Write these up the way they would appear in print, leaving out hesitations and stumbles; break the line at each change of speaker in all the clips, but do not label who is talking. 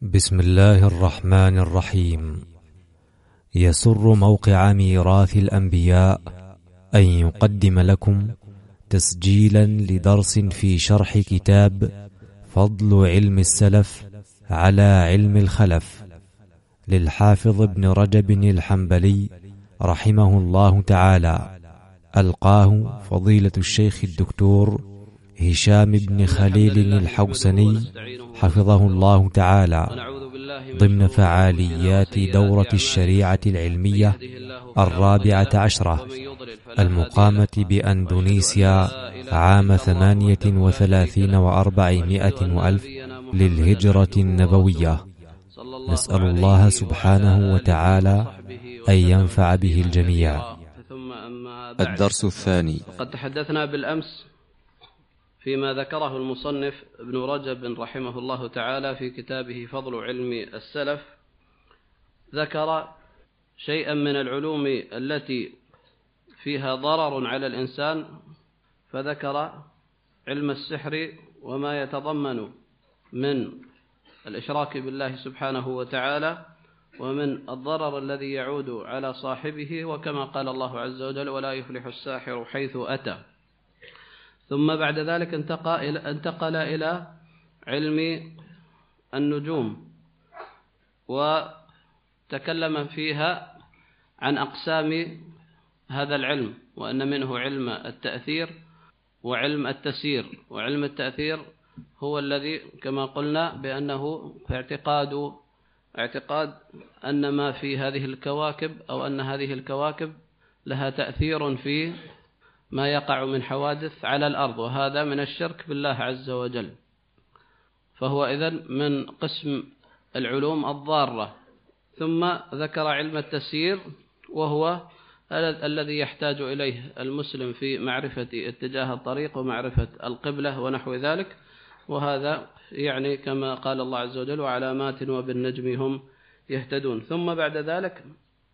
بسم الله الرحمن الرحيم. يسر موقع ميراث الأنبياء أن يقدم لكم تسجيلا لدرس في شرح كتاب فضل علم السلف على علم الخلف للحافظ ابن رجب الحنبلي رحمه الله تعالى، ألقاه فضيلة الشيخ الدكتور هشام بن خليل الحوسني حفظه الله تعالى ضمن فعاليات دورة الشريعة العلمية 14 المقامة بأندونيسيا عام 38 و400 وألف للهجرة النبوية. نسأل الله سبحانه وتعالى أن ينفع به الجميع. الدرس الثاني.
قد تحدثنا بالأمس فيما ذكره المصنف ابن رجب رحمه الله تعالى في كتابه فضل علم السلف، ذكر شيئا من العلوم التي فيها ضرر على الإنسان، فذكر علم السحر وما يتضمن من الإشراك بالله سبحانه وتعالى ومن الضرر الذي يعود على صاحبه، وكما قال الله عز وجل: ولا يفلح الساحر حيث أتى. ثم بعد ذلك انتقل إلى علم النجوم، وتكلم فيها عن أقسام هذا العلم، وأن منه علم التأثير وعلم التسيير. وعلم التأثير هو الذي كما قلنا بأنه اعتقاد أن ما في هذه الكواكب أو أن هذه الكواكب لها تأثير في ما يقع من حوادث على الأرض، وهذا من الشرك بالله عز وجل، فهو إذن من قسم العلوم الضارة. ثم ذكر علم التسيير، وهو الذي يحتاج إليه المسلم في معرفة اتجاه الطريق ومعرفة القبلة ونحو ذلك، وهذا يعني كما قال الله عز وجل: وعلامات وبالنجم هم يهتدون. ثم بعد ذلك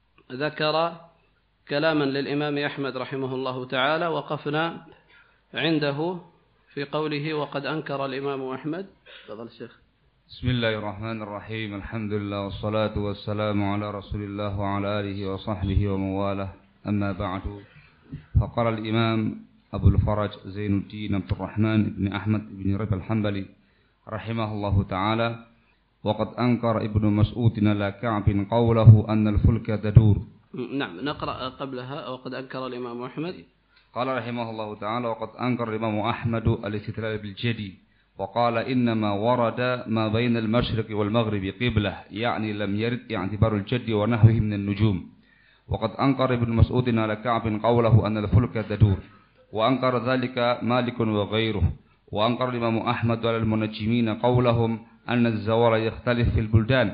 ذكر كلاما للإمام أحمد رحمه الله تعالى، وقفنا عنده في قوله: وقد أنكر الإمام أحمد. تفضل الشيخ.
بسم الله الرحمن الرحيم. الحمد لله والصلاة والسلام على رسول الله وعلى آله وصحبه ومواله، أما بعد. فقال الإمام أبو الفرج زين الدين عبد الرحمن بن أحمد بن رجب الحنبلي رحمه الله تعالى: وقد أنكر ابن مسعود على كعب قوله أن الفلك تدور.
نعم، نقرأ قبلها: وقد أنكر الإمام أحمد.
قال رحمه الله تعالى: وقد أنكر الإمام أحمد الاستدلال بالجدي، وقال إنما ورد ما بين المشرق والمغرب قبلة، يعني لم يرد اعتبار الجد ونحوه من النجوم. وقد أنكر ابن مسعود على كعب قوله أن الفلك تدور، وأنكر ذلك مالك وغيره. وأنكر الإمام أحمد على المنجمين قولهم أن الزوال يختلف في البلدان،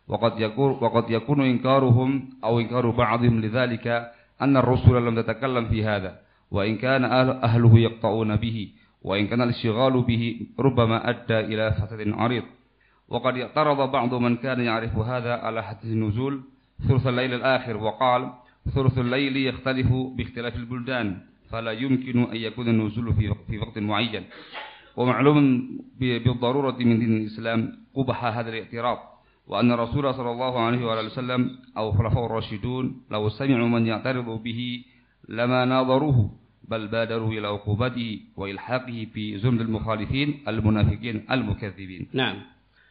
وقد يكون إنكارهم أو إنكار بعضهم لذلك أن الرسل لم تتكلم في هذا، وإن كان أهله يقطعون به، وإن كان الاشتغال به ربما أدى إلى فساد عريض. وقد اعترض بعض من كان يعرف هذا على حديث النزول ثلث الليل الآخر، وقال: ثلث الليل يختلف باختلاف البلدان، فلا يمكن أن يكون النزول في وقت معين. ومعلوم بالضرورة من دين الإسلام قبح هذا الاعتراض، وأن الرسول صلى الله عليه وآله وسلم أو خلفاء الراشدون لو سمعوا من يعترض به لما ناظروه، بل بادروا إلى عقوبته وإلحاقه في زمر المخالفين المنافقين المكذبين.
نعم.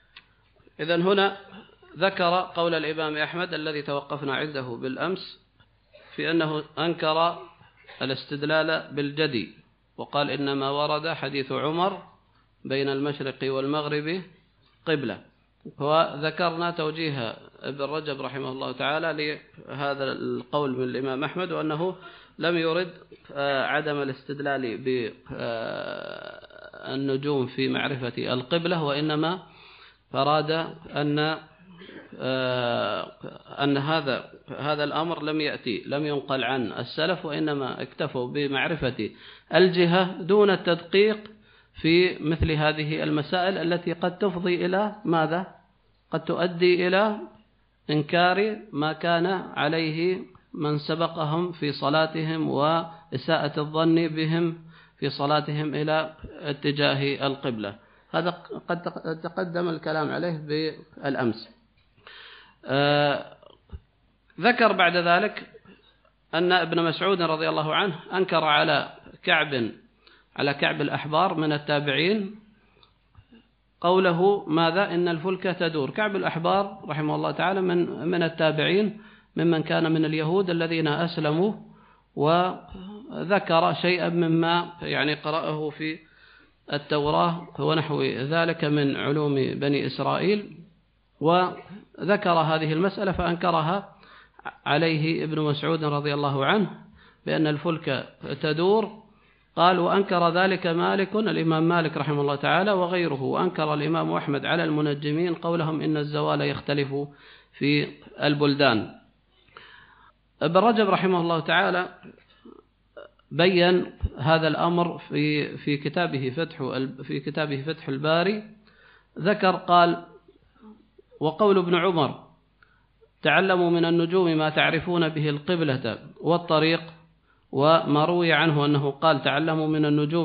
إذن هنا ذكر قول الإمام أحمد الذي توقفنا عنده بالأمس في أنه أنكر الاستدلال بالجدي، وقال إنما ورد حديث عمر بين المشرق والمغرب قبلة. وذكرنا توجيه ابن رجب رحمه الله تعالى لهذا القول من الإمام أحمد، وأنه لم يرد عدم الاستدلال بالنجوم في معرفة القبلة، وإنما أراد أن هذا الأمر لم ينقل عن السلف، وإنما اكتفوا بمعرفة الجهة دون التدقيق في مثل هذه المسائل التي قد تفضي إلى ماذا؟ قد تؤدي إلى إنكار ما كان عليه من سبقهم في صلاتهم وإساءة الظن بهم في صلاتهم إلى اتجاه القبلة. هذا قد تقدم الكلام عليه بالأمس. ذكر بعد ذلك أن ابن مسعود رضي الله عنه أنكر على كعب الأحبار من التابعين قوله ماذا؟ إن الفلك تدور. كعب الأحبار رحمه الله تعالى من التابعين ممن كان من اليهود الذين أسلموا، وذكر شيئا مما يعني قرأه في التوراة ونحو ذلك من علوم بني إسرائيل، وذكر هذه المسألة فأنكرها عليه ابن مسعود رضي الله عنه بأن الفلك تدور. قال وأنكر ذلك مالك، الإمام مالك رحمه الله تعالى وغيره، وأنكر الإمام أحمد على المنجمين قولهم إن الزوال يختلف في البلدان. ابن رجب رحمه الله تعالى بين هذا الأمر في كتابه فتح الباري. ذكر قال وقول ابن عمر تعلموا من النجوم ما تعرفون به القبلة والطريق، وما روي عنه أنه قال تعلموا من النجوم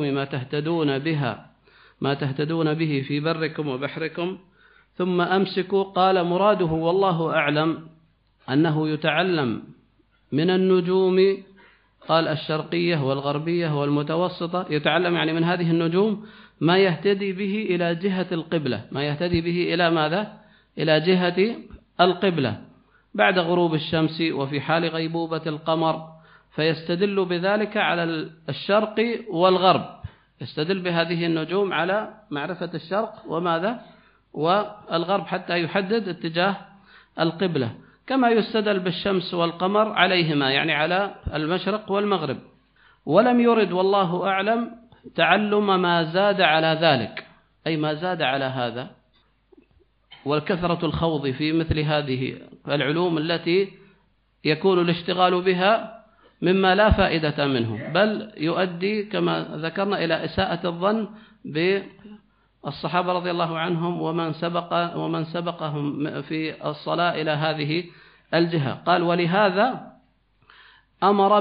ما تهتدون به في بركم وبحركم ثم أمسكوا. قال مراده والله أعلم أنه يتعلم من النجوم، قال الشرقية والغربية والمتوسطة، يتعلم يعني من هذه النجوم ما يهتدي به إلى جهة القبلة، ما يهتدي به إلى ماذا؟ إلى جهة القبلة بعد غروب الشمس وفي حال غيبوبة القمر، فيستدل بذلك على الشرق والغرب، يستدل بهذه النجوم على معرفة الشرق وماذا؟ والغرب حتى يحدد اتجاه القبلة، كما يستدل بالشمس والقمر عليهما يعني على المشرق والمغرب. ولم يرد والله أعلم تعلم ما زاد على ذلك، أي ما زاد على هذا، والكثرة الخوض في مثل هذه العلوم التي يكون الاشتغال بها مما لا فائدة منه، بل يؤدي كما ذكرنا إلى إساءة الظن بالصحابة رضي الله عنهم ومن سبقهم في الصلاة إلى هذه الجهة. قال ولهذا أمر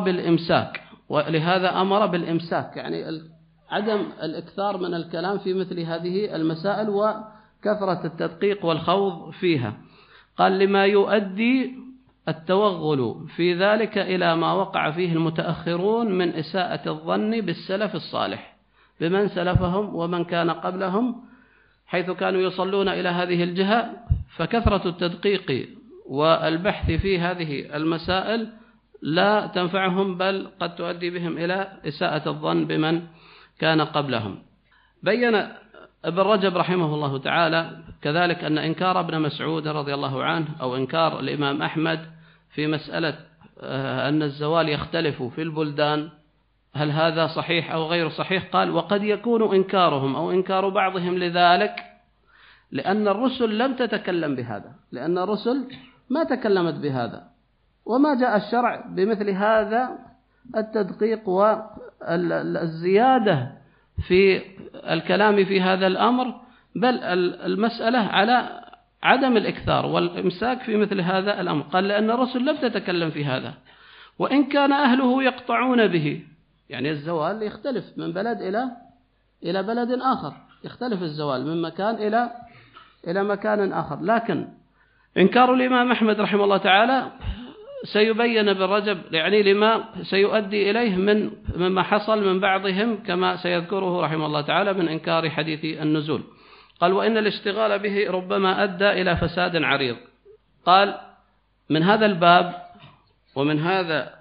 بالإمساك، يعني عدم الإكثار من الكلام في مثل هذه المسائل وكثرة التدقيق والخوض فيها. قال لما يؤدي التوغل في ذلك إلى ما وقع فيه المتأخرون من إساءة الظن بالسلف الصالح، بمن سلفهم ومن كان قبلهم، حيث كانوا يصلون إلى هذه الجهة، فكثرة التدقيق والبحث في هذه المسائل لا تنفعهم، بل قد تؤدي بهم إلى إساءة الظن بمن كان قبلهم. بين ابن رجب رحمه الله تعالى كذلك أن إنكار ابن مسعود رضي الله عنه أو إنكار الإمام أحمد في مسألة أن الزوال يختلف في البلدان هل هذا صحيح أو غير صحيح؟ قال وقد يكون إنكارهم أو إنكار بعضهم لذلك لأن الرسل لم تتكلم بهذا، لأن الرسل ما تكلمت بهذا، وما جاء الشرع بمثل هذا التدقيق والزيادة في الكلام في هذا الأمر، بل المسألة على عدم الإكثار والإمساك في مثل هذا الأمر. قال لأن الرسل لم تتكلم في هذا، وإن كان أهله يقطعون به، يعني الزوال يختلف من بلد إلى بلد آخر، يختلف الزوال من مكان إلى مكان آخر. لكن إنكار الإمام أحمد رحمه الله تعالى سيبين ابن رجب يعني لما سيؤدي إليه مما حصل من بعضهم كما سيذكره رحمه الله تعالى من إنكار حديث النزول. قال وإن الاشتغال به ربما أدى إلى فساد عريض. قال من هذا الباب ومن هذا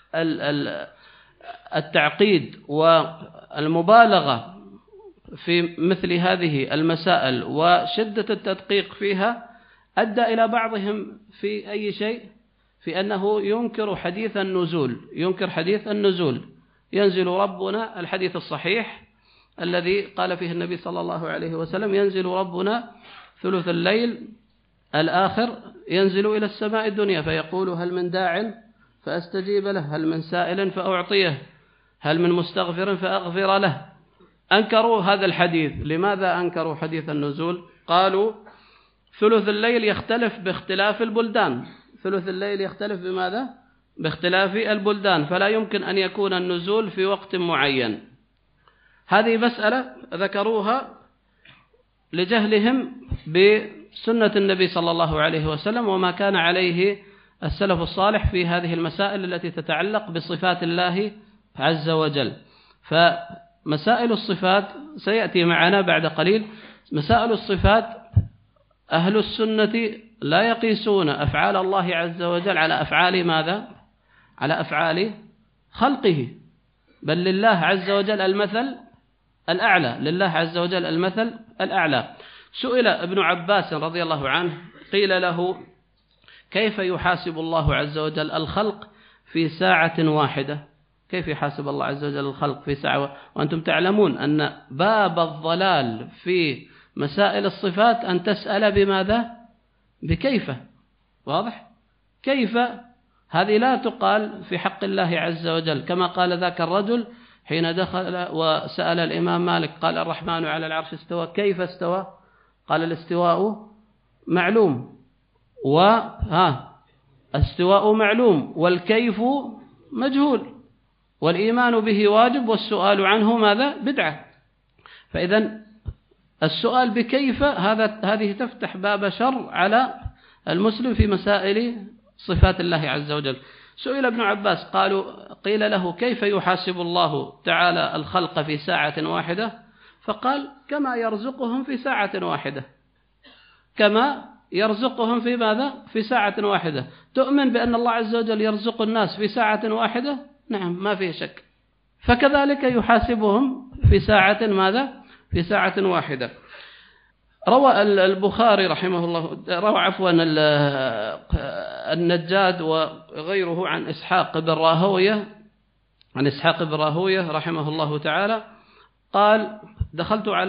التعقيد والمبالغة في مثل هذه المسائل وشدة التدقيق فيها أدى إلى بعضهم في أي شيء في أنه ينكر حديث النزول، ينزل ربنا، الحديث الصحيح الذي قال فيه النبي صلى الله عليه وسلم ينزل ربنا ثلث الليل الآخر، ينزل إلى السماء الدنيا فيقول هل من داع فأستجيب له، هل من سائل فأعطيه، هل من مستغفر فأغفر له. أنكروا هذا الحديث. لماذا أنكروا حديث النزول؟ قالوا ثلث الليل يختلف باختلاف البلدان، ثلث الليل يختلف بماذا؟ باختلاف البلدان، فلا يمكن أن يكون النزول في وقت معين. هذه مسألة ذكروها لجهلهم بسنة النبي صلى الله عليه وسلم وما كان عليه السلف الصالح في هذه المسائل التي تتعلق بصفات الله عز وجل. فمسائل الصفات سيأتي معنا بعد قليل. مسائل الصفات أهل السنة لا يقيسون أفعال الله عز وجل على أفعال ماذا؟ على أفعال خلقه، بل لله عز وجل المثل الأعلى، لله عز وجل المثل الأعلى. سئل ابن عباس رضي الله عنه قيل له: كيف يحاسب الله عز وجل الخلق في ساعة واحدة؟ كيف يحاسب الله عز وجل الخلق في ساعة؟ وأنتم تعلمون أن باب الضلال في مسائل الصفات أن تسأل بماذا؟ بكيف. واضح؟ كيف هذه لا تقال في حق الله عز وجل، كما قال ذاك الرجل حين دخل وسأل الإمام مالك قال: الرحمن على العرش استوى، كيف استوى؟ قال: الاستواء معلوم، استواء معلوم، والكيف مجهول، والإيمان به واجب، والسؤال عنه ماذا؟ بدعة. فإذا السؤال بكيف هذه تفتح باب شر على المسلم في مسائل صفات الله عز وجل. سئل ابن عباس قيل له: كيف يحاسب الله تعالى الخلق في ساعة واحدة؟ فقال: كما يرزقهم في ساعة واحدة. كما يرزقهم في ماذا؟ في ساعة واحدة. تؤمن بأن الله عز وجل يرزق الناس في ساعة واحدة؟ نعم، ما فيه شك. فكذلك يحاسبهم في ساعة ماذا؟ في ساعة واحدة. روى البخاري رحمه الله، روى عفوا النجاد وغيره عن إسحاق بن راهوية رحمه الله تعالى قال: دخلت على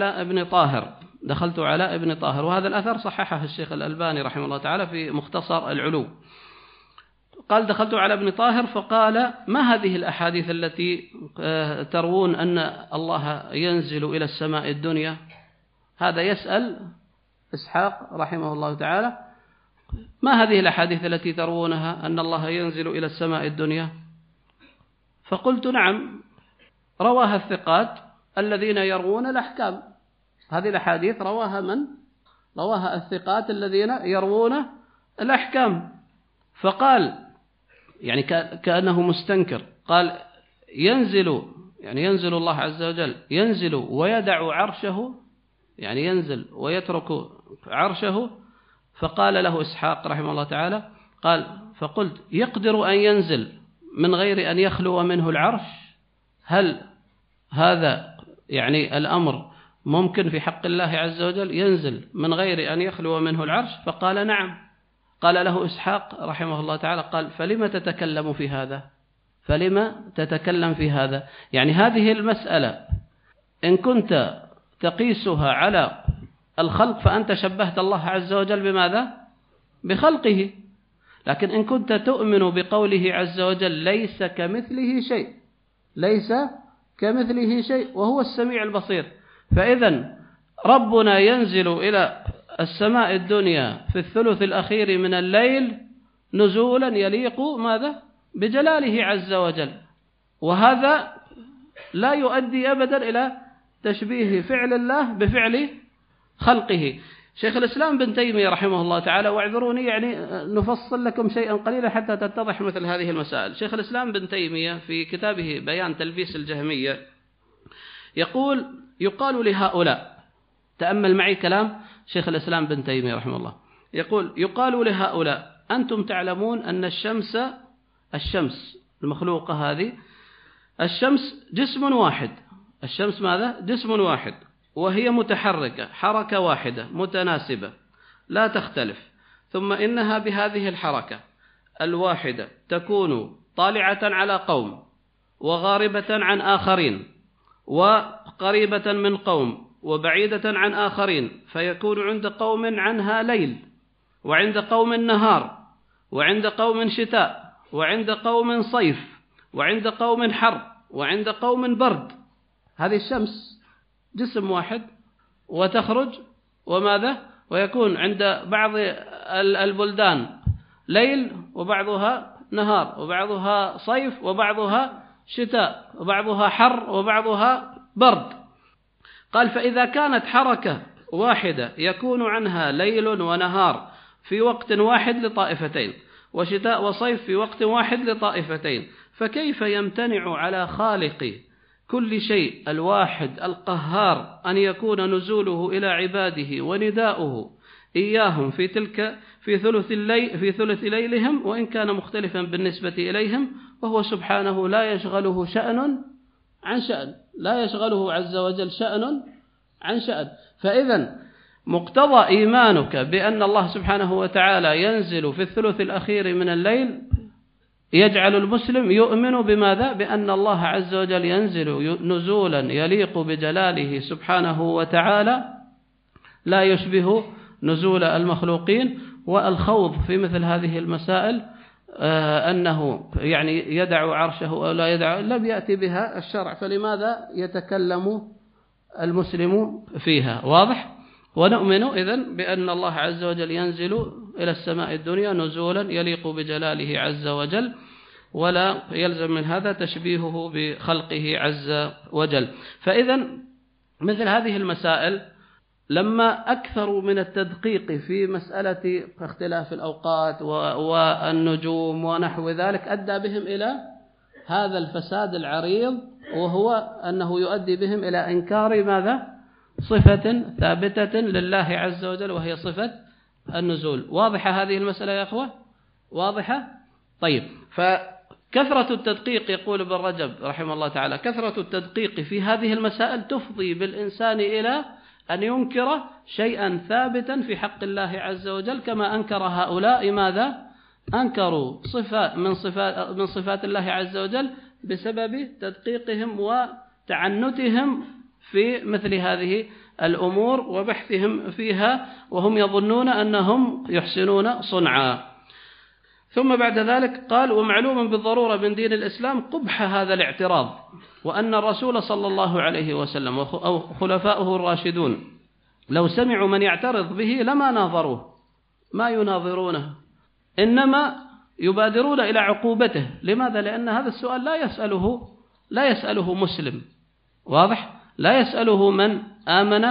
ابن طاهر، وهذا الأثر صححه الشيخ الألباني رحمه الله تعالى في مختصر العلو. قال: دخلت على ابن طاهر فقال: ما هذه الأحاديث التي تروون أن الله ينزل إلى السماء الدنيا؟ هذا يسأل إسحاق رحمه الله تعالى: ما هذه الأحاديث التي تروونها أن الله ينزل إلى السماء الدنيا؟ فقلت: نعم، رواها الثقات الذين يروون الأحكام. هذه الأحاديث رواها من؟ رواها الثقات الذين يروون الأحكام. فقال يعني كأنه مستنكر، قال: ينزل الله عز وجل، ينزل ويدع عرشه، يعني ينزل ويترك عرشه. فقال له إسحاق رحمه الله تعالى قال: فقلت: يقدر أن ينزل من غير أن يخلو منه العرش؟ هل هذا يعني الأمر ممكن في حق الله عز وجل، ينزل من غير أن يخلو منه العرش؟ فقال: نعم. قال له إسحاق رحمه الله تعالى قال: فلما تتكلم في هذا؟ فلما تتكلم في هذا؟ يعني هذه المسألة إن كنت تقيسها على الخلق فأنت شبهت الله عز وجل بماذا؟ بخلقه. لكن إن كنت تؤمن بقوله عز وجل: ليس كمثله شيء، ليس كمثله شيء وهو السميع البصير، فإذا ربنا ينزل إلى السماء الدنيا في الثلث الأخير من الليل نزولا يليق ماذا؟ بجلاله عز وجل. وهذا لا يؤدي أبدا إلى تشبيه فعل الله بفعل خلقه. شيخ الإسلام بن تيمية رحمه الله تعالى، واعذروني يعني نفصل لكم شيئا قليلا حتى تتضح مثل هذه المسائل. شيخ الإسلام بن تيمية في كتابه بيان تلبيس الجهمية يقال لهؤلاء، تأمل معي كلام شيخ الإسلام بن تيمية رحمه الله، يقال لهؤلاء: أنتم تعلمون أن الشمس المخلوقة هذه، الشمس جسم واحد. الشمس ماذا؟ جسم واحد، وهي متحركة حركة واحدة متناسبة لا تختلف. ثم إنها بهذه الحركة الواحدة تكون طالعة على قوم، وغاربة عن آخرين، وقريبة من قوم، وبعيدة عن آخرين، فيكون عند قوم عنها ليل، وعند قوم نهار، وعند قوم شتاء، وعند قوم صيف، وعند قوم حر، وعند قوم برد. هذه الشمس جسم واحد وتخرج وماذا؟ ويكون عند بعض البلدان ليل، وبعضها نهار، وبعضها صيف، وبعضها شتاء، وبعضها حر، وبعضها برد. قال: فإذا كانت حركة واحدة يكون عنها ليل ونهار في وقت واحد لطائفتين، وشتاء وصيف في وقت واحد لطائفتين، فكيف يمتنع على خالق كل شيء الواحد القهار أن يكون نزوله إلى عباده ونداؤه إياهم في ثلث ليلهم وإن كان مختلفا بالنسبة إليهم، وهو سبحانه لا يشغله شأن عن شأن، لا يشغله عز وجل شأن عن شأن. فإذا مقتضى إيمانك بأن الله سبحانه وتعالى ينزل في الثلث الأخير من الليل يجعل المسلم يؤمن بماذا؟ بأن الله عز وجل ينزل نزولا يليق بجلاله سبحانه وتعالى لا يشبه نزول المخلوقين. والخوض في مثل هذه المسائل أنه يعني يدع عرشه أو لا يدع، لم يأتي بها الشرع، فلماذا يتكلم المسلم فيها؟ واضح؟ ونؤمن إذن بأن الله عز وجل ينزل إلى السماء الدنيا نزولا يليق بجلاله عز وجل، ولا يلزم من هذا تشبيهه بخلقه عز وجل. فإذن مثل هذه المسائل لما أكثروا من التدقيق في مسألة اختلاف الأوقات والنجوم ونحو ذلك أدى بهم إلى هذا الفساد العريض، وهو أنه يؤدي بهم إلى إنكار ماذا؟ صفة ثابتة لله عز وجل وهي صفة النزول. واضحة هذه المسألة يا أخوة؟ واضحة؟ طيب، فكثرة التدقيق يقول ابن رجب رحمه الله تعالى كثرة التدقيق في هذه المسائل تفضي بالإنسان إلى أن ينكر شيئا ثابتا في حق الله عز وجل، كما أنكر هؤلاء ماذا؟ أنكروا صفة من صفات الله عز وجل بسبب تدقيقهم وتعنتهم في مثل هذه الأمور وبحثهم فيها، وهم يظنون أنهم يحسنون صنعا. ثم بعد ذلك قال: ومعلوم بالضرورة من دين الإسلام قبح هذا الاعتراض، وأن الرسول صلى الله عليه وسلم أو خلفاؤه الراشدون لو سمعوا من يعترض به لما ناظروه، ما يناظرونه، إنما يبادرون إلى عقوبته. لماذا؟ لأن هذا السؤال لا يسأله مسلم. واضح؟ لا يسأله من آمن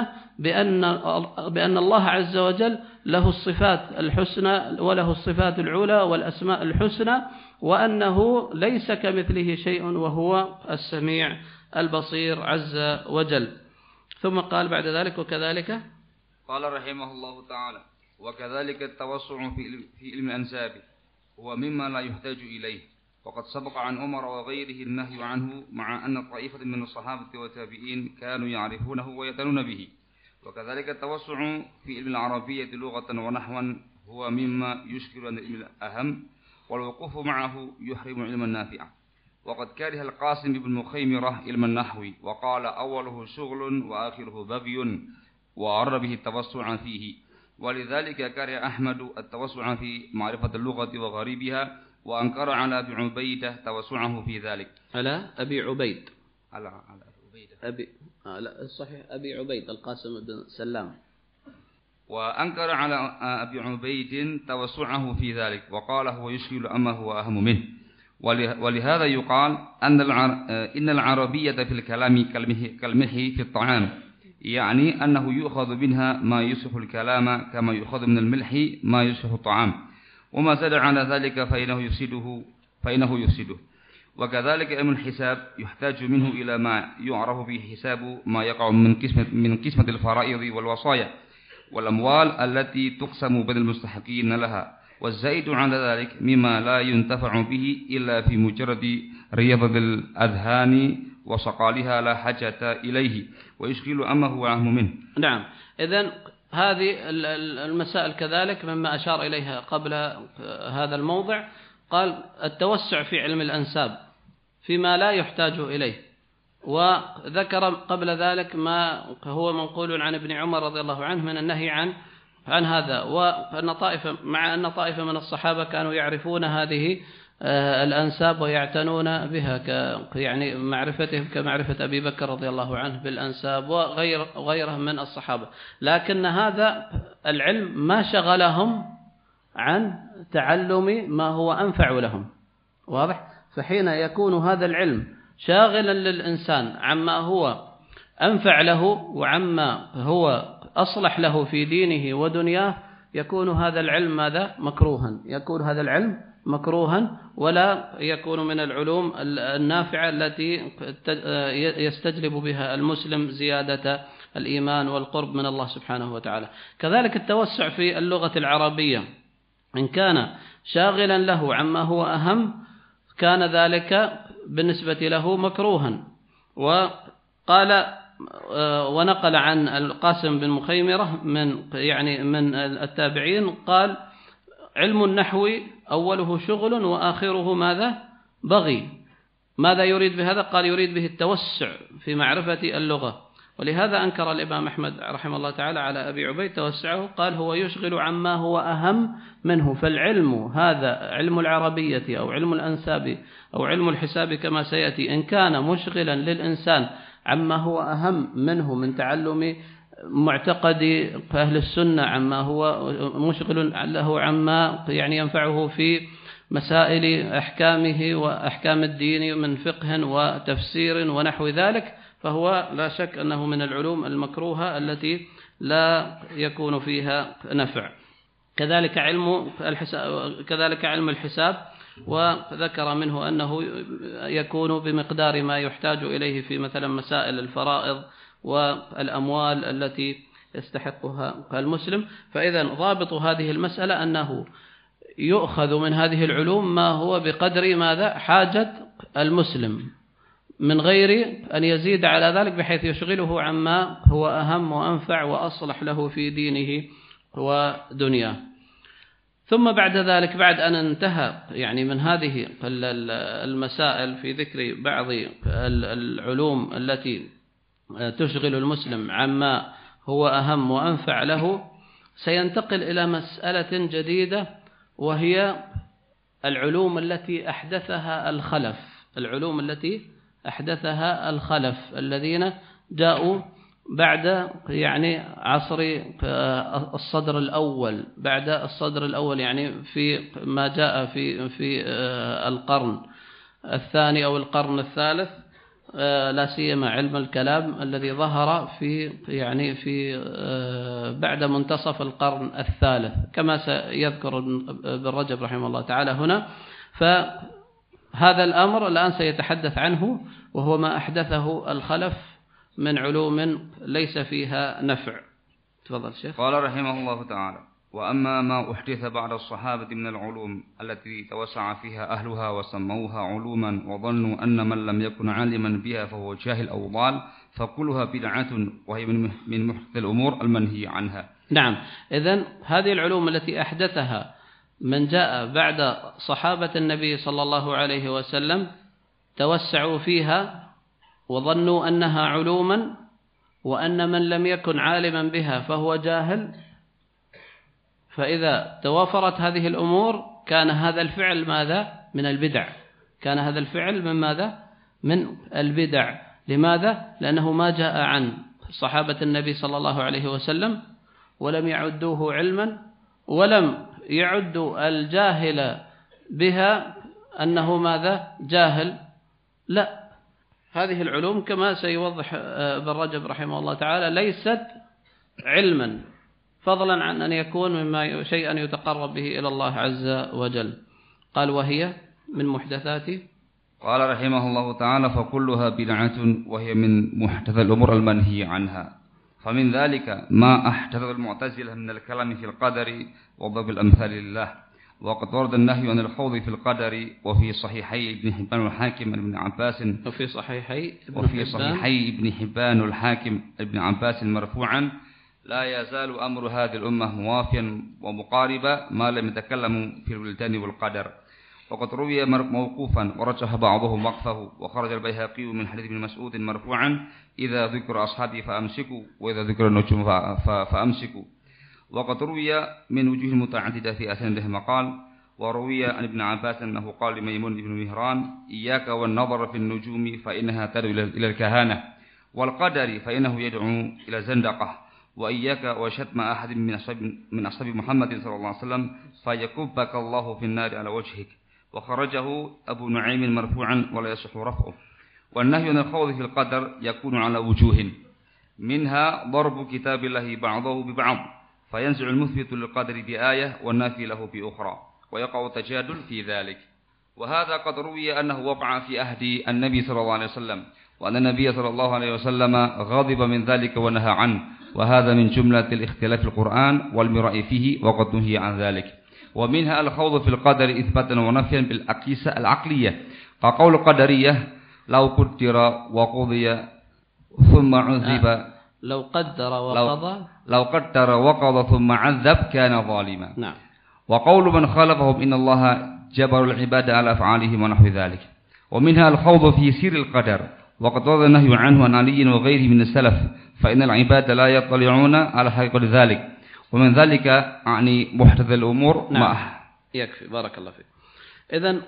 بأن الله عز وجل له الصفات الحسنى وله الصفات العلى والأسماء الحسنى، وأنه ليس كمثله شيء وهو السميع البصير عز وجل. ثم قال بعد ذلك: وكذلك
قال رحمه الله تعالى: وكذلك التوسع في علم الأنساب هو مما لا يحتاج إليه، وقد سبق عن عمر وغيره النهي عنه، مع أن طائفة من الصحابة والتابعين كانوا يعرفونه ويدلون به. وكذلك التوسع في علم العربية لغة ونحوا هو مما يشكل أن العلم الأهم، والوقوف معه يحرم علما نافعا. وقد كره القاسم بن مخيمرة علم النحو، وقال: أوله شغل وآخره بغي، وأعر به التوسع فيه. ولذلك كره أحمد التوسع في معرفة اللغة وغريبها، وأنكر على أبي عبيدة توسعه في ذلك.
على أبي عبيد
على عبيدة
لا الصحيح أبي عبيد القاسم بن سلام.
وأنكر على أبي عبيد توسعه في ذلك، وقال: هو يشكل أما هو أهم منه. ولهذا يقال إن العربية في الكلام كالملح في الطعام، يعني أنه يؤخذ منها ما يصلح الكلام كما يؤخذ من الملح ما يصلح الطعام، وما زاد على ذلك فإنه يفسده. وكذلك علم الحساب يحتاج منه إلى ما يعرف به حساب ما يقع من قسمة الفرائض والوصايا والأموال التي تقسم بين المستحقين لها، والزائد على ذلك مما لا ينتفع به إلا في مجرد رياضة الأذهان وصقالها لا حاجة إليه، ويشغل أما هو أهم منه.
نعم. إذن هذه المسائل كذلك مما أشار إليها قبل هذا الموضع. قال: التوسع في علم الأنساب فيما لا يحتاج إليه، وذكر قبل ذلك ما هو منقول عن ابن عمر رضي الله عنه من النهي عن هذا، وأن طائفة من الصحابة كانوا يعرفون هذه الأنساب ويعتنون بها، يعني معرفتهم كمعرفة أبي بكر رضي الله عنه بالأنساب وغيرهم من الصحابة، لكن هذا العلم ما شغلهم عن تعلم ما هو أنفع لهم. واضح؟ فحين يكون هذا العلم شاغلا للإنسان عما هو أنفع له وعما هو أصلح له في دينه ودنياه يكون هذا العلم ماذا؟ مكروها، يكون هذا العلم مكروها ولا يكون من العلوم النافعة التي يستجلب بها المسلم زيادة الإيمان والقرب من الله سبحانه وتعالى. كذلك التوسع في اللغة العربية إن كان شاغلا له عما هو أهم كان ذلك بالنسبة له مكروها. وقال ونقل عن القاسم بن مخيمرة من التابعين قال: علم النحو أوله شغل وآخره ماذا؟ بغي. ماذا يريد بهذا؟ قال: يريد به التوسع في معرفة اللغة. ولهذا أنكر الإمام أحمد رحمه الله تعالى على أبي عبيد توسعه، قال: هو يشغل عما هو أهم منه. فالعلم هذا علم العربية أو علم الأنساب أو علم الحساب كما سيأتي إن كان مشغلا للإنسان عما هو أهم منه من تعلم معتقد أهل السنة، عما هو مشغل له عما ينفعه في مسائل أحكامه وأحكام الدين من فقه وتفسير ونحو ذلك، فهو لا شك أنه من العلوم المكروهة التي لا يكون فيها نفع. كذلك علم الحساب، وذكر منه أنه يكون بمقدار ما يحتاج إليه في مثلا مسائل الفرائض والأموال التي يستحقها المسلم. فإذا ضابط هذه المسألة أنه يؤخذ من هذه العلوم ما هو بقدر ماذا؟ حاجة المسلم، من غير أن يزيد على ذلك بحيث يشغله عما هو أهم وأنفع وأصلح له في دينه ودنياه. ثم بعد ذلك، بعد أن انتهى من هذه المسائل في ذكر بعض العلوم التي تشغل المسلم عما هو أهم وأنفع له، سينتقل إلى مسألة جديدة وهي العلوم التي أحدثها الخلف، العلوم التي أحدثها الخلف الذين جاءوا بعد عصر الصدر الأول، بعد الصدر الأول في ما جاء في القرن الثاني أو القرن الثالث، لا سيما علم الكلام الذي ظهر في بعد منتصف القرن الثالث كما سيذكر ابن رجب رحمه الله تعالى هنا. فهذا الأمر الآن سيتحدث عنه، وهو ما أحدثه الخلف من علوم ليس فيها نفع. تفضل شيخ.
قال رحمه الله تعالى: وأما ما أحدث بعد الصحابة من العلوم التي توسع فيها أهلها وسموها علوما وظنوا أن من لم يكن عالما بها فهو جاهل أو ضال، فكلها بدعة وهي من محدث الأمور المنهي عنها.
نعم، إذن هذه العلوم التي أحدثها من جاء بعد صحابة النبي صلى الله عليه وسلم توسعوا فيها وظنوا أنها علوما، وأن من لم يكن عالما بها فهو جاهل. فإذا توافرت هذه الأمور كان هذا الفعل ماذا؟ من البدع. كان هذا الفعل من ماذا؟ من البدع. لماذا؟ لأنه ما جاء عن صحابة النبي صلى الله عليه وسلم، ولم يعدوه علما، ولم يعدوا الجاهل بها أنه ماذا؟ جاهل. لا، هذه العلوم كما سيوضح ابن رجب رحمه الله تعالى ليست علما، فضلا عن أن يكون مما شيئا يتقرب به إلى الله عز وجل. قال: وهي من محدثات.
قال رحمه الله تعالى: فكلها بدعة وهي من محدث الأمور المنهي عنها. فمن ذلك ما أحدث المعتزلة من الكلام في القدر وضرب الأمثال لله. وقد ورد النهي عن الخوض في القدر وفي صحيحي ابن حبان والحاكم ابن عباس،
وفي صحيحي
ابن حبان والحاكم ابن عباس مرفوعا: لا يزال أمر هذه الأمة موافيا ومقاربا ما لم يتكلموا في الولدان والقدر. وقد روي موقوفا ورجح بعضهم وقفه. وخرج البيهقي من حديث ابن مسعود مرفوعا: إذا ذكر أصحابي فأمسكوا، وإذا ذكر النجوم فأمسكوا. وقد روي من وجوه متعددة في أسانيده مقال. وروي عن ابن عباس أنه قال لميمون بن مهران: إياك والنظر في النجوم فإنها تدعو إلى الكهانة، والقدر فإنه يدعو إلى الزندقة، وإياك وشتم أحد من أصحاب محمد صلى الله عليه وسلم فيكبك الله في النار على وجهك. وخرجه أبو نعيم مرفوعا ولا يصح رفعه. والنهي عن الخوض في القدر يكون على وجوه: منها ضرب كتاب الله بعضه ببعض فينزع المثبت للقدر بآية والنافي له بأخرى ويقع التجادل في ذلك. وهذا قد روي أنه وقع في عهد النبي صلى الله عليه وسلم، وأن النبي صلى الله عليه وسلم غضب من ذلك ونهى عنه، وهذا من جملة الاختلاف في القرآن والمراء فيه وقد نهي عن ذلك. ومنها الخوض في القدر إثباتا ونفيا بالأقيسة العقلية، كقول القدرية لو قدر وقضي ثم عذب
لو قدر وقضى
لو قدر وقضى ثم عذب كان ظالما.
نعم.
وقول من خالفهم إن الله جبر العباد على أفعالهم ونحو ذلك. ومنها الخوض في سير القدر، وقد ورد النهي عنه عن علي وغيره من السلف، فإن العباد لا يطلعون على حقيقة ذلك، ومن ذلك يعني محدث الأمور.
نعم. يكفي، بارك الله فيك. إذن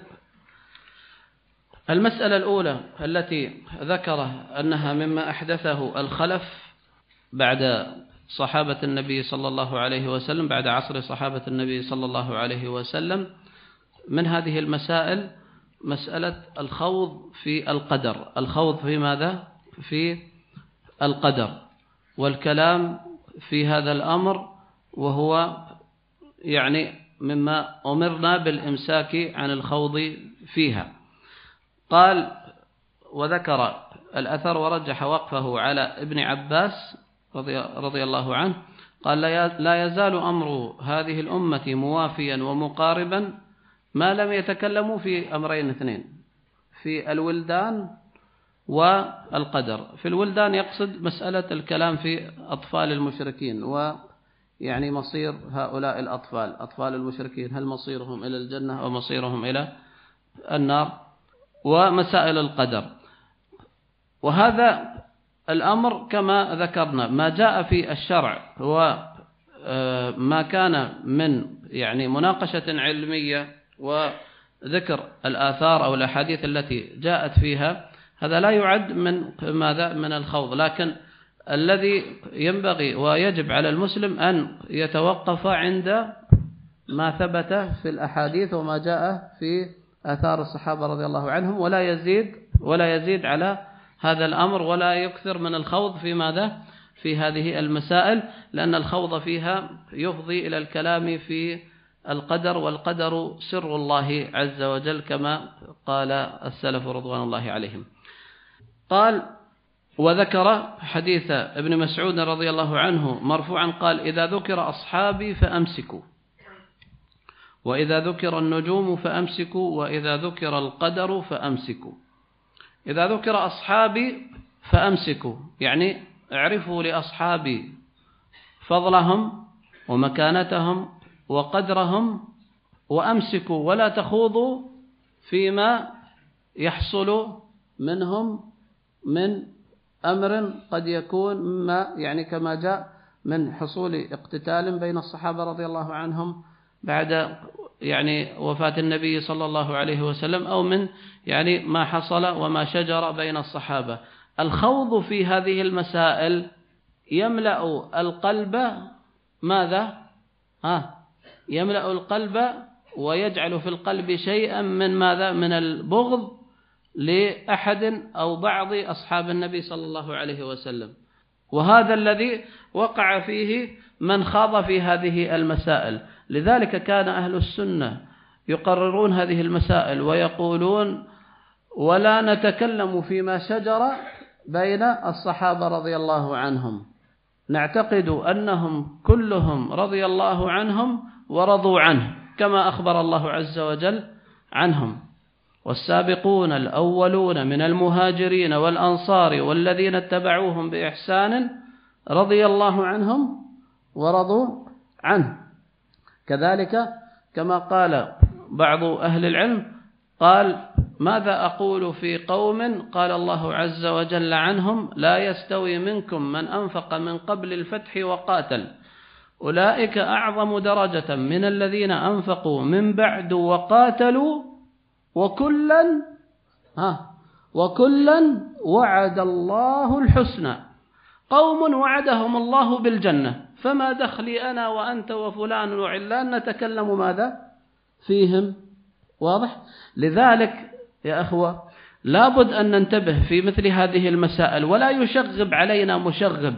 المسألة الأولى التي ذكر أنها مما أحدثه الخلف بعد صحابة النبي صلى الله عليه وسلم، بعد عصر صحابة النبي صلى الله عليه وسلم، من هذه المسائل مسألة الخوض في القدر. الخوض في ماذا؟ في القدر، والكلام في هذا الأمر، وهو يعني مما أمرنا بالإمساك عن الخوض فيها. قال وذكر الأثر ورجح وقفه على ابن عباس رضي الله عنه، قال لا يزال أمر هذه الأمة موافيا ومقاربا ما لم يتكلموا في أمرين اثنين، في الولدان والقدر. في الولدان يقصد مسألة الكلام في أطفال المشركين، ويعني مصير هؤلاء الأطفال، أطفال المشركين، هل مصيرهم إلى الجنة أو مصيرهم إلى النار، ومسائل القدر. وهذا الأمر كما ذكرنا ما جاء في الشرع هو ما كان من يعني مناقشة علمية وذكر الآثار أو الأحاديث التي جاءت فيها، هذا لا يعد من ماذا؟ من الخوض. لكن الذي ينبغي ويجب على المسلم أن يتوقف عند ما ثبت في الأحاديث وما جاء في آثار الصحابة رضي الله عنهم، ولا يزيد على هذا الأمر، ولا يكثر من الخوض في ماذا؟ في هذه المسائل، لأن الخوض فيها يفضي إلى الكلام في القدر، والقدر سر الله عز وجل كما قال السلف رضوان الله عليهم. قال وذكر حديث ابن مسعود رضي الله عنه مرفوعا قال إذا ذكر أصحابي فأمسكوا، وإذا ذكر النجوم فأمسكوا، وإذا ذكر القدر فأمسكوا. إذا ذكر أصحابي فأمسكوا يعني اعرفوا لأصحابي فضلهم ومكانتهم وقدرهم، وأمسكوا ولا تخوضوا فيما يحصل منهم من أمر قد يكون مما يعني كما جاء من حصول اقتتال بين الصحابة رضي الله عنهم بعد يعني وفاة النبي صلى الله عليه وسلم، أو من يعني ما حصل وما شجر بين الصحابة. الخوض في هذه المسائل يملأ القلب ماذا؟ يملأ القلب ويجعل في القلب شيئا من ماذا؟ من البغض لأحد أو بعض أصحاب النبي صلى الله عليه وسلم. وهذا الذي وقع فيه من خاض في هذه المسائل. لذلك كان أهل السنة يقررون هذه المسائل ويقولون ولا نتكلم فيما شجر بين الصحابة رضي الله عنهم، نعتقد أنهم كلهم رضي الله عنهم ورضوا عنه كما أخبر الله عز وجل عنهم، والسابقون الأولون من المهاجرين والأنصار والذين اتبعوهم بإحسان رضي الله عنهم ورضوا عنه. كذلك كما قال بعض أهل العلم قال ماذا أقول في قوم قال الله عز وجل عنهم لا يستوي منكم من أنفق من قبل الفتح وقاتل أولئك أعظم درجة من الذين أنفقوا من بعد وقاتلوا وكلا وعد الله الحسنى. قوم وعدهم الله بالجنة، فما دخلي أنا وأنت وفلان وعلان نتكلم ماذا فيهم؟ واضح؟ لذلك يا أخوة لابد أن ننتبه في مثل هذه المسائل، ولا يشغب علينا مشغب،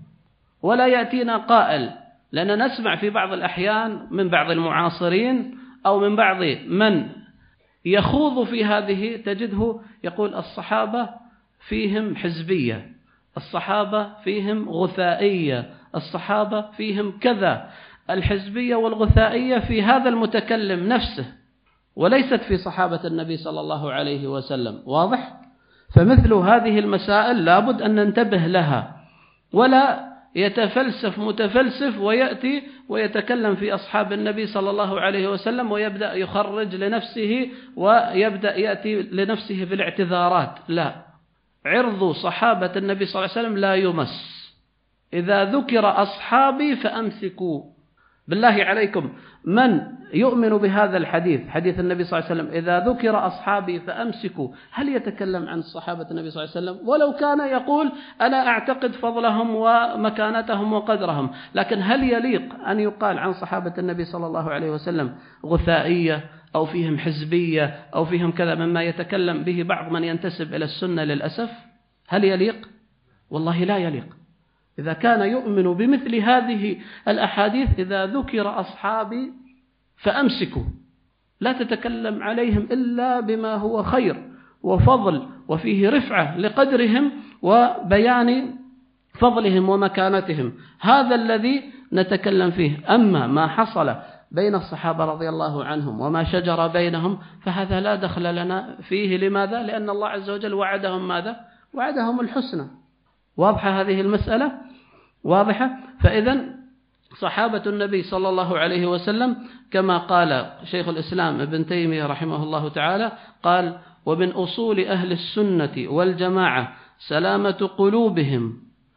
ولا يأتينا قائل، لأننا نسمع في بعض الأحيان من بعض المعاصرين أو من بعض من يخوض في هذه، تجده يقول الصحابة فيهم حزبية، الصحابة فيهم غثائية، الصحابة فيهم كذا. الحزبية والغثائية في هذا المتكلم نفسه، وليست في صحابة النبي صلى الله عليه وسلم. واضح؟ فمثل هذه المسائل لابد أن ننتبه لها، ولا يتفلسف متفلسف ويأتي ويتكلم في أصحاب النبي صلى الله عليه وسلم ويبدأ يخرج لنفسه ويبدأ يأتي لنفسه بالاعتذارات. لا، عرض صحابة النبي صلى الله عليه وسلم لا يمس. إذا ذكر أصحابي فأمسكوا. بالله عليكم، من يؤمن بهذا الحديث، حديث النبي صلى الله عليه وسلم إذا ذكر أصحابي فأمسكوا، هل يتكلم عن صحابة النبي صلى الله عليه وسلم؟ ولو كان يقول أنا أعتقد فضلهم ومكانتهم وقدرهم، لكن هل يليق أن يقال عن صحابة النبي صلى الله عليه وسلم غثائية أو فيهم حزبية أو فيهم كذا مما يتكلم به بعض من ينتسب إلى السنة للأسف؟ هل يليق؟ والله لا يليق. إذا كان يؤمن بمثل هذه الأحاديث إذا ذكر أصحابي فأمسكوا، لا تتكلم عليهم إلا بما هو خير وفضل وفيه رفعة لقدرهم وبيان فضلهم ومكانتهم، هذا الذي نتكلم فيه. أما ما حصل بين الصحابة رضي الله عنهم وما شجر بينهم فهذا لا دخل لنا فيه. لماذا؟ لأن الله عز وجل وعدهم ماذا؟ وعدهم الحسنى. واضحة هذه المسألة؟ واضحة. فإذا صحابة النبي صلى الله عليه وسلم كما قال شيخ الإسلام ابن تيمية رحمه الله تعالى، قال ومن أصول أهل السنة والجماعة سلامة قلوبهم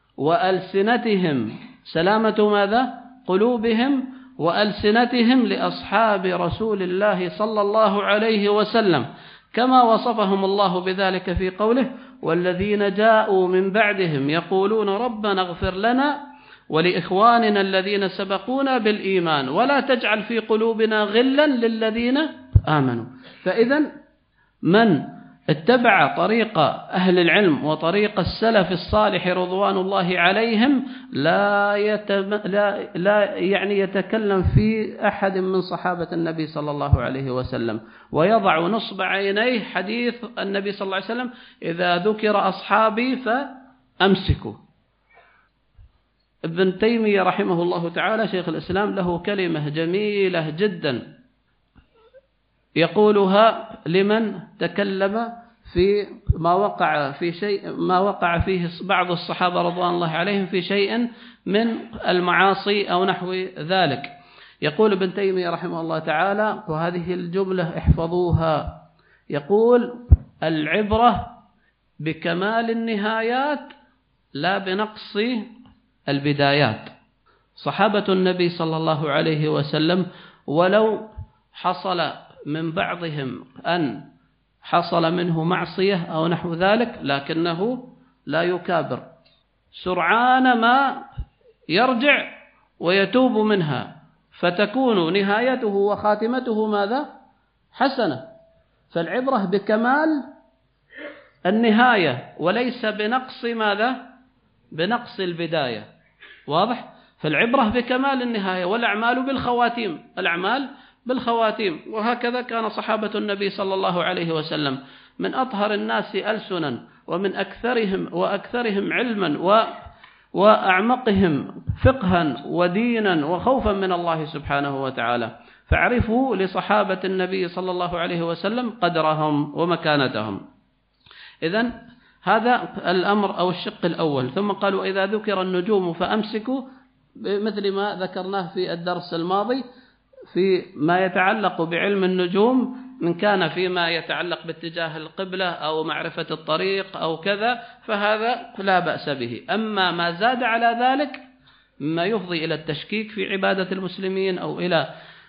وألسنتهم، سلامة ماذا؟ قلوبهم وألسنتهم لأصحاب رسول الله صلى الله عليه وسلم، كما وصفهم الله بذلك في قوله والذين جاءوا من بعدهم يقولون ربنا اغفر لنا ولإخواننا الذين سبقونا بالإيمان ولا تجعل في قلوبنا غلا للذين آمنوا. فإذا من اتبع طريق أهل العلم وطريق السلف الصالح رضوان الله عليهم لا يعني يتكلم في أحد من صحابة النبي صلى الله عليه وسلم، ويضع نصب عينيه حديث النبي صلى الله عليه وسلم إذا ذكر أصحابي فأمسكوا. ابن تيمية رحمه الله تعالى شيخ الإسلام له كلمة جميلة جدا يقولها لمن تكلم في ما وقع فيه بعض الصحابة رضوان الله عليهم في شيء من المعاصي أو نحو ذلك. يقول ابن تيمية رحمه الله تعالى، وهذه الجملة احفظوها، يقول العبرة بكمال النهايات لا بنقص البدايات. صحابة النبي صلى الله عليه وسلم ولو حصل من بعضهم أن حصل منه معصية أو نحو ذلك لكنه لا يكابر، سرعان ما يرجع ويتوب منها فتكون نهايته وخاتمته ماذا؟ حسنة. فالعبرة بكمال النهاية وليس بنقص ماذا؟ بنقص البداية. واضح؟ فالعبرة بكمال النهاية والأعمال بالخواتيم، الأعمال بالخواتيم. وهكذا كان صحابة النبي صلى الله عليه وسلم من أطهر الناس ألسنا ومن أكثرهم علما وأعمقهم فقها ودينا وخوفا من الله سبحانه وتعالى. فاعرفوا لصحابة النبي صلى الله عليه وسلم قدرهم ومكانتهم. إذن هذا الأمر أو الشق الأول. ثم قالوا إذا ذكر النجوم فأمسكوا، مثل ما ذكرناه في الدرس الماضي في ما يتعلق بعلم النجوم، من كان فيما يتعلق باتجاه القبلة أو معرفة الطريق أو كذا فهذا لا بأس به. أما ما زاد على ذلك ما يفضي إلى التشكيك في عبادة المسلمين أو إلى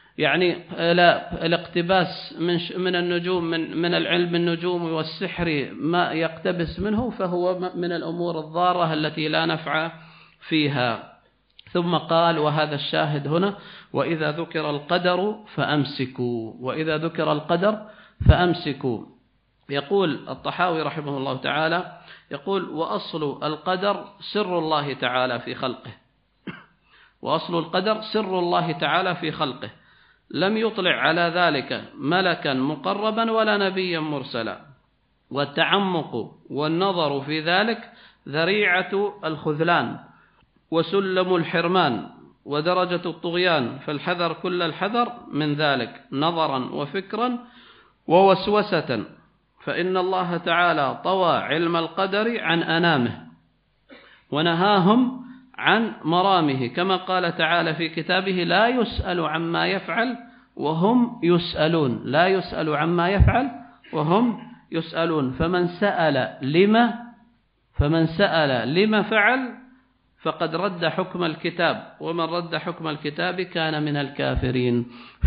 إلى الاقتباس من النجوم من العلم النجوم والسحر ما يقتبس منه، فهو من الأمور الضارة التي لا نفع فيها. ثم قال وهذا الشاهد هنا وإذا ذكر القدر فأمسكوا، وإذا ذكر القدر فأمسكوا. يقول الطحاوي رحمه الله تعالى يقول: وأصل القدر سر الله تعالى في خلقه، وأصل القدر سر الله تعالى في خلقه، لم يطلع على ذلك ملكا مقربا ولا نبيا مرسلا، والتعمق والنظر في ذلك ذريعة الخذلان وسلم الحرمان ودرجة الطغيان، فالحذر كل الحذر من ذلك نظرا وفكرا ووسوسة، فإن الله تعالى طوى علم القدر عن أنامه ونهاهم عن مرامه، كما قال تعالى في كتابه: لا يسأل عما يفعل وهم يسألون، لا يسأل عما يفعل وهم يسألون. فمن سأل لما فعل فقد رد حكم الكتاب، ومن رد حكم الكتاب كان من الكافرين.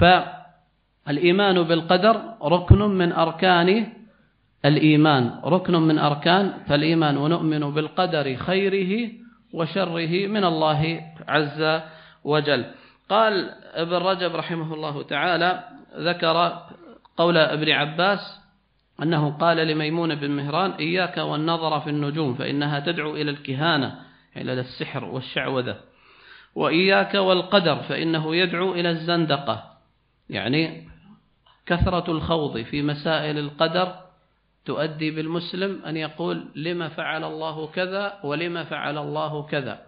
فالإيمان بالقدر ركن من أركان الإيمان، ركن من أركان الإيمان، ونؤمن بالقدر خيره وشره من الله عز وجل. قال ابن رجب رحمه الله تعالى ذكر قول ابن عباس أنه قال لميمون بن مهران: إياك والنظر في النجوم فإنها تدعو إلى الكهانة، إلى السحر والشعوذة، وإياك والقدر فإنه يدعو إلى الزندقة، يعني كثرة الخوض في مسائل القدر تؤدي بالمسلم أن يقول: لما فعل الله كذا ولما فعل الله كذا،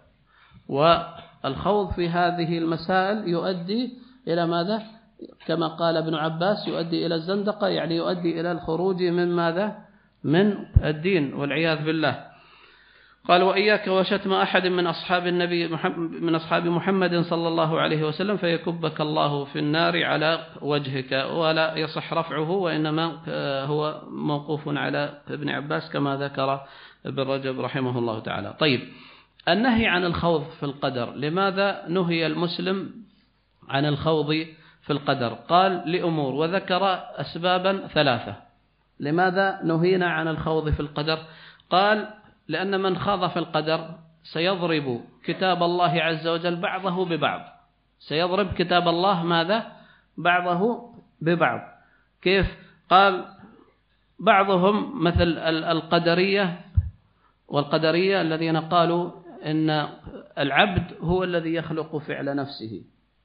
والخوض في هذه المسائل يؤدي إلى ماذا؟ كما قال ابن عباس: يؤدي إلى الزندقة، يعني يؤدي إلى الخروج من ماذا؟ من الدين والعياذ بالله. قال: وإياك وشتم أحد من أصحاب النبي من أصحاب محمد صلى الله عليه وسلم فيكبك الله في النار على وجهك. ولا يصح رفعه، وإنما هو موقوف على ابن عباس كما ذكر ابن رجب رحمه الله تعالى. طيب، النهي عن الخوض في القدر، لماذا نهي المسلم عن الخوض في القدر؟ قال: لأمور، وذكر أسبابا ثلاثة. لماذا نهينا عن الخوض في القدر؟ قال: لأن من خاض في القدر سيضرب كتاب الله عز وجل بعضه ببعض، سيضرب كتاب الله ماذا؟ بعضه ببعض. كيف؟ قال: بعضهم مثل القدرية، والقدرية الذين قالوا إن العبد هو الذي يخلق فعل نفسه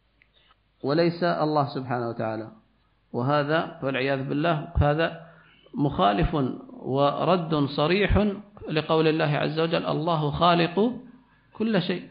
وليس الله سبحانه وتعالى، وهذا والعياذ بالله هذا مخالف ورد صريح لقول الله عز وجل: الله خالق كل شيء.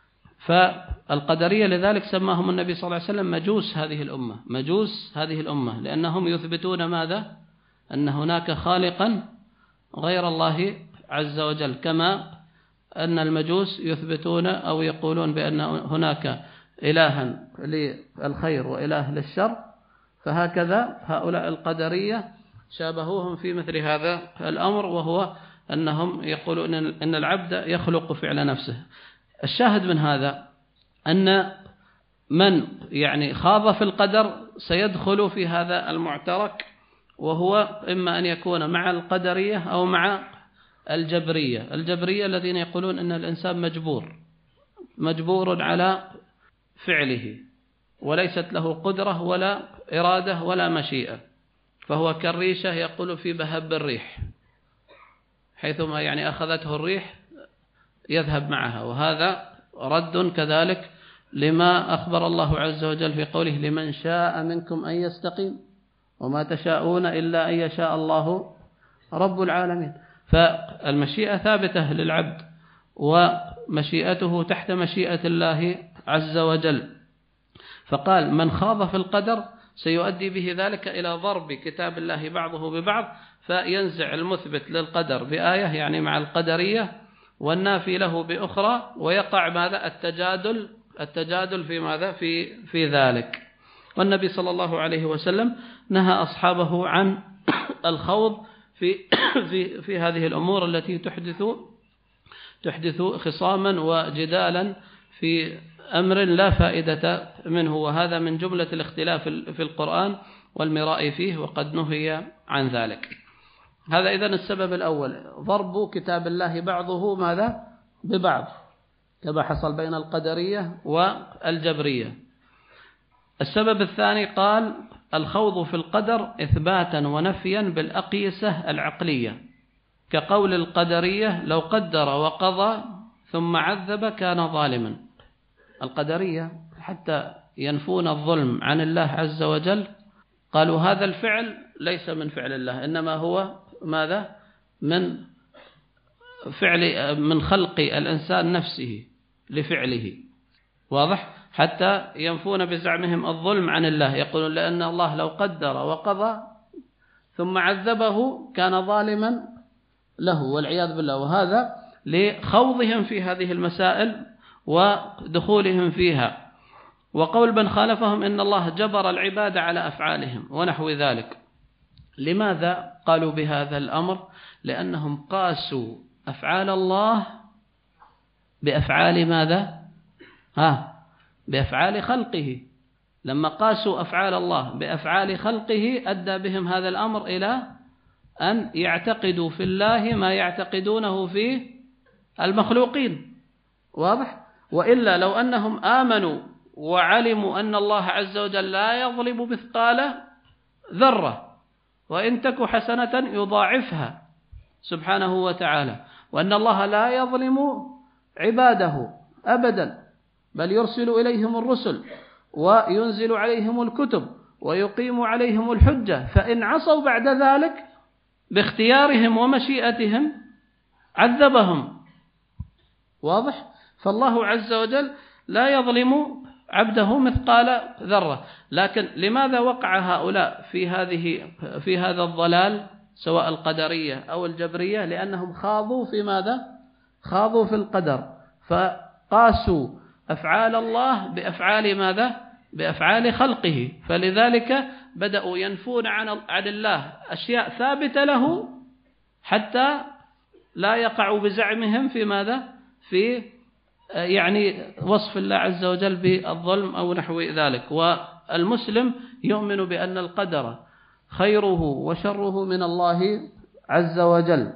فالقدرية لذلك سماهم النبي صلى الله عليه وسلم مجوس هذه الأمة، مجوس هذه الأمة، لأنهم يثبتون ماذا؟ أن هناك خالقا غير الله عز وجل، كما أن المجوس يثبتون أو يقولون بأن هناك إلها للخير وإله للشر، فهكذا هؤلاء القدرية شابهوهم في مثل هذا الأمر، وهو أنهم يقولون أن العبد يخلق فعل نفسه. الشاهد من هذا أن من يعني خاض في القدر سيدخل في هذا المعترك، وهو إما أن يكون مع القدرية أو مع الجبرية. الجبرية الذين يقولون أن الإنسان مجبور على فعله، وليست له قدرة ولا إرادة ولا مشيئة، فهو كالريشة يقول في بهب الريح، حيثما يعني أخذته الريح يذهب معها. وهذا رد كذلك لما أخبر الله عز وجل في قوله: لمن شاء منكم أن يستقيم وما تشاءون إلا أن يشاء الله رب العالمين. فالمشيئة ثابتة للعبد، ومشيئته تحت مشيئة الله عز وجل. فقال: من خاض في القدر سيؤدي به ذلك إلى ضرب كتاب الله بعضه ببعض، فينزع المثبت للقدر بآية يعني مع القدرية، والنافي له بأخرى، ويقع ماذا؟ التجادل في ماذا؟ في ذلك. والنبي صلى الله عليه وسلم نهى أصحابه عن الخوض في هذه الأمور التي تحدث خصاما وجدالا في أمر لا فائدة منه، وهذا من جملة الاختلاف في القرآن والمراء فيه، وقد نهي عن ذلك. هذا إذن السبب الأول، ضرب كتاب الله بعضه ماذا؟ ببعض، كما حصل بين القدرية والجبرية. السبب الثاني قال: الخوض في القدر إثباتا ونفيا بالأقيسة العقلية، كقول القدرية لو قدر وقضى ثم عذب كان ظالما. القدرية حتى ينفون الظلم عن الله عز وجل قالوا هذا الفعل ليس من فعل الله، إنما هو ماذا؟ من خلق الإنسان نفسه لفعله. واضح؟ حتى ينفون بزعمهم الظلم عن الله، يقولون لأن الله لو قدر وقضى ثم عذبه كان ظالما له والعياذ بالله. وهذا لخوضهم في هذه المسائل ودخولهم فيها. وقول من خالفهم إن الله جبر العباد على أفعالهم ونحو ذلك. لماذا قالوا بهذا الأمر؟ لأنهم قاسوا أفعال الله بأفعال ماذا؟ بأفعال خلقه. لما قاسوا أفعال الله بأفعال خلقه أدى بهم هذا الأمر إلى أن يعتقدوا في الله ما يعتقدونه في المخلوقين. واضح؟ وإلا لو أنهم آمنوا وعلموا أن الله عز وجل لا يظلم مثقال ذرة وإن تك حسنة يضاعفها سبحانه وتعالى، وأن الله لا يظلم عباده أبدا، بل يرسل إليهم الرسل وينزل عليهم الكتب ويقيم عليهم الحجة، فإن عصوا بعد ذلك باختيارهم ومشيئتهم عذبهم. واضح؟ فالله عز وجل لا يظلم عبده مثقال ذرة. لكن لماذا وقع هؤلاء في هذا الضلال سواء القدرية أو الجبرية؟ لأنهم خاضوا في ماذا؟ خاضوا في القدر، فقاسوا أفعال الله بأفعال ماذا؟ بأفعال خلقه. فلذلك بدأوا ينفون عن الله أشياء ثابتة له حتى لا يقعوا بزعمهم في ماذا؟ في وصف الله عز وجل بالظلم أو نحو ذلك. والمسلم يؤمن بأن القدر خيره وشره من الله عز وجل،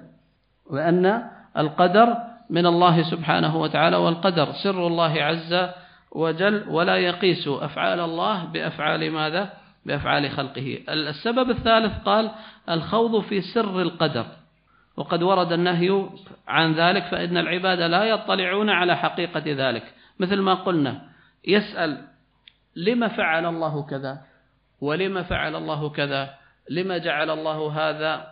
وأن القدر من الله سبحانه وتعالى، والقدر سر الله عز وجل، ولا يقيس أفعال الله بأفعال ماذا؟ بأفعال خلقه. السبب الثالث قال الخوض في سر القدر، وقد ورد النهي عن ذلك، فإن العباد لا يطلعون على حقيقة ذلك. مثل ما قلنا يسأل لما فعل الله كذا، ولما فعل الله كذا، لما جعل الله هذا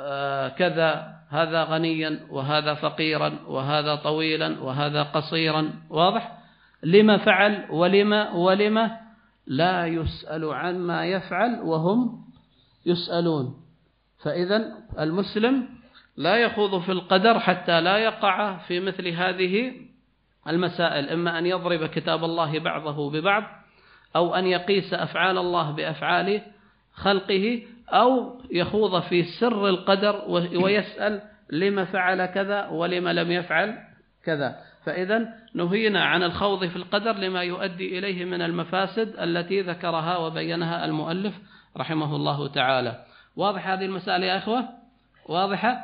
كذا، هذا غنيا وهذا فقيرا وهذا طويلا وهذا قصيرا. واضح؟ لما فعل ولما لا يسأل عما يفعل وهم يسألون. فإذا المسلم لا يخوض في القدر حتى لا يقع في مثل هذه المسائل، إما أن يضرب كتاب الله بعضه ببعض، أو أن يقيس أفعال الله بأفعال خلقه، أو يخوض في سر القدر ويسأل لما فعل كذا ولما لم يفعل كذا. فإذا نهينا عن الخوض في القدر لما يؤدي إليه من المفاسد التي ذكرها وبينها المؤلف رحمه الله تعالى. واضح هذه المسألة يا أخوة؟ واضحة؟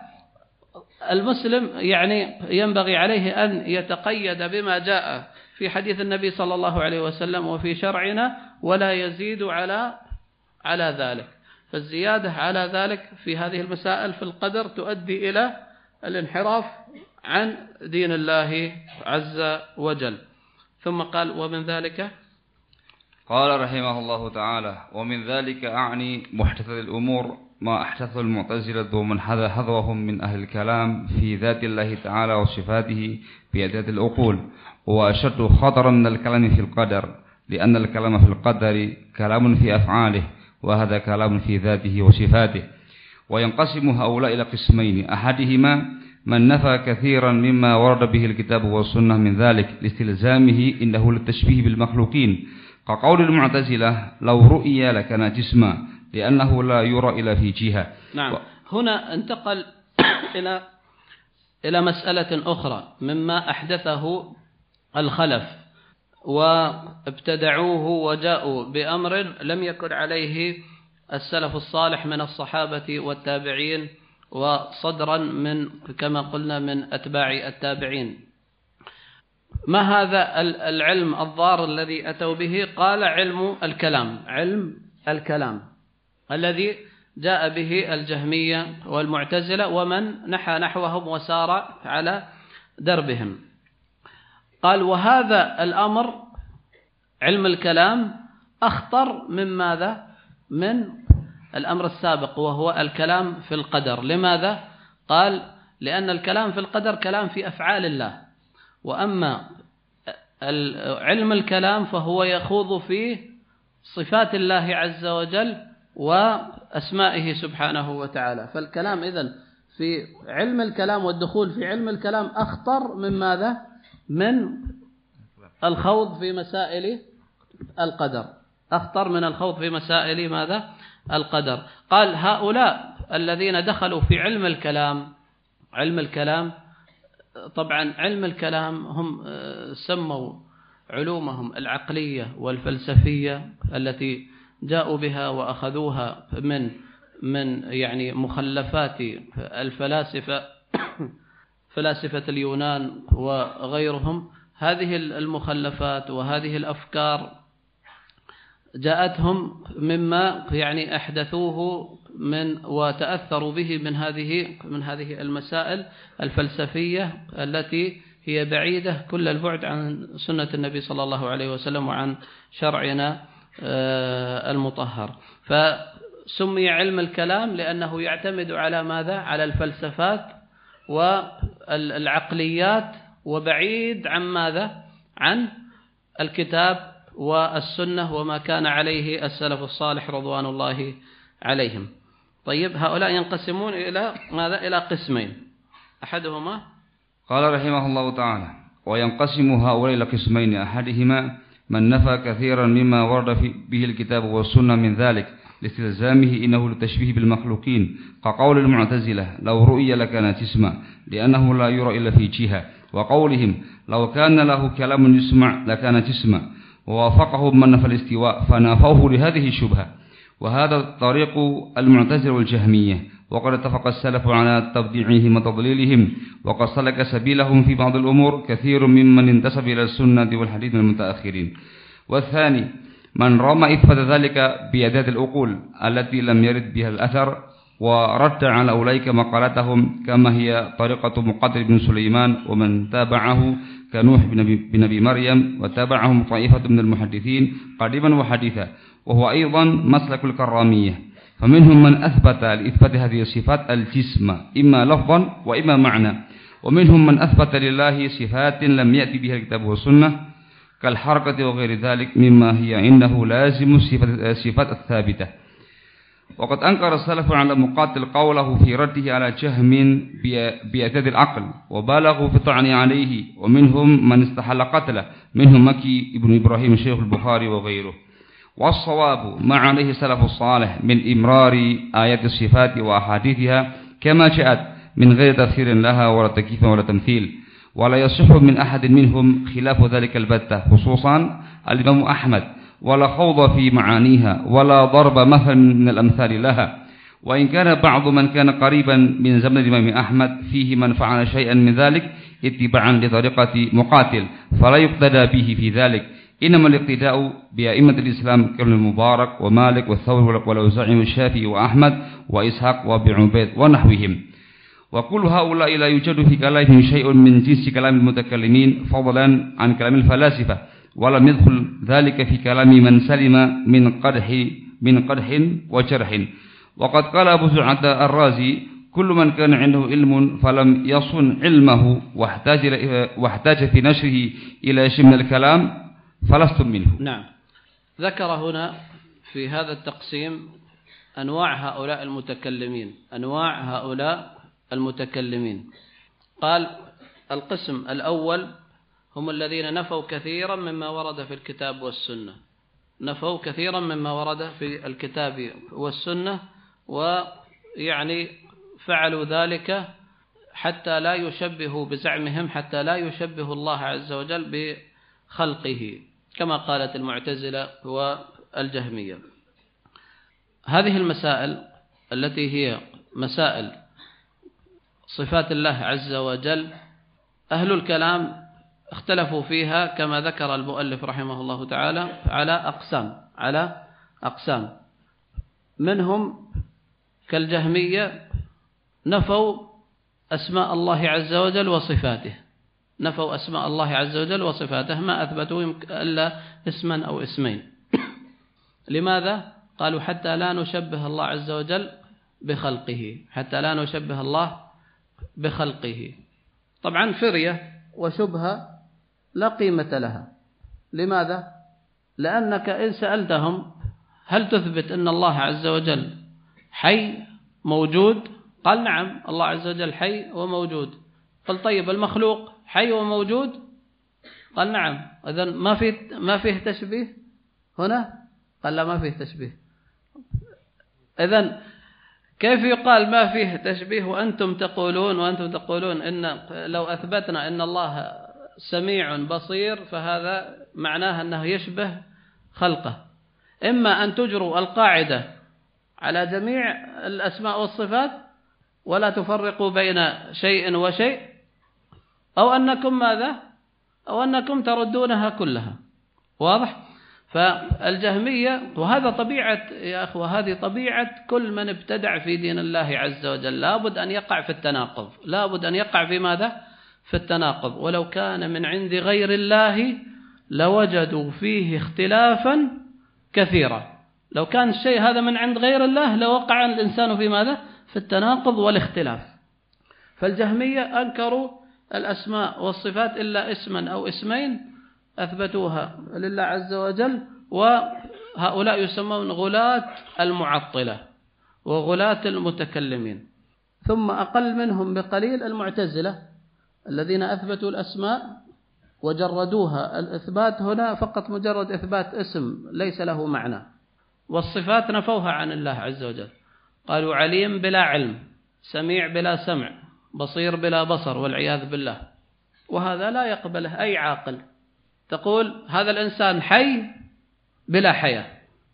المسلم ينبغي عليه أن يتقيد بما جاء في حديث النبي صلى الله عليه وسلم وفي شرعنا، ولا يزيد على ذلك. فالزيادة على ذلك في هذه المسائل في القدر تؤدي إلى الانحراف عن دين الله عز وجل. ثم قال ومن ذلك،
قال رحمه الله تعالى ومن ذلك أعني محدث الأمور ما أحدث المعتزلة ومن حذوهم من أهل الكلام في ذات الله تعالى وصفاته بأداة العقول، وأشد خطرا من الكلام في القدر، لأن الكلام في القدر كلام في أفعاله، وهذا كلام في ذاته وصفاته. وينقسم هؤلاء إلى قسمين: أحدهما من نفى كثيرا مما ورد به الكتاب والسنة من ذلك لاستلزامه إنه للتشبيه بالمخلوقين، كقول المعتزلة لو رؤي لكان جسما، لأنه لا يرى إلا في جهة.
نعم. هنا انتقل إلى مسألة أخرى مما أحدثه الخلف وابتدعوه وجاءوا بأمر لم يكن عليه السلف الصالح من الصحابة والتابعين، وصدرا من كما قلنا من أتباع التابعين. ما هذا العلم الضار الذي أتوا به؟ قال علم الكلام. علم الكلام الذي جاء به الجهمية والمعتزلة ومن نحى نحوهم وسار على دربهم. قال وهذا الأمر علم الكلام أخطر من ماذا؟ من الأمر السابق وهو الكلام في القدر. لماذا؟ قال لأن الكلام في القدر كلام في أفعال الله، وأما علم الكلام فهو يخوض في صفات الله عز وجل وأسمائه سبحانه وتعالى. فالكلام إذن في علم الكلام والدخول في علم الكلام أخطر من ماذا؟ من الخوض في مسائل القدر، أخطر من الخوض في مسائل ماذا؟ القدر. قال هؤلاء الذين دخلوا في علم الكلام طبعا علم الكلام هم سموا علومهم العقلية والفلسفية التي جاءوا بها وأخذوها من يعني مخلفات فلاسفة اليونان وغيرهم. هذه المخلفات وهذه الأفكار جاءتهم مما يعني أحدثوه وتأثروا به من هذه المسائل الفلسفية التي هي بعيدة كل البعد عن سنة النبي صلى الله عليه وسلم وعن شرعنا المطهر. فسمي علم الكلام لأنه يعتمد على ماذا؟ على الفلسفات والعقليات، وبعيد عن ماذا؟ عن الكتاب والسنة وما كان عليه السلف الصالح رضوان الله عليهم. طيب هؤلاء ينقسمون إلى ماذا؟ إلى قسمين. أحدهما
قال رحمه الله تعالى وينقسم هؤلاء إلى قسمين، أحدهما من نفى كثيرا مما ورد به الكتاب والسنة من ذلك لاستلزامه إنه للتشبيه بالمخلوقين، كقول المعتزلة لو رؤي لكان جسما لأنه لا يرى إلا في جهة، وقولهم لو كان له كلام يسمع لكان جسما، ووافقهم من نفى الاستواء فنافوه لهذه الشبهة. وهذا طريق المعتزلة والجهمية، وقد اتفق السلف على تبديعهم وتضليلهم، وقد سلك سبيلهم في بعض الأمور كثير ممن انتسب إلى السنة والحديث من المتأخرين. والثاني من رمى إثبات ذلك بأداة العقول التي لم يرد بها الأثر، ورد على أولئك مقالتهم كما هي طريقة مقاتل بن سليمان ومن تابعه كنوح بن أبي مريم، وتابعهم طائفة من المحدثين قديما وحديثا، وهو أيضا مسلك الكرامية. فمنهم من أثبت لإثبات هذه الصفات الجسم إما لفظا وإما معنى، ومنهم من أثبت لله صفات لم يأتي بها الكتاب والسنة كالحركة وغير ذلك مما هي عنده لازم الصفات الثابتة. وقد أنكر السلف على مقاتل قوله في رده على جهم بأداة العقل، وبالغوا في الطعن عليه، ومنهم من استحل قتله، منهم مكي ابن إبراهيم شيخ البخاري وغيره. والصواب ما عليه السلف الصالح من إمرار آيات الصفات وأحاديثها كما جاءت من غير تفسير لها ولا تكييف ولا تمثيل، ولا يصح من أحد منهم خلاف ذلك البتة، خصوصا الإمام أحمد، ولا خوض في معانيها ولا ضرب مثل من الأمثال لها. وإن كان بعض من كان قريبا من زمن الإمام أحمد فيه من فعل شيئا من ذلك اتباعا لطريقة مقاتل فلا يقتدى به في ذلك، إنما الاقتداء بأئمة الإسلام كابن المبارك ومالك والثوري والأوزاعي والشافعي وأحمد وإسحاق وابن عبيد ونحوهم. وكل هؤلاء لا يوجد في كلامهم شيء من جنس كلام المتكلمين فضلا عن كلام الفلاسفة، ولم يدخل ذلك في كلام من سلم من قدح وجرح. وقد قال أبو زرعة الرازي كل من كان عنده علم فلم يصن علمه واحتاج في نشره إلى شيء من الكلام فلستم منه.
نعم. ذكر هنا في هذا التقسيم أنواع هؤلاء المتكلمين. قال القسم الأول هم الذين نفوا كثيرا مما ورد في الكتاب والسنة، نفوا كثيرا مما ورد في الكتاب والسنة، ويعني فعلوا ذلك حتى لا يشبهوا بزعمهم، حتى لا يشبه الله عز وجل بخلقه كما قالت المعتزلة والجهمية. هذه المسائل التي هي مسائل صفات الله عز وجل أهل الكلام اختلفوا فيها كما ذكر المؤلف رحمه الله تعالى على أقسام. منهم كالجهمية نفوا أسماء الله عز وجل وصفاته، نفوا أسماء الله عز وجل وصفاته، ما أثبتوا إلا اسما أو اسمين. لماذا؟ قالوا حتى لا نشبه الله عز وجل بخلقه، حتى لا نشبه الله بخلقه. طبعا فرية وشبهة لا قيمة لها. لماذا؟ لأنك إن سألتهم هل تثبت أن الله عز وجل حي موجود؟ قال نعم الله عز وجل حي وموجود. قل طيب المخلوق حي وموجود؟ قال نعم. إذن ما فيه تشبيه هنا؟ قال لا ما فيه تشبيه. إذن كيف يقال ما فيه تشبيه وأنتم تقولون إن لو أثبتنا أن الله سميع بصير فهذا معناه أنه يشبه خلقه. إما أن تجروا القاعدة على جميع الأسماء والصفات ولا تفرقوا بين شيء وشيء، أو أنكم ماذا؟ أو أنكم تردونها كلها. واضح؟ فالجهمية، وهذا طبيعة يا أخوة، هذه طبيعة كل من ابتدع في دين الله عز وجل، لابد أن يقع في التناقض، لابد أن يقع في ماذا؟ في التناقض. ولو كان من عند غير الله لوجدوا فيه اختلافا كثيرا. لو كان الشيء هذا من عند غير الله لوقع الإنسان في ماذا؟ في التناقض والاختلاف. فالجهمية أنكروا الأسماء والصفات إلا اسما أو اسمين أثبتوها لله عز وجل، وهؤلاء يسمون غلاة المعطلة وغلاة المتكلمين. ثم أقل منهم بقليل المعتزلة الذين أثبتوا الأسماء وجردوها، الإثبات هنا فقط مجرد إثبات اسم ليس له معنى، والصفات نفوها عن الله عز وجل. قالوا عليم بلا علم، سميع بلا سمع، بصير بلا بصر، والعياذ بالله. وهذا لا يقبله أي عاقل. تقول هذا الإنسان حي بلا حياة،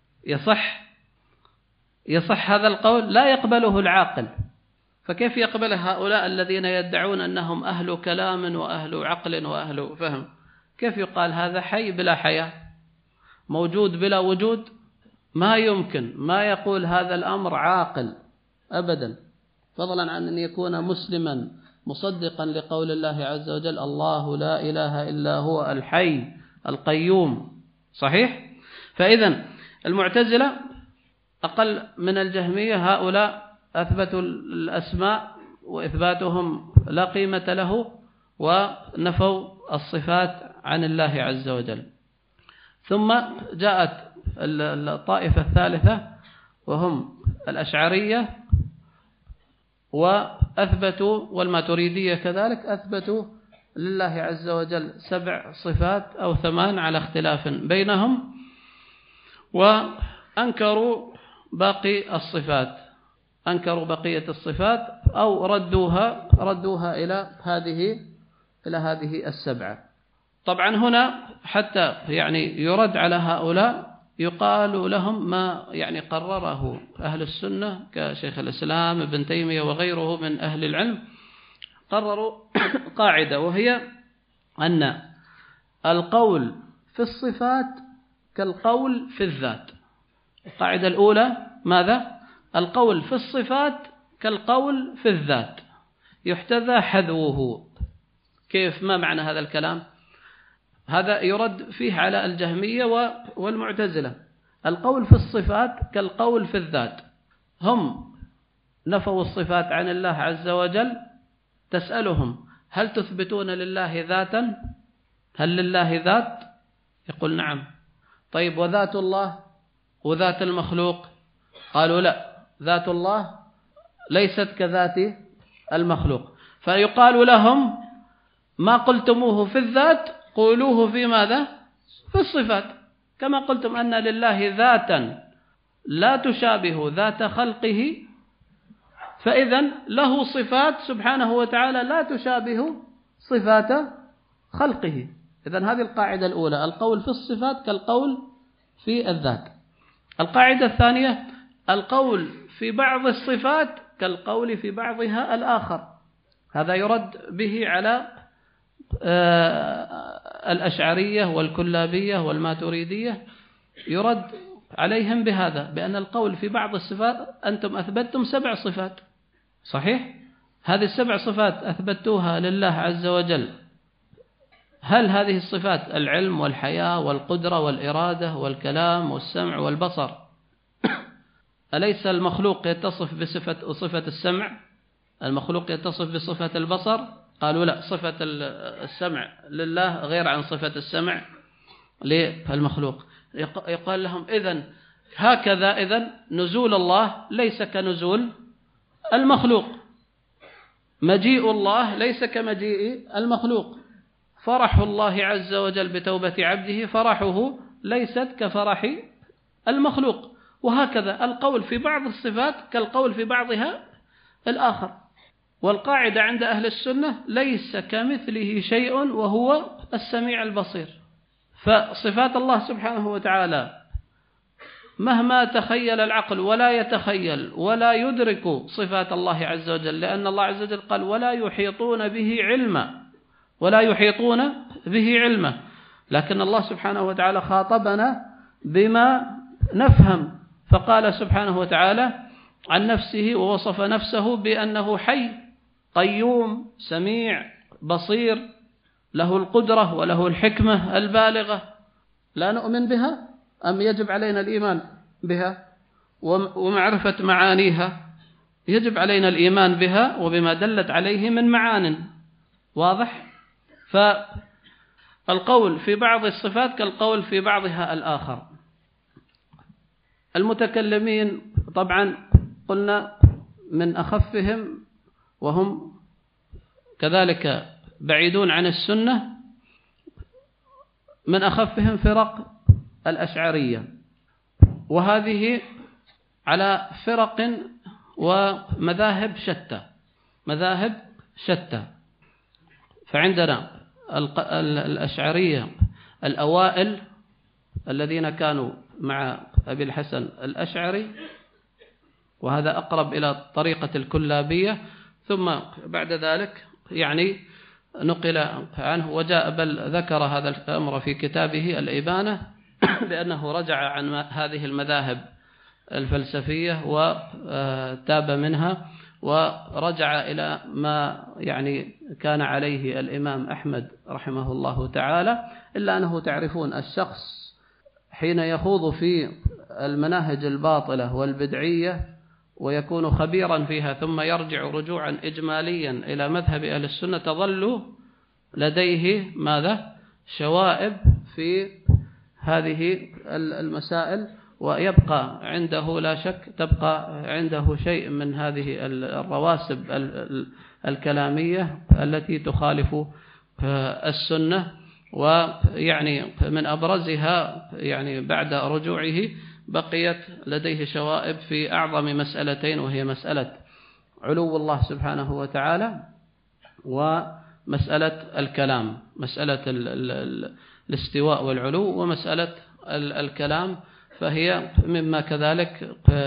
يصح هذا القول؟ لا يقبله العاقل. فكيف يقبله هؤلاء الذين يدعون أنهم أهل كلام وأهل عقل وأهل فهم؟ كيف يقال هذا حي بلا حياة، موجود بلا وجود؟ ما يمكن، ما يقول هذا الأمر عاقل أبدا، فضلا عن أن يكون مسلما مصدقا لقول الله عز وجل الله لا إله إلا هو الحي القيوم. صحيح؟ فإذا المعتزلة أقل من الجهمية، هؤلاء أثبتوا الأسماء وإثباتهم لا قيمة له، ونفوا الصفات عن الله عز وجل. ثم جاءت الطائفة الثالثة وهم الأشعرية، وأثبتوا، والماتريدية كذلك، أثبتوا لله عز وجل 7 صفات أو 8 على اختلاف بينهم، وأنكروا باقي الصفات، أنكروا بقية الصفات أو ردوها إلى هذه 7. طبعا هنا حتى يعني يرد على هؤلاء يقال لهم ما يعني قرره أهل السنة كشيخ الإسلام ابن تيمية وغيره من أهل العلم، قرروا قاعدة، وهي أن القول في الصفات كالقول في الذات. القاعدة الأولى ماذا؟ القول في الصفات كالقول في الذات، يحتذى حذوه. كيف؟ ما معنى هذا الكلام؟ هذا يرد فيه على الجهمية والمعتزلة. القول في الصفات كالقول في الذات، هم نفوا الصفات عن الله عز وجل. تسألهم هل تثبتون لله ذاتا؟ هل لله ذات؟ يقول نعم. طيب وذات الله وذات المخلوق؟ قالوا لا، ذات الله ليست كذات المخلوق. فيقال لهم ما قلتموه في الذات قولوه في ماذا؟ في الصفات. كما قلتم أن لله ذاتا لا تشابه ذات خلقه، فإذا له صفات سبحانه وتعالى لا تشابه صفات خلقه. إذن هذه القاعدة الأولى، القول في الصفات كالقول في الذات. القاعدة الثانية، القول في بعض الصفات كالقول في بعضها الآخر. هذا يرد به على الأشعرية والكلابية والماتريدية، يرد عليهم بهذا، بأن القول في بعض الصفات أنتم أثبتتم 7 صفات صحيح؟ هذه ال7 صفات أثبتوها لله عز وجل، هل هذه الصفات العلم والحياة والقدرة والإرادة والكلام والسمع والبصر أليس المخلوق يتصف صفة السمع؟ المخلوق يتصف بصفة البصر؟ قالوا لا، صفة السمع لله غير عن صفة السمع للمخلوق. يقال لهم إذن هكذا إذن نزول الله ليس كنزول المخلوق، مجيء الله ليس كمجيء المخلوق، فرح الله عز وجل بتوبة عبده فرحه ليست كفرح المخلوق، وهكذا القول في بعض الصفات كالقول في بعضها الآخر. والقاعدة عند أهل السنة ليس كمثله شيء وهو السميع البصير. فصفات الله سبحانه وتعالى مهما تخيل العقل ولا يتخيل ولا يدرك صفات الله عز وجل، لأن الله عز وجل قال ولا يحيطون به علما، ولا يحيطون به علما. لكن الله سبحانه وتعالى خاطبنا بما نفهم، فقال سبحانه وتعالى عن نفسه ووصف نفسه بأنه حي قيوم سميع بصير له القدرة وله الحكمة البالغة. لا نؤمن بها أم يجب علينا الإيمان بها ومعرفة معانيها؟ يجب علينا الإيمان بها وبما دلت عليه من معان. واضح؟ فالقول في بعض الصفات كالقول في بعضها الآخر. المتكلمين طبعا قلنا من أخفهم وهم كذلك بعيدون عن السنة، من أخفهم فرق الأشعرية، وهذه على فرق ومذاهب شتى، مذاهب شتى. فعندنا الأشعرية الأوائل الذين كانوا مع أبي الحسن الأشعري، وهذا أقرب إلى طريقة الكلابية، ثم بعد ذلك يعني نقل عنه وجاء بل ذكر هذا الأمر في كتابه الإبانة بأنه رجع عن هذه المذاهب الفلسفية وتاب منها ورجع إلى ما يعني كان عليه الإمام أحمد رحمه الله تعالى. إلا أنه تعرفون الشخص حين يخوض في المناهج الباطلة والبدعية ويكون خبيرا فيها ثم يرجع رجوعا إجماليا إلى مذهب أهل السنة تظل لديه ماذا؟ شوائب في هذه المسائل، ويبقى عنده لا شك تبقى عنده شيء من هذه الرواسب الكلامية التي تخالف السنة. ويعني من أبرزها يعني بعد رجوعه بقيت لديه شوائب في أعظم مسألتين، وهي مسألة علو الله سبحانه وتعالى ومسألة الكلام، مسألة الاستواء والعلو ومسألة الكلام. فهي مما كذلك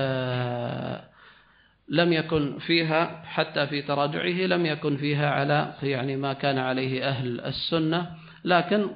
لم يكن فيها حتى في تراجعه لم يكن فيها على يعني ما كان عليه أهل السنة، لكن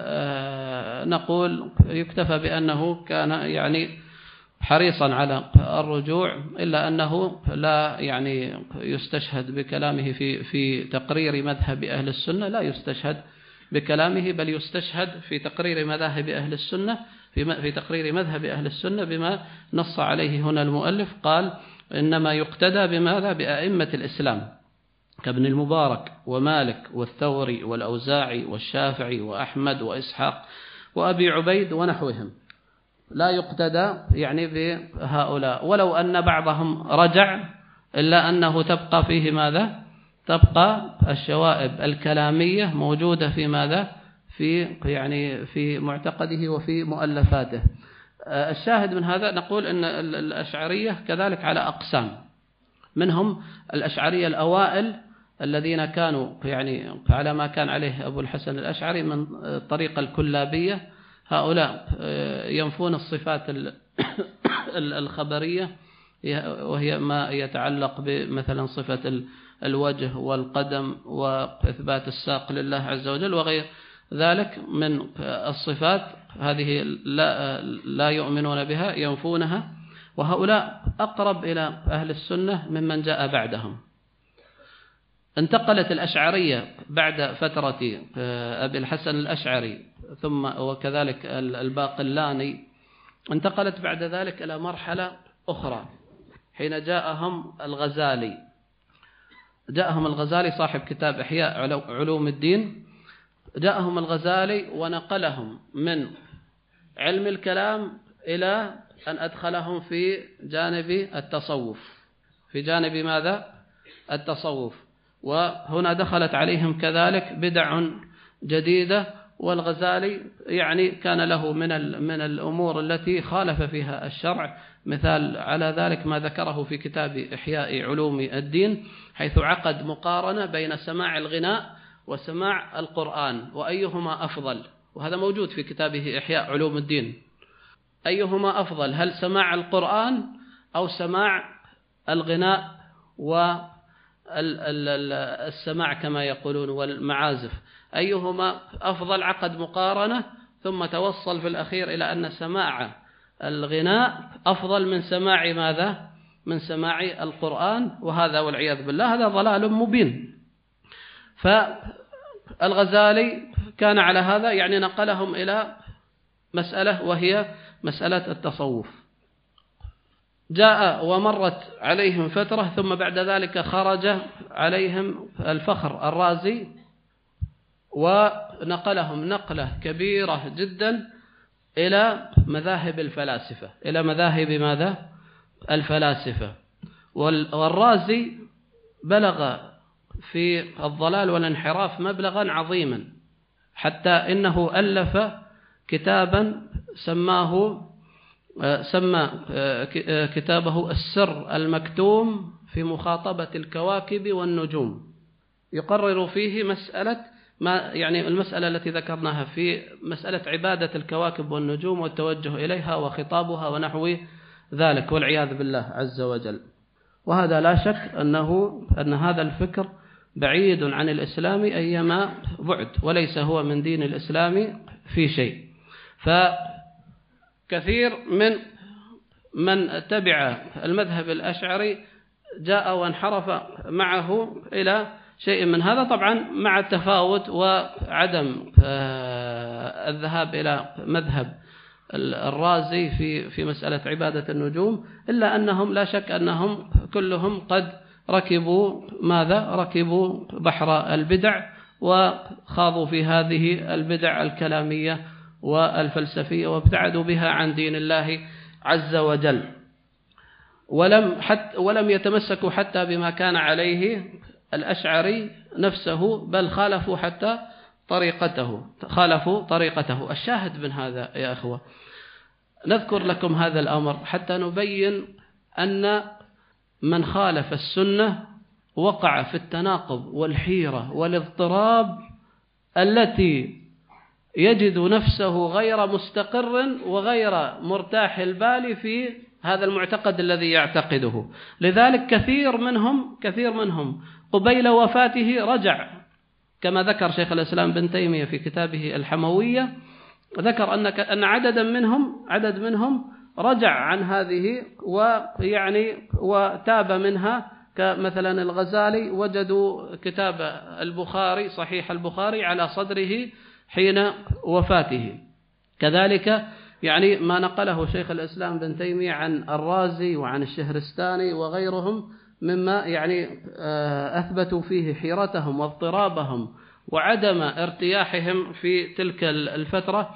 نقول يكتفى بأنه كان يعني حريصا على الرجوع، إلا أنه لا يعني يستشهد بكلامه في تقرير مذهب أهل السنة، لا يستشهد بكلامه بل يستشهد في تقرير مذاهب أهل السنة، في تقرير مذهب أهل السنة بما نص عليه هنا المؤلف. قال إنما يقتدى بماذا؟ بأئمة الإسلام كابن المبارك ومالك والثوري والأوزاعي والشافعي وأحمد وإسحاق وأبي عبيد ونحوهم، لا يقتدى يعني بهؤلاء، ولو أن بعضهم رجع إلا أنه تبقى فيه ماذا؟ تبقى الشوائب الكلامية موجودة في ماذا؟ في يعني في معتقده وفي مؤلفاته. الشاهد من هذا نقول أن الأشعرية كذلك على أقسام، منهم الأشعرية الأوائل الذين كانوا يعني على ما كان عليه أبو الحسن الأشعري من طريقة الكلابية، هؤلاء ينفون الصفات الخبرية وهي ما يتعلق بمثلا صفة الوجه والقدم وإثبات الساق لله عز وجل وغير ذلك من الصفات هذه لا يؤمنون بها، ينفونها، وهؤلاء أقرب إلى أهل السنة ممن جاء بعدهم. انتقلت الأشعرية بعد فترة أبي الحسن الأشعري ثم وكذلك الباقلاني، انتقلت بعد ذلك إلى مرحلة أخرى حين جاءهم الغزالي صاحب كتاب إحياء علوم الدين. جاءهم الغزالي ونقلهم من علم الكلام إلى أن أدخلهم في جانب التصوف. في جانب ماذا؟ التصوف. وهنا دخلت عليهم كذلك بدع جديدة، والغزالي يعني كان له من الأمور التي خالف فيها الشرع. مثال على ذلك ما ذكره في كتاب إحياء علوم الدين، حيث عقد مقارنة بين سماع الغناء وسماع القرآن وأيهما أفضل، وهذا موجود في كتابه إحياء علوم الدين. أيهما أفضل، هل سماع القرآن أو سماع الغناء والسماع كما يقولون والمعازف، أيهما أفضل؟ عقد مقارنة ثم توصل في الأخير إلى أن سماع الغناء أفضل من سماع ماذا؟ من سماع القرآن، وهذا والعياذ بالله هذا ضلال مبين. فالغزالي كان على هذا، يعني نقلهم إلى مسألة وهي مسألة التصوف. جاء ومرت عليهم فترة، ثم بعد ذلك خرج عليهم الفخر الرازي ونقلهم نقلة كبيرة جدا إلى مذاهب الفلاسفة، إلى مذاهب ماذا؟ الفلاسفة. والرازي بلغ في الضلال والانحراف مبلغا عظيما، حتى إنه ألف كتابا سمى كتابه السر المكتوم في مخاطبة الكواكب والنجوم، يقرر فيه مسألة يعني المسألة التي ذكرناها في مسألة عبادة الكواكب والنجوم والتوجه إليها وخطابها ونحو ذلك، والعياذ بالله عز وجل. وهذا لا شك أن هذا الفكر بعيد عن الإسلام أيما بعد، وليس هو من دين الإسلام في شيء. فكثير من تبع المذهب الأشعري جاء وانحرف معه إلى شيء من هذا، طبعا مع التفاوت وعدم الذهاب إلى مذهب الرازي في مسألة عبادة النجوم، إلا أنهم لا شك أنهم كلهم قد ركبوا ماذا؟ ركبوا بحر البدع وخاضوا في هذه البدع الكلامية والفلسفية وابتعدوا بها عن دين الله عز وجل، ولم يتمسكوا حتى بما كان عليه الأشعري نفسه، بل خالفوا حتى طريقته. الشاهد من هذا يا أخوة، نذكر لكم هذا الأمر حتى نبين أن من خالف السنة وقع في التناقض والحيرة والاضطراب التي يجد نفسه غير مستقر وغير مرتاح البال في هذا المعتقد الذي يعتقده. لذلك كثير منهم قبيل وفاته رجع، كما ذكر شيخ الإسلام بن تيمية في كتابه الحموية، ذكر أن عدد منهم رجع عن هذه وتاب منها، كمثلا الغزالي وجدوا كتاب البخاري صحيح البخاري على صدره حين وفاته. كذلك يعني ما نقله شيخ الإسلام بن تيمية عن الرازي وعن الشهرستاني وغيرهم مما أثبتوا فيه حيرتهم واضطرابهم وعدم ارتياحهم في تلك الفترة.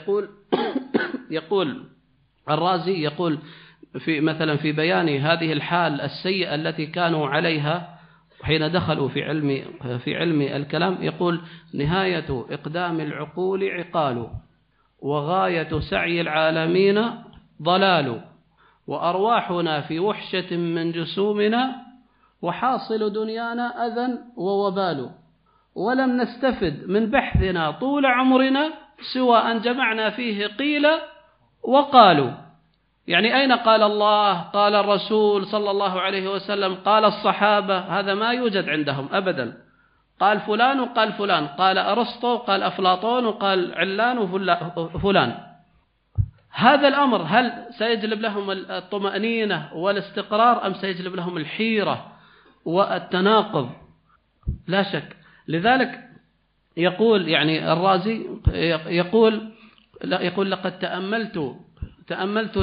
يقول الرازي يقول مثلا في بيان هذه الحال السيئة التي كانوا عليها حين دخلوا في علم الكلام، يقول: نهاية إقدام العقول عقال، وغاية سعي العالمين ضلال، وأرواحنا في وحشة من جسومنا، وحاصل دنيانا أذى ووبال، ولم نستفد من بحثنا طول عمرنا سوى أن جمعنا فيه قيل وقالوا. يعني أين قال الله، قال الرسول صلى الله عليه وسلم، قال الصحابة؟ هذا ما يوجد عندهم أبدا. قال فلان وقال فلان، قال أرسطو، قال أفلاطون، وقال علان وفلان. هذا الأمر هل سيجلب لهم الطمأنينة والاستقرار أم سيجلب لهم الحيرة والتناقض؟ لا شك. لذلك يقول يعني الرازي يقول لقد تأملت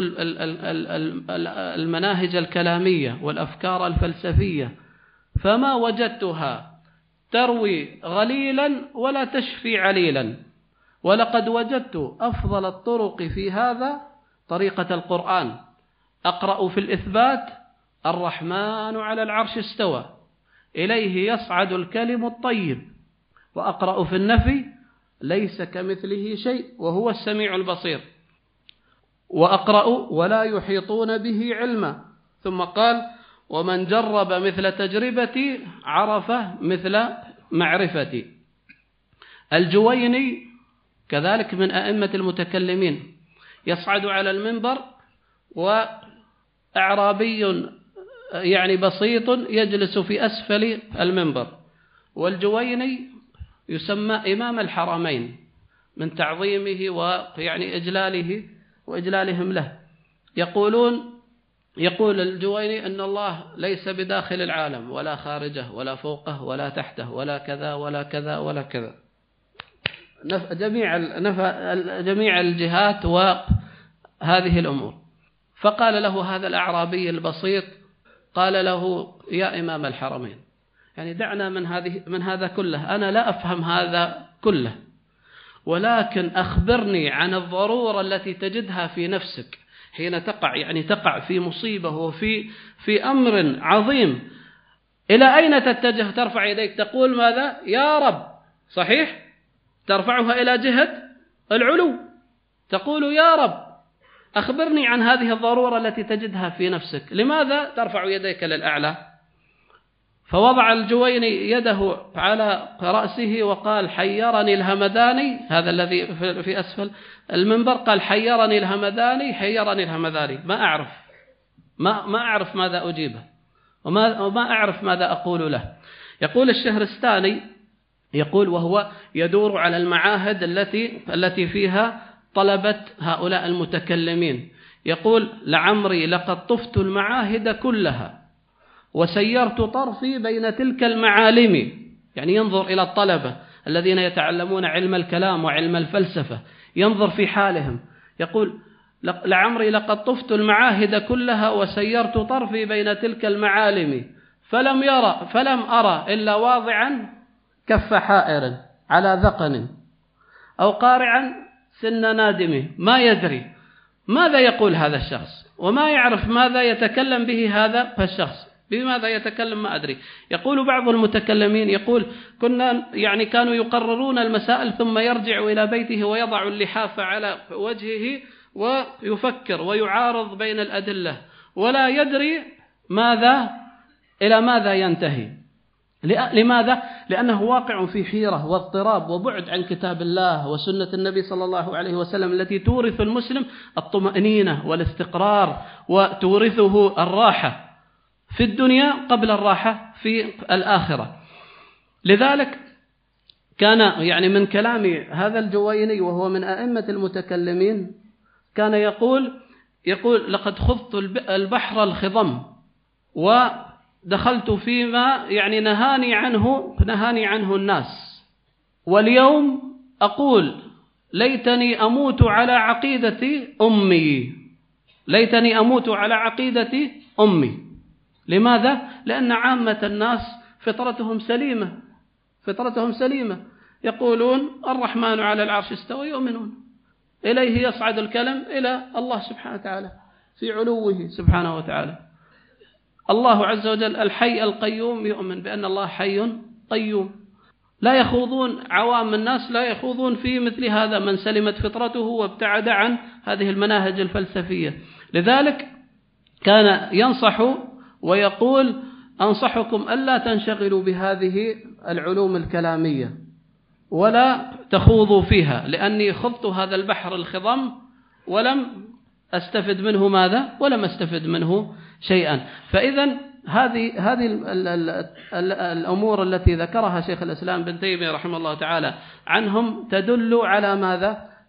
المناهج الكلامية والأفكار الفلسفية فما وجدتها تروي غليلا ولا تشفي عليلا، ولقد وجدت أفضل الطرق في هذا طريقة القرآن. أقرأ في الإثبات الرحمن على العرش استوى إليه يصعد الكلم الطيب، وأقرأ في النفي ليس كمثله شيء وهو السميع البصير، وأقرأ ولا يحيطون به علما. ثم قال ومن جرب مثل تجربتي عرف مثل معرفتي. الجويني كذلك من أئمة المتكلمين يصعد على المنبر وأعرابي يعني بسيط يجلس في أسفل المنبر، والجويني يسمى إمام الحرمين من تعظيمه ويعني إجلاله وإجلالهم له. يقول الجويني أن الله ليس بداخل العالم ولا خارجه ولا فوقه ولا تحته ولا كذا ولا كذا ولا كذا، جميع الجهات وهذه الأمور. فقال له هذا الأعرابي البسيط، قال له يا إمام الحرمين، يعني دعنا من هذا كله، أنا لا أفهم هذا كله، ولكن أخبرني عن الضرورة التي تجدها في نفسك حين تقع في مصيبة وفي أمر عظيم. إلى أين تتجه؟ ترفع يديك تقول ماذا؟ يا رب، صحيح؟ ترفعها إلى جهة العلو، تقول يا رب أخبرني عن هذه الضرورة التي تجدها في نفسك، لماذا ترفع يديك للأعلى؟ فوضع الجويني يده على رأسه وقال حيرني الهمداني، هذا الذي في أسفل المنبر، قال حيرني الهمداني، ما أعرف ماذا أجيبه وما أعرف ماذا أقول له. يقول الشهرستاني يقول وهو يدور على المعاهد التي فيها طلبة هؤلاء المتكلمين، يقول لعمري لقد طفت المعاهد كلها وسيرت طرفي بين تلك المعالم، يعني ينظر إلى الطلبة الذين يتعلمون علم الكلام وعلم الفلسفة، ينظر في حالهم، يقول لعمري لقد طفت المعاهد كلها وسيرت طرفي بين تلك المعالم فلم أرى إلا واضعا كف حائر على ذقن أو قارعا سن نادم، ما يدري ماذا يقول هذا الشخص وما يعرف ماذا يتكلم به هذا الشخص، بماذا يتكلم ما أدري. يقول بعض المتكلمين يقول كانوا يقررون المسائل ثم يرجع إلى بيته ويضع اللحاف على وجهه ويفكر ويعارض بين الأدلة ولا يدري إلى ماذا ينتهي. لماذا؟ لأنه واقع في حيرة واضطراب وبعد عن كتاب الله وسنة النبي صلى الله عليه وسلم التي تورث المسلم الطمأنينة والاستقرار وتورثه الراحة في الدنيا قبل الراحة في الآخرة. لذلك كان يعني من كلام هذا الجويني وهو من أئمة المتكلمين كان يقول لقد خضت البحر الخضم ودخلت فيما يعني نهاني عنه الناس، واليوم أقول ليتني أموت على عقيدة أمي. لماذا؟ لأن عامة الناس فطرتهم سليمة، يقولون الرحمن على العرش استوى، يؤمنون إليه يصعد الكلم إلى الله سبحانه وتعالى في علوه سبحانه وتعالى. الله عز وجل الحي القيوم، يؤمن بأن الله حي قيوم. لا يخوضون عوام الناس، لا يخوضون في مثل هذا من سلمت فطرته وابتعد عن هذه المناهج الفلسفية. لذلك كان ينصح ويقول أنصحكم ألا تنشغلوا بهذه العلوم الكلامية ولا تخوضوا فيها، لأني خضت هذا البحر الخضم ولم أستفد منه ولم أستفد منه شيئا. فإذا هذه الأمور التي ذكرها شيخ الإسلام بن تيمية رحمه الله تعالى عنهم تدل على ماذا؟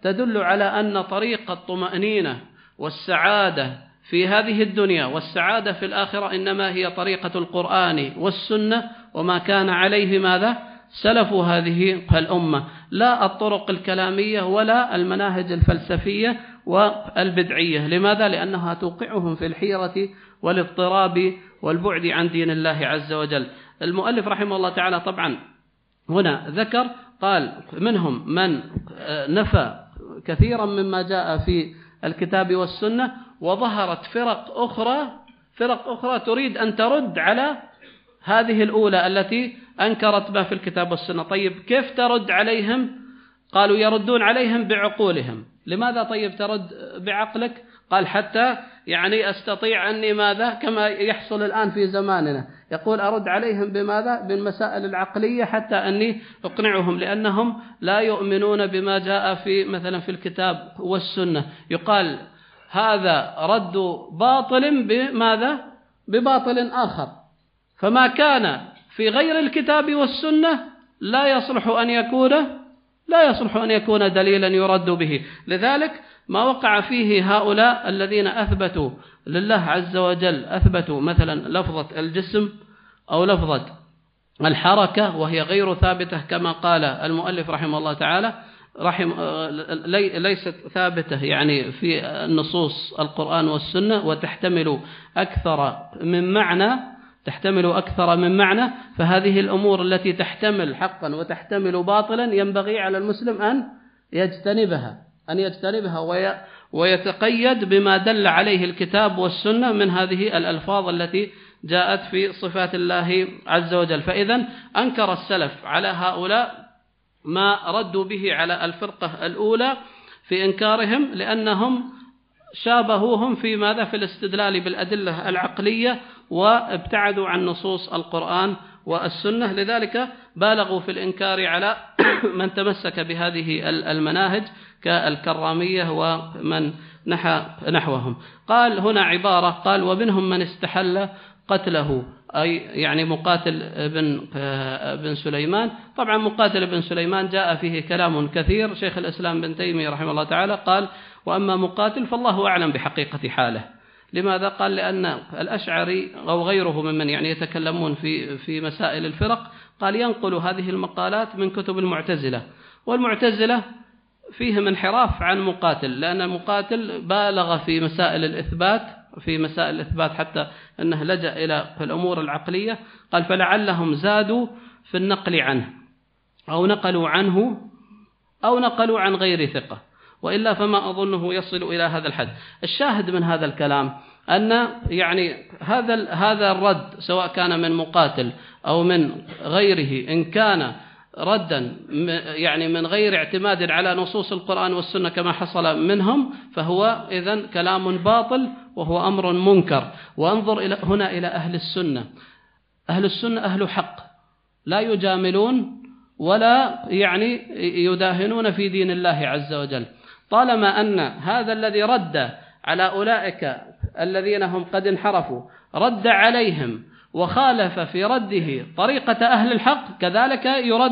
تدل على أن طريق الطمأنينة والسعادة في هذه الدنيا والسعادة في الآخرة إنما هي طريقة القرآن والسنة وما كان عليه ماذا؟ سلف هذه الأمة، لا الطرق الكلامية ولا المناهج الفلسفية والبدعية. لماذا؟ لأنها توقعهم في الحيرة والاضطراب والبعد عن دين الله عز وجل. المؤلف رحمه الله تعالى طبعا هنا ذكر قال منهم من نفى كثيرا مما جاء في الكتاب والسنة، وظهرت فرق أخرى تريد أن ترد على هذه الأولى التي أنكرت ما في الكتاب والسنة. طيب كيف ترد عليهم؟ قالوا يردون عليهم بعقولهم. لماذا طيب ترد بعقلك؟ قال حتى يعني أستطيع أني ماذا، كما يحصل الآن في زماننا، يقول أرد عليهم بماذا؟ بالمسائل العقلية حتى أني أقنعهم، لأنهم لا يؤمنون بما جاء في مثلا في الكتاب والسنة. يقال هذا رد باطل بماذا؟ بباطل آخر، فما كان في غير الكتاب والسنة لا يصلح أن يكون دليلا يرد به. لذلك ما وقع فيه هؤلاء الذين أثبتوا لله عز وجل، أثبتوا مثلا لفظة الجسم أو لفظة الحركة وهي غير ثابتة كما قال المؤلف رحمه الله تعالى، ليست ثابتة يعني في النصوص القرآن والسنة، وتحتمل أكثر من معنى. فهذه الأمور التي تحتمل حقا وتحتمل باطلا ينبغي على المسلم أن يجتنبها ويتقيد بما دل عليه الكتاب والسنة من هذه الألفاظ التي جاءت في صفات الله عز وجل. فإذا أنكر السلف على هؤلاء ما ردوا به على الفرقة الأولى في إنكارهم، لأنهم شابهوهم في ماذا؟ في الاستدلال بالأدلة العقلية، وابتعدوا عن نصوص القرآن والسنة. لذلك بالغوا في الإنكار على من تمسك بهذه المناهج كالكرامية ومن نحوهم. قال هنا عبارة، قال ومنهم من استحل قتله، أي يعني مقاتل بن سليمان. طبعا مقاتل بن سليمان جاء فيه كلام كثير. شيخ الإسلام بن تيمية رحمه الله تعالى قال وأما مقاتل فالله أعلم بحقيقة حاله. لماذا؟ قال لأن الأشعري أو غيره ممن يعني يتكلمون في مسائل الفرق، قال ينقل هذه المقالات من كتب المعتزلة، والمعتزلة فيهم انحراف عن مقاتل، لأن مقاتل بالغ في مسائل الإثبات حتى أنه لجأ إلى الأمور العقلية. قال فلعلهم زادوا في النقل عنه أو نقلوا عنه أو نقلوا عن غير ثقة، وإلا فما أظنه يصل إلى هذا الحد. الشاهد من هذا الكلام أن يعني هذا الرد سواء كان من مقاتل أو من غيره، إن كان ردا يعني من غير اعتماد على نصوص القرآن والسنة كما حصل منهم، فهو إذن كلام باطل وهو أمر منكر. وانظر هنا إلى أهل السنة. أهل السنة أهل حق، لا يجاملون ولا يعني يداهنون في دين الله عز وجل. طالما أن هذا الذي رد على أولئك الذين هم قد انحرفوا رد عليهم وخالف في رده طريقة أهل الحق، كذلك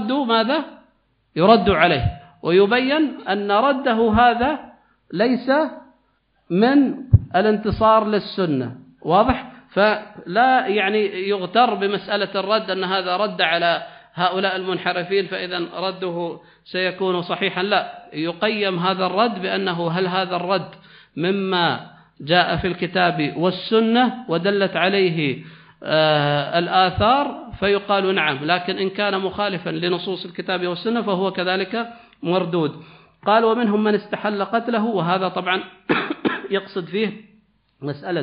يرد عليه، ويبين أن رده هذا ليس من الانتصار للسنة. واضح؟ فلا يعني يغتر بمسألة الرد أن هذا رد على هؤلاء المنحرفين فإذا رده سيكون صحيحا. لا، يقيم هذا الرد بأنه هل هذا الرد مما جاء في الكتاب والسنة ودلت عليه الآثار، فيقال نعم، لكن إن كان مخالفا لنصوص الكتاب والسنة فهو كذلك مردود. قال ومنهم من استحل قتله، وهذا طبعا يقصد فيه مسألة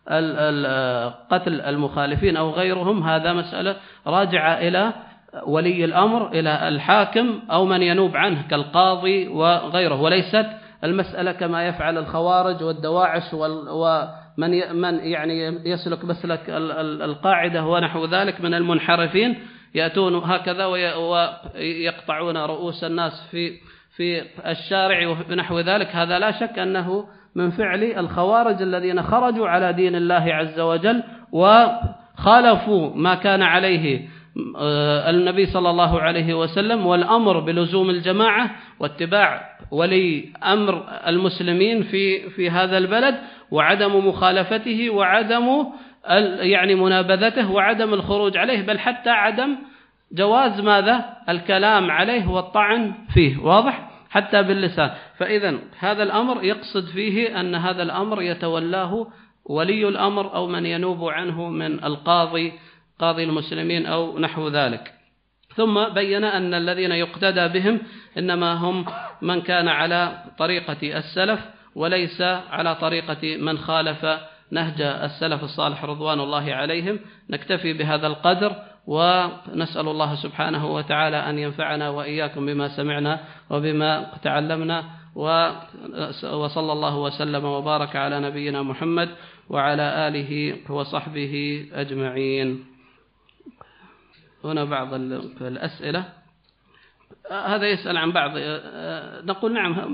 قتل المخالفين أو غيرهم، هذا مسألة راجعة إلى ولي الأمر، إلى الحاكم أو من ينوب عنه كالقاضي وغيره، وليست المسألة كما يفعل الخوارج والدواعش ومن يعني يسلك مسلك القاعدة ونحو ذلك من المنحرفين، يأتون هكذا ويقطعون رؤوس الناس في الشارع ونحو ذلك. هذا لا شك أنه من فعل الخوارج الذين خرجوا على دين الله عز وجل وخالفوا ما كان عليه النبي صلى الله عليه وسلم، والأمر بلزوم الجماعة واتباع ولي أمر المسلمين في هذا البلد، وعدم مخالفته، وعدم يعني منابذته، وعدم الخروج عليه، بل حتى عدم جواز ماذا؟ الكلام عليه والطعن فيه، واضح؟ حتى باللسان. فإذا هذا الأمر يقصد فيه أن هذا الأمر يتولاه ولي الأمر أو من ينوب عنه من القاضي، قاضي المسلمين أو نحو ذلك. ثم بين أن الذين يقتدى بهم إنما هم من كان على طريقة السلف وليس على طريقة من خالف نهج السلف الصالح رضوان الله عليهم. نكتفي بهذا القدر، ونسأل الله سبحانه وتعالى أن ينفعنا وإياكم بما سمعنا وبما تعلمنا، وصلى الله وسلم وبارك على نبينا محمد وعلى آله وصحبه أجمعين. هنا بعض الأسئلة. هذا يسأل عن بعض، نقول نعم،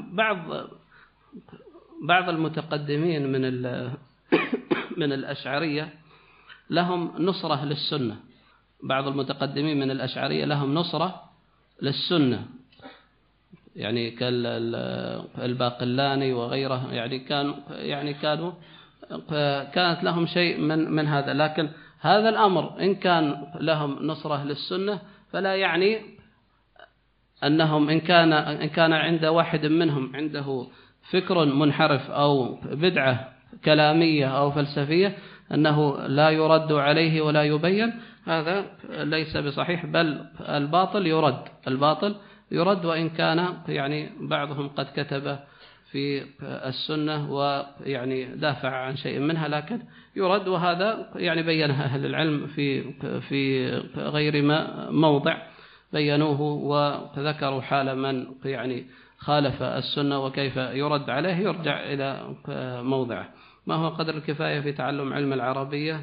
بعض المتقدمين من الأشعرية لهم نصرة للسنة. بعض المتقدمين من الأشعرية لهم نصرة للسنة، يعني كالباقلاني وغيره، كانت لهم شيء من هذا. لكن هذا الأمر إن كان لهم نصرة للسنة فلا يعني أنهم إن كان عند واحد منهم عنده فكر منحرف أو بدعة كلامية أو فلسفية أنه لا يرد عليه ولا يبين. هذا ليس بصحيح، بل الباطل يرد، وإن كان يعني بعضهم قد كتب في السنة ويعني دافع عن شيء منها، لكن يرد. وهذا يعني بينها أهل العلم في غير موضع، بينوه وذكروا حال من يعني خالف السنة وكيف يرد عليه. يرجع إلى موضعه. ما هو قدر الكفاية في تعلم علم العربية؟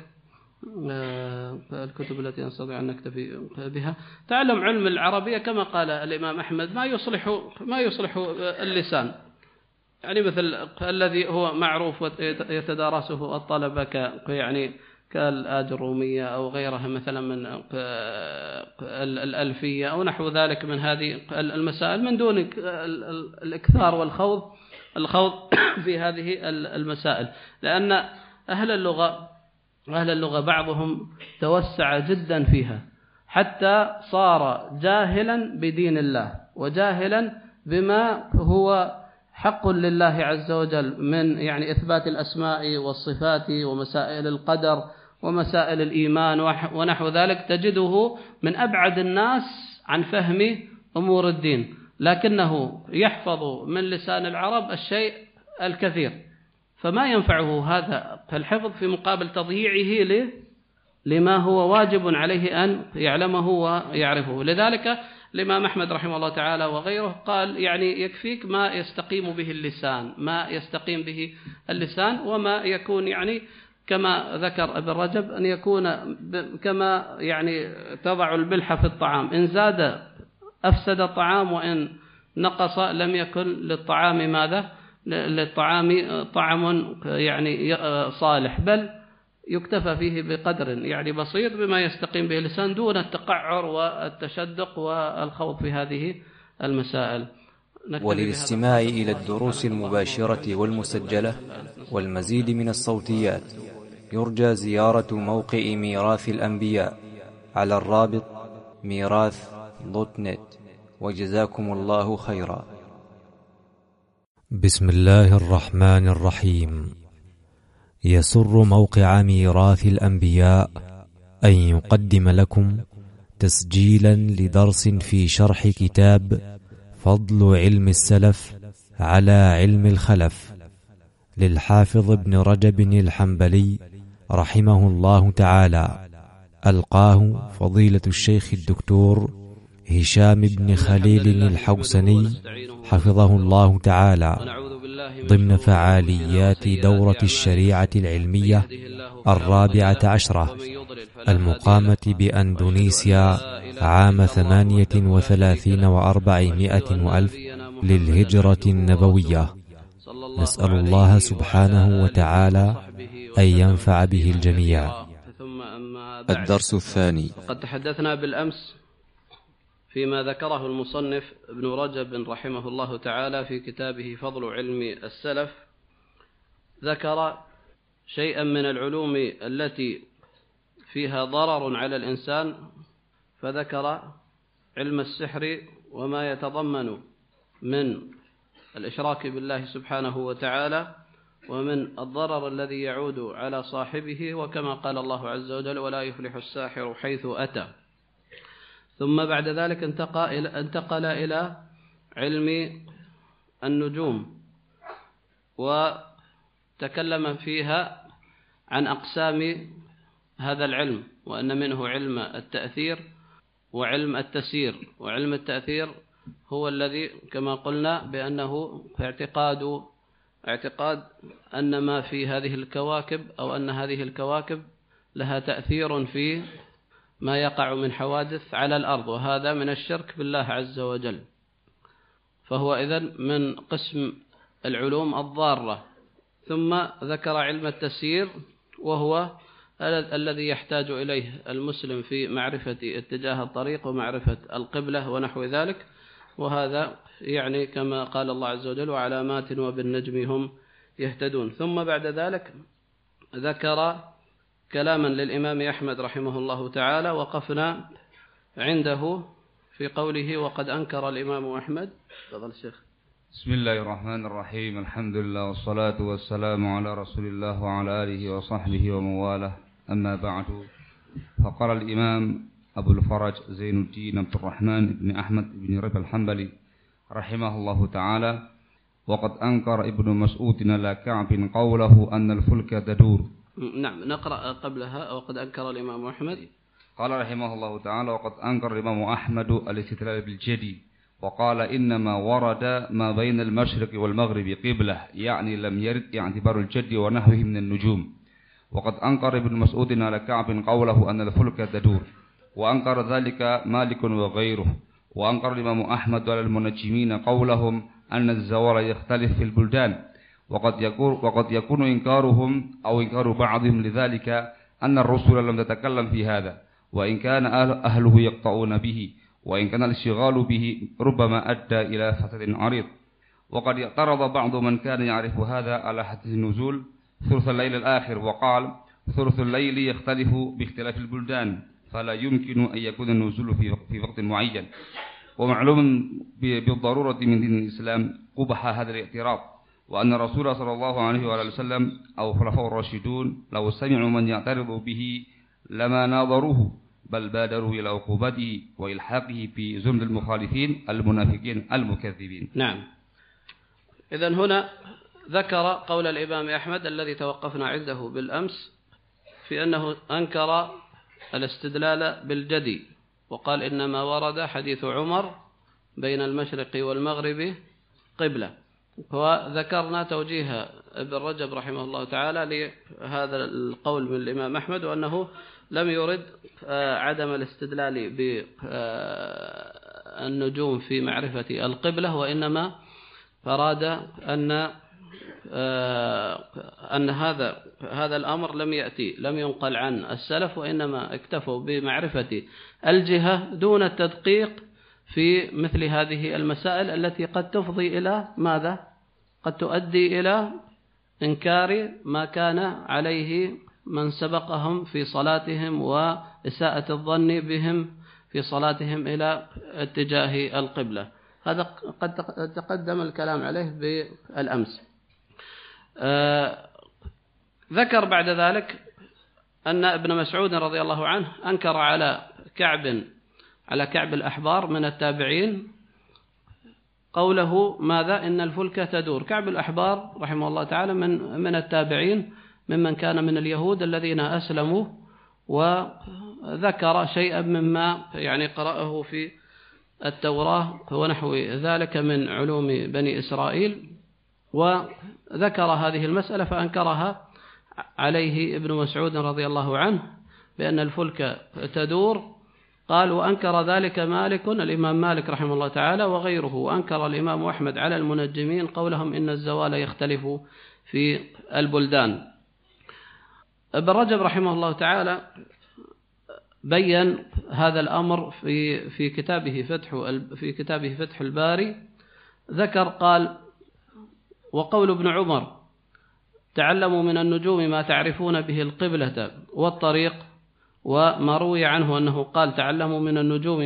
الكتب التي نستطيع أن نكتفي بها. تعلم علم العربية كما قال الإمام أحمد ما يصلح اللسان، يعني مثل الذي هو معروف يتدارسه الطلبة يعني كالآجرومية أو غيرها مثلا من الألفية أو نحو ذلك من هذه المسائل، من دون الإكثار والخوض في هذه المسائل. لأن أهل اللغة بعضهم توسع جدا فيها حتى صار جاهلا بدين الله وجاهلا بما هو حق لله عز وجل من يعني إثبات الأسماء والصفات ومسائل القدر ومسائل الإيمان ونحو ذلك. تجده من أبعد الناس عن فهم أمور الدين، لكنه يحفظ من لسان العرب الشيء الكثير، فما ينفعه هذا الحفظ في مقابل تضييعه لما هو واجب عليه أن يعلمه ويعرفه. لذلك الإمام أحمد رحمه الله تعالى وغيره قال يعني يكفيك ما يستقيم به اللسان، وما يكون يعني كما ذكر ابن رجب أن يكون كما يعني تضع الملح في الطعام، إن زاد أفسد الطعام وإن نقص لم يكن للطعام ماذا؟ للطعام طعم يعني صالح، بل يكتفى فيه بقدر يعني بسيط بما يستقيم به اللسان دون التقعر والتشدق والخوض في هذه المسائل.
وللاستماع إلى الدروس المباشرة والمسجلة والمزيد من الصوتيات يرجى زيارة موقع ميراث الأنبياء على الرابط ميراث.net. وجزاكم الله خيرا. بسم الله الرحمن الرحيم. يسر موقع ميراث الأنبياء أن يقدم لكم تسجيلا لدرس في شرح كتاب فضل علم السلف على علم الخلف للحافظ ابن رجب الحنبلي رحمه الله تعالى، ألقاه فضيلة الشيخ الدكتور هشام بن خليل الحوسني حفظه الله تعالى ضمن فعاليات دورة الشريعة العلمية 14 المقامة بأندونيسيا عام 38 و400 وألف للهجرة النبوية. نسأل الله سبحانه وتعالى أن ينفع به الجميع.
أما بعد.
الدرس الثاني.
قد تحدثنا بالأمس فيما ذكره المصنف ابن رجب رحمه الله تعالى في كتابه فضل علم السلف، ذكر شيئا من العلوم التي فيها ضرر على الإنسان، فذكر علم السحر وما يتضمن من الإشراك بالله سبحانه وتعالى ومن الضرر الذي يعود على صاحبه، وكما قال الله عز وجل: ولا يفلح الساحر حيث أتى. ثم بعد ذلك انتقل إلى علم النجوم، وتكلم فيها عن أقسام هذا العلم، وأن منه علم التأثير وعلم التسيير. وعلم التأثير هو الذي كما قلنا بأنه اعتقاد أن ما في هذه الكواكب أو أن هذه الكواكب لها تأثير في ما يقع من حوادث على الأرض، وهذا من الشرك بالله عز وجل، فهو إذن من قسم العلوم الضارة. ثم ذكر علم التسيير، وهو الذي يحتاج إليه المسلم في معرفة اتجاه الطريق ومعرفة القبلة ونحو ذلك، وهذا يعني كما قال الله عز وجل: وعلامات وبالنجم هم يهتدون. ثم بعد ذلك ذكر كلاما للإمام أحمد رحمه الله تعالى، وقفنا عنده في قوله: وقد أنكر الإمام أحمد. تفضل الشيخ.
بسم الله الرحمن الرحيم، الحمد لله والصلاة والسلام على رسول الله وعلى آله وصحبه ومواله، أما بعد. فقال الإمام أبو الفرج زين الدين عبد الرحمن بن أحمد بن ربيع الحنبلي رحمه الله تعالى: وقد أنكر ابن مسعود على كعب قوله أن الفلك تدور.
نعم، نقرأ قبلها: وقد أنكر الإمام أحمد.
قال رحمه الله تعالى: وقد أنكر الإمام أحمد الاستدلال بالجدي، وقال إنما ورد ما بين المشرق والمغرب قبلة، يعني لم يرد اعتبار الجد ونحوه من النجوم. وقد أنكر ابن مسعود على كعب قوله أن الفلك تدور، وأنكر ذلك مالك وغيره. وأنكر الإمام أحمد على المنجمين قولهم أن الزوال يختلف في البلدان، وقد يكون إنكارهم أو إنكار بعضهم لذلك أن الرسل لم تتكلم في هذا، وإن كان أهله يقطعون به، وإن كان الاشتغال به ربما أدى إلى فساد عريض. وقد اعترض بعض من كان يعرف هذا على حديث النزول ثلث الليل الآخر، وقال: ثلث الليل يختلف باختلاف البلدان، فلا يمكن أن يكون النزول في وقت معين. ومعلوم بالضرورة من دين الإسلام قبح هذا الاعتراض، وأن الرسول صلى الله عليه وآله وسلم أو خلفاء الراشدون لو سمعوا من يعترض به لما ناظروه، بل بادروا إلى عقوبته وإلحاقه في زمر المخالفين المنافقين المكذبين.
نعم، إذن هنا ذكر قول الإمام أحمد الذي توقفنا عنده بالأمس في أنه أنكر الاستدلال بالجدي، وقال: إنما ورد حديث عمر بين المشرق والمغرب قبلة. وذكرنا توجيه ابن رجب رحمه الله تعالى لهذا القول من الإمام أحمد، وأنه لم يرد عدم الاستدلال بالنجوم في معرفة القبلة، وإنما أراد أن هذا الأمر لم ينقل عن السلف، وإنما اكتفوا بمعرفة الجهة دون التدقيق في مثل هذه المسائل التي قد تفضي إلى ماذا؟ قد تؤدي إلى إنكار ما كان عليه من سبقهم في صلاتهم وإساءة الظن بهم في صلاتهم إلى اتجاه القبلة. هذا قد تقدم الكلام عليه بالأمس. ذكر بعد ذلك أن ابن مسعود رضي الله عنه أنكر على كعب الأحبار من التابعين قوله ماذا؟ إن الفلك تدور. كعب الأحبار رحمه الله تعالى من التابعين ممن كان من اليهود الذين أسلموا، وذكر شيئا مما يعني قرأه في التوراة ونحو ذلك من علوم بني إسرائيل، وذكر هذه المسألة فأنكرها عليه ابن مسعود رضي الله عنه بأن الفلك تدور. قال: وأنكر ذلك مالك، الإمام مالك رحمه الله تعالى وغيره. وأنكر الإمام أحمد على المنجمين قولهم إن الزوال يختلف في البلدان. ابن رجب رحمه الله تعالى بين هذا الأمر في كتابه فتح الباري. ذكر قال: وقول ابن عمر: تعلموا من النجوم ما تعرفون به القبلة والطريق، وما روي عنه أنه قال: تعلموا من النجوم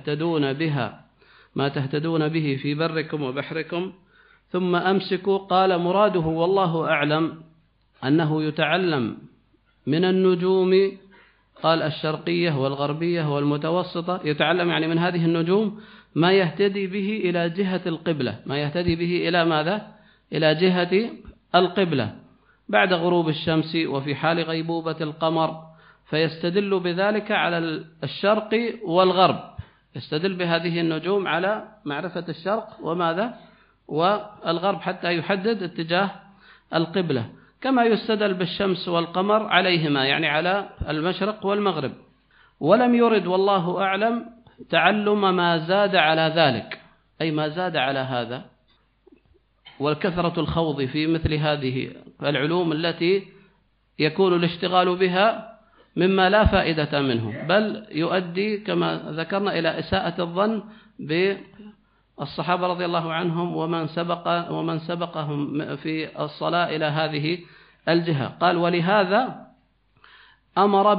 ما تهتدون به في بركم وبحركم، ثم أمسكوا. قال: مراده والله أعلم أنه يتعلم من النجوم، قال الشرقية والغربية والمتوسطة، يتعلم يعني من هذه النجوم ما يهتدي به إلى جهة القبلة، ما يهتدي به إلى ماذا؟ إلى جهة القبلة بعد غروب الشمس وفي حال غيبوبة القمر، فيستدل بذلك على الشرق والغرب، يستدل بهذه النجوم على معرفة الشرق وماذا؟ والغرب، حتى يحدد اتجاه القبلة، كما يستدل بالشمس والقمر عليهما، يعني على المشرق والمغرب. ولم يرد والله أعلم تعلم ما زاد على ذلك، أي ما زاد على هذا، والكثرة الخوض في مثل هذه العلوم التي يكون الاشتغال بها مما لا فائدة منه، بل يؤدي كما ذكرنا إلى إساءة الظن بالصحابة رضي الله عنهم ومن سبقهم في الصلاة إلى هذه الجهة. قال: ولهذا أمر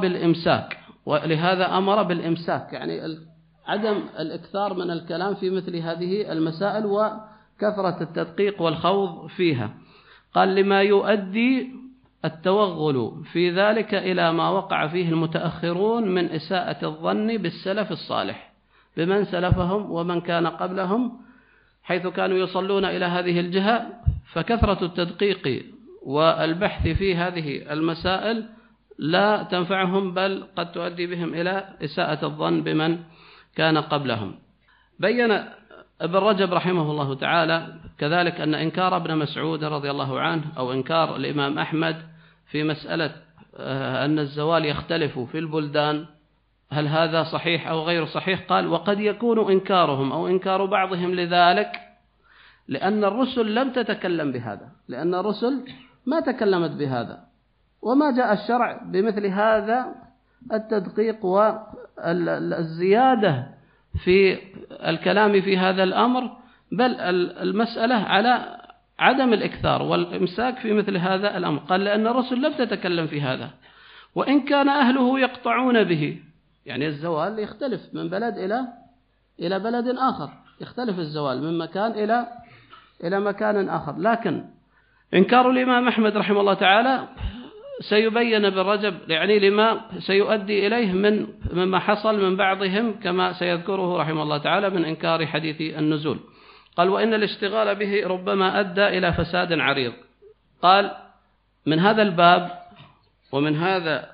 بالإمساك، يعني عدم الإكثار من الكلام في مثل هذه المسائل وكثرة التدقيق والخوض فيها. قال: لما يؤدي التوغل في ذلك إلى ما وقع فيه المتأخرون من إساءة الظن بالسلف الصالح، بمن سلفهم ومن كان قبلهم، حيث كانوا يصلون إلى هذه الجهة، فكثرة التدقيق والبحث في هذه المسائل لا تنفعهم، بل قد تؤدي بهم إلى إساءة الظن بمن كان قبلهم. بين ابن رجب رحمه الله تعالى كذلك أن إنكار ابن مسعود رضي الله عنه أو إنكار الإمام أحمد في مسألة أن الزوال يختلف في البلدان، هل هذا صحيح أو غير صحيح؟ قال: وقد يكون إنكارهم أو إنكار بعضهم لذلك لأن الرسل لم تتكلم بهذا، لأن الرسل ما تكلمت بهذا، وما جاء الشرع بمثل هذا التدقيق والزيادة في الكلام في هذا الأمر، بل المسألة على عدم الإكثار والإمساك في مثل هذا الأمر. قال: لأن الرسل لم تتكلم في هذا، وإن كان أهله يقطعون به، يعني الزوال يختلف من بلد إلى بلد آخر، يختلف الزوال من مكان إلى مكان آخر. لكن إنكار الإمام أحمد رحمه الله تعالى سيبين ابن رجب يعني لما سيؤدي إليه مما حصل من بعضهم، كما سيذكره رحمه الله تعالى من إنكار حديث النزول. قال: وإن الاشتغال به ربما أدى إلى فساد عريض. قال: من هذا الباب ومن هذا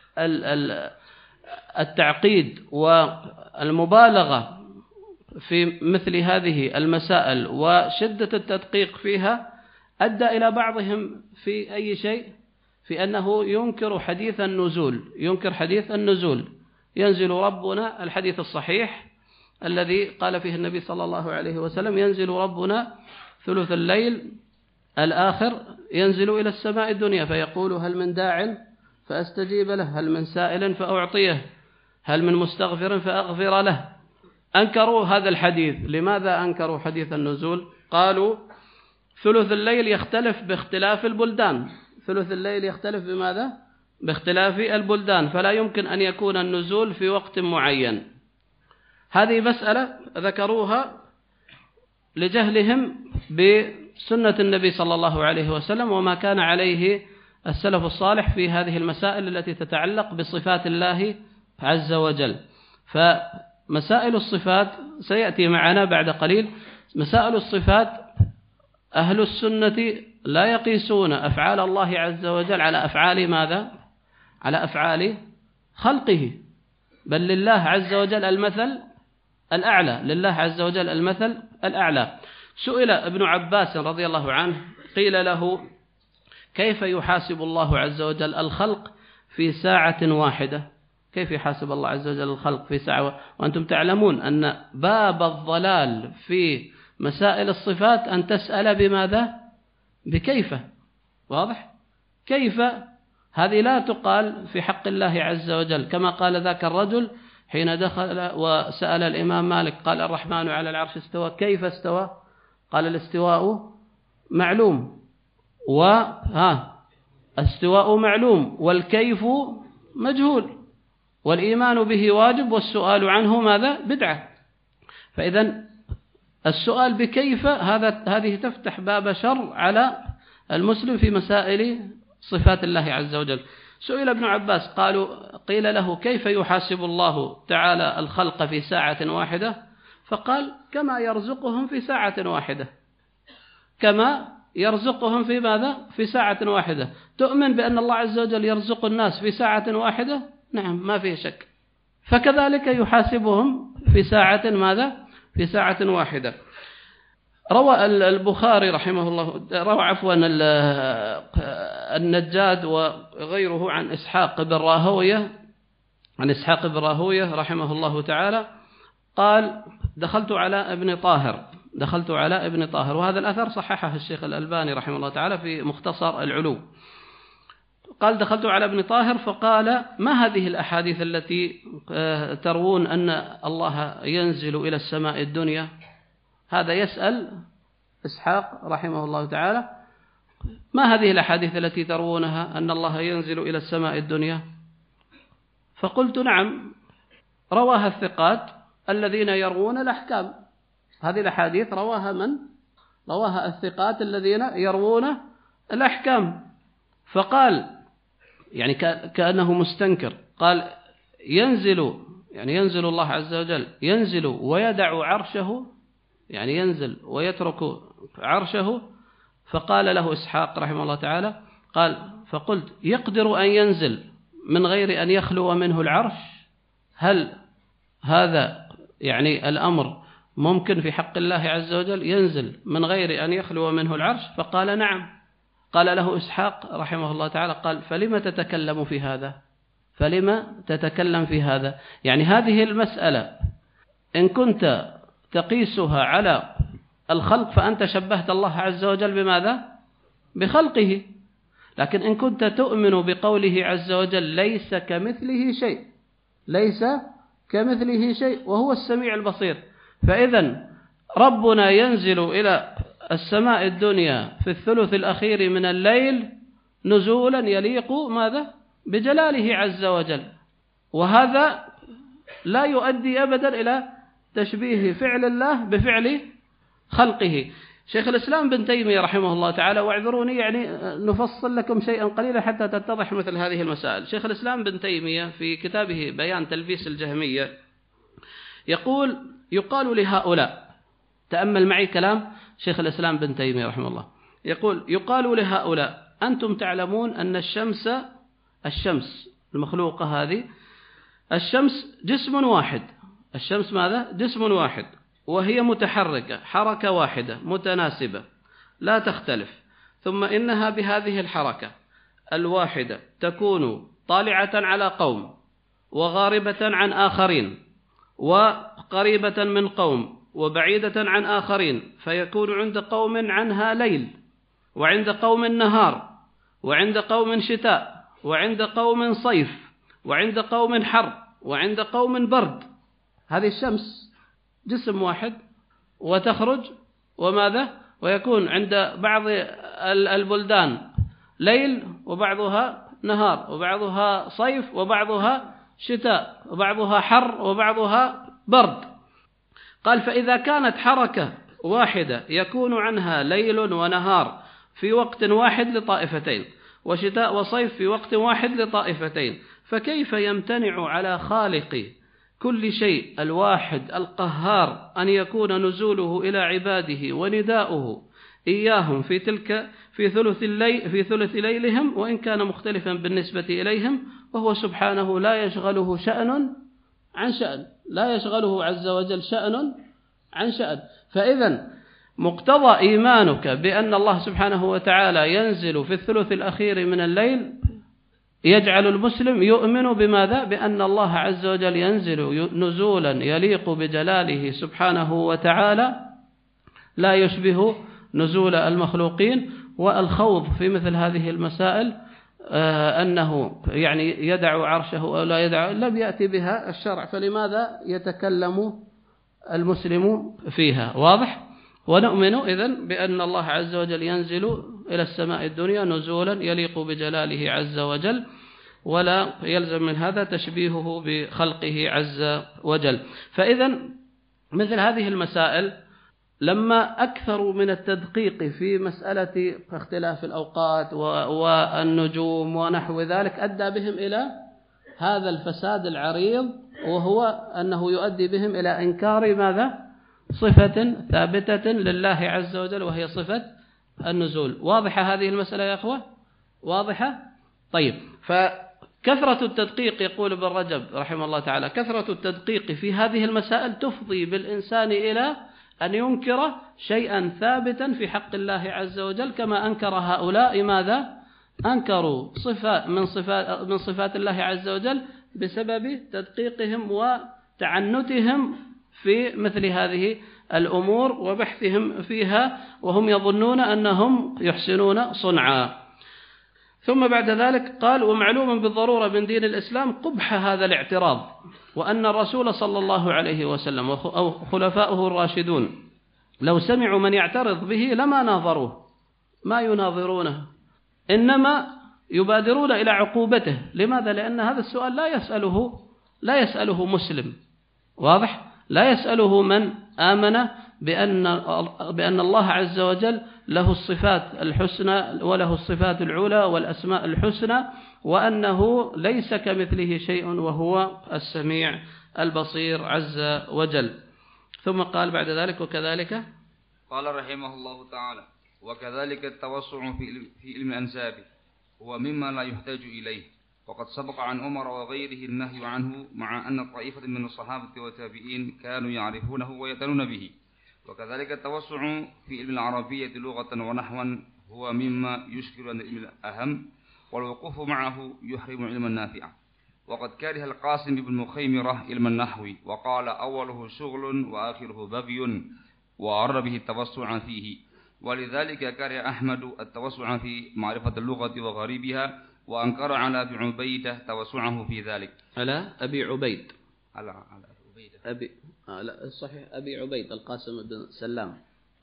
التعقيد والمبالغة في مثل هذه المسائل وشدة التدقيق فيها أدى إلى بعضهم في أي شيء، في أنه ينكر حديث النزول، ينزل ربنا، الحديث الصحيح الذي قال فيه النبي صلى الله عليه وسلم: ينزل ربنا ثلث الليل الآخر، ينزل إلى السماء الدنيا فيقول: هل من داع فأستجيب له، هل من سائل فأعطيه، هل من مستغفر فأغفر له. أنكروا هذا الحديث. لماذا أنكروا حديث النزول؟ قالوا: ثلث الليل يختلف باختلاف البلدان. ثلث الليل يختلف بماذا؟ باختلاف البلدان، فلا يمكن أن يكون النزول في وقت معين. هذه مسألة ذكروها لجهلهم بسنة النبي صلى الله عليه وسلم وما كان عليه السلف الصالح في هذه المسائل التي تتعلق بصفات الله عز وجل. فمسائل الصفات سيأتي معنا بعد قليل. مسائل الصفات أهل السنة لا يقيسون أفعال الله عز وجل على أفعال ماذا؟ على أفعال خلقه، بل لله عز وجل المثل الأعلى، لله عز وجل المثل الأعلى. سئل ابن عباس رضي الله عنه، قيل له: كيف يحاسب الله عز وجل الخلق في ساعة واحدة؟ كيف يحاسب الله عز وجل الخلق في ساعة؟ وأنتم تعلمون أن باب الضلال في مسائل الصفات أن تسأل بماذا؟ بكيف. واضح؟ كيف هذه لا تقال في حق الله عز وجل، كما قال ذاك الرجل حين دخل وسأل الإمام مالك قال الرحمن على العرش استوى، كيف استوى؟ قال الاستواء معلوم، استواء معلوم والكيف مجهول، والإيمان به واجب والسؤال عنه ماذا؟ بدعة. فإذا السؤال بكيف هذه تفتح باب شر على المسلم في مسائل صفات الله عز وجل. سئل ابن عباس قيل له كيف يحاسب الله تعالى الخلق في ساعة واحدة؟ فقال كما يرزقهم في ساعة واحدة. كما يرزقهم في ماذا؟ في ساعة واحدة. تؤمن بأن الله عز وجل يرزق الناس في ساعة واحدة؟ نعم، ما فيه شك. فكذلك يحاسبهم في ساعة ماذا؟ في ساعة واحدة. روى البخاري رحمه الله، روى عفوا النجاد وغيره عن إسحاق بن راهوية رحمه الله تعالى قال دخلت على ابن طاهر، وهذا الأثر صححه الشيخ الألباني رحمه الله تعالى في مختصر العلو. قال دخلت على ابن طاهر فقال ما هذه الأحاديث التي تروون أن الله ينزل إلى السماء الدنيا؟ هذا يسأل إسحاق رحمه الله تعالى ما هذه الأحاديث التي تروونها أن الله ينزل إلى السماء الدنيا؟ فقلت نعم، رواها الثقات الذين يروون الأحكام. هذه الأحاديث رواها من؟ رواها الثقات الذين يروون الأحكام. فقال يعني كأنه مستنكر، قال ينزل الله عز وجل، ينزل ويدع عرشه، يعني ينزل ويترك عرشه. فقال له إسحاق رحمه الله تعالى فقلت يقدر أن ينزل من غير أن يخلو منه العرش؟ هل هذا يعني الأمر ممكن في حق الله عز وجل ينزل من غير أن يخلو منه العرش؟ فقال نعم. قال له إسحاق رحمه الله تعالى قال فلما تتكلم في هذا؟ فلما تتكلم في هذا؟ يعني هذه المسألة إن كنت تقيسها على الخلق فأنت شبهت الله عز وجل بماذا؟ بخلقه. لكن إن كنت تؤمن بقوله عز وجل ليس كمثله شيء وهو السميع البصير، فإذا ربنا ينزل إلى السماء الدنيا في الثلث الأخير من الليل نزولا يليق ماذا؟ بجلاله عز وجل، وهذا لا يؤدي أبدا إلى تشبيه فعل الله بفعل خلقه. شيخ الإسلام بن تيمية رحمه الله تعالى، واعذروني يعني نفصل لكم شيئا قليلا حتى تتضح مثل هذه المسائل. شيخ الإسلام بن تيمية في كتابه بيان تلبيس الجهمية يقال لهؤلاء، تأمل معي كلام شيخ الإسلام بن تيمية رحمه الله، يقال لهؤلاء أنتم تعلمون أن الشمس المخلوقة هذه، الشمس جسم واحد. الشمس ماذا؟ جسم واحد، وهي متحركة حركة واحدة متناسبة لا تختلف. ثم إنها بهذه الحركة الواحدة تكون طالعة على قوم وغاربة عن آخرين وقريبة من قوم وبعيدة عن آخرين، فيكون عند قوم عنها ليل وعند قوم نهار وعند قوم شتاء وعند قوم صيف وعند قوم حر وعند قوم برد. هذه الشمس جسم واحد وتخرج وماذا؟ ويكون عند بعض البلدان ليل وبعضها نهار وبعضها صيف وبعضها شتاء وبعضها حر وبعضها برد. قال فإذا كانت حركة واحدة يكون عنها ليل ونهار في وقت واحد لطائفتين، وشتاء وصيف في وقت واحد لطائفتين، فكيف يمتنع على خالق كل شيء الواحد القهار أن يكون نزوله إلى عباده ونداؤه إياهم في ثلث ليلهم وإن كان مختلفا بالنسبة إليهم، وهو سبحانه لا يشغله شأن عن شأن، لا يشغله عز وجل شأن عن شأن. فإذا مقتضى إيمانك بأن الله سبحانه وتعالى ينزل في الثلث الأخير من الليل يجعل المسلم يؤمن بماذا؟ بأن الله عز وجل ينزل نزولا يليق بجلاله سبحانه وتعالى لا يشبه نزول المخلوقين. والخوض في مثل هذه المسائل أنه يعني يدع عرشه أو لا يدع، لم يأتي بها الشرع، فلماذا يتكلم المسلم فيها؟ واضح؟ ونؤمن إذن بأن الله عز وجل ينزل إلى السماء الدنيا نزولا يليق بجلاله عز وجل، ولا يلزم من هذا تشبيهه بخلقه عز وجل. فإذن مثل هذه المسائل لما أكثروا من التدقيق في مسألة اختلاف الأوقات والنجوم ونحو ذلك أدى بهم إلى هذا الفساد العريض، وهو أنه يؤدي بهم إلى إنكار ماذا؟ صفة ثابتة لله عز وجل، وهي صفة النزول. واضحة هذه المسألة يا أخوة؟ واضحة؟ طيب، فكثرة التدقيق يقول ابن رجب رحمه الله تعالى كثرة التدقيق في هذه المسائل تفضي بالإنسان إلى أن ينكر شيئا ثابتا في حق الله عز وجل، كما أنكر هؤلاء ماذا؟ أنكروا صفة من صفات الله عز وجل بسبب تدقيقهم وتعنتهم في مثل هذه الأمور وبحثهم فيها، وهم يظنون أنهم يحسنون صنعا. ثم بعد ذلك قال: ومعلوم بالضرورة من دين الإسلام قبح هذا الاعتراض، وأن الرسول صلى الله عليه وسلم أو خلفاؤه الراشدون لو سمعوا من يعترض به لما ناظروه، ما يناظرونه، إنما يبادرون إلى عقوبته. لماذا؟ لأن هذا السؤال لا يسأله مسلم. واضح؟ لا يسأله من آمن بأن الله عز وجل له الصفات الحسنى وله الصفات العلى والأسماء الحسنى، وأنه ليس كمثله شيء وهو السميع البصير عز وجل. ثم قال بعد ذلك: وكذلك
قال رحمه الله تعالى: وكذلك التوسع في علم الأنساب هو مما لا يحتاج إليه، وقد سبق عن عمر وغيره النهي عنه، مع أن طائفة من الصحابة والتابعين كانوا يعرفونه ويدلون به. وكذلك التوسع في علم العربية لغة ونحوا هو مما يشكل عن العلم الأهم، والوقوف معه يحرم علم النافع. وقد كره القاسم بن مخيمرة علم النحو، وقال: أوله شغل وآخره بغي، وأرى به التوسع فيه. ولذلك كره أحمد التوسع في معرفة اللغة وغريبها، وأنكر على أبي عبيدة توسعه في ذلك.
على أبي عبيد
على عبيدة
لا الصحيح أبي عبيد القاسم بن سلام.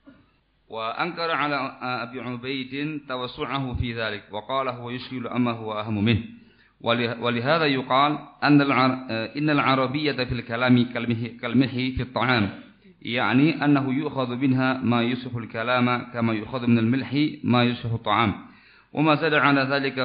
وأنكر على أبي عبيد توسعه في ذلك، وقال: هو يشكل أما هو أهم منه. ولهذا يقال إن العربية في الكلام كالملح في الطعام، يعني أنه يؤخذ منها ما يصلح الكلام كما يؤخذ من الملح ما يصلح الطعام، وما زاد على ذلك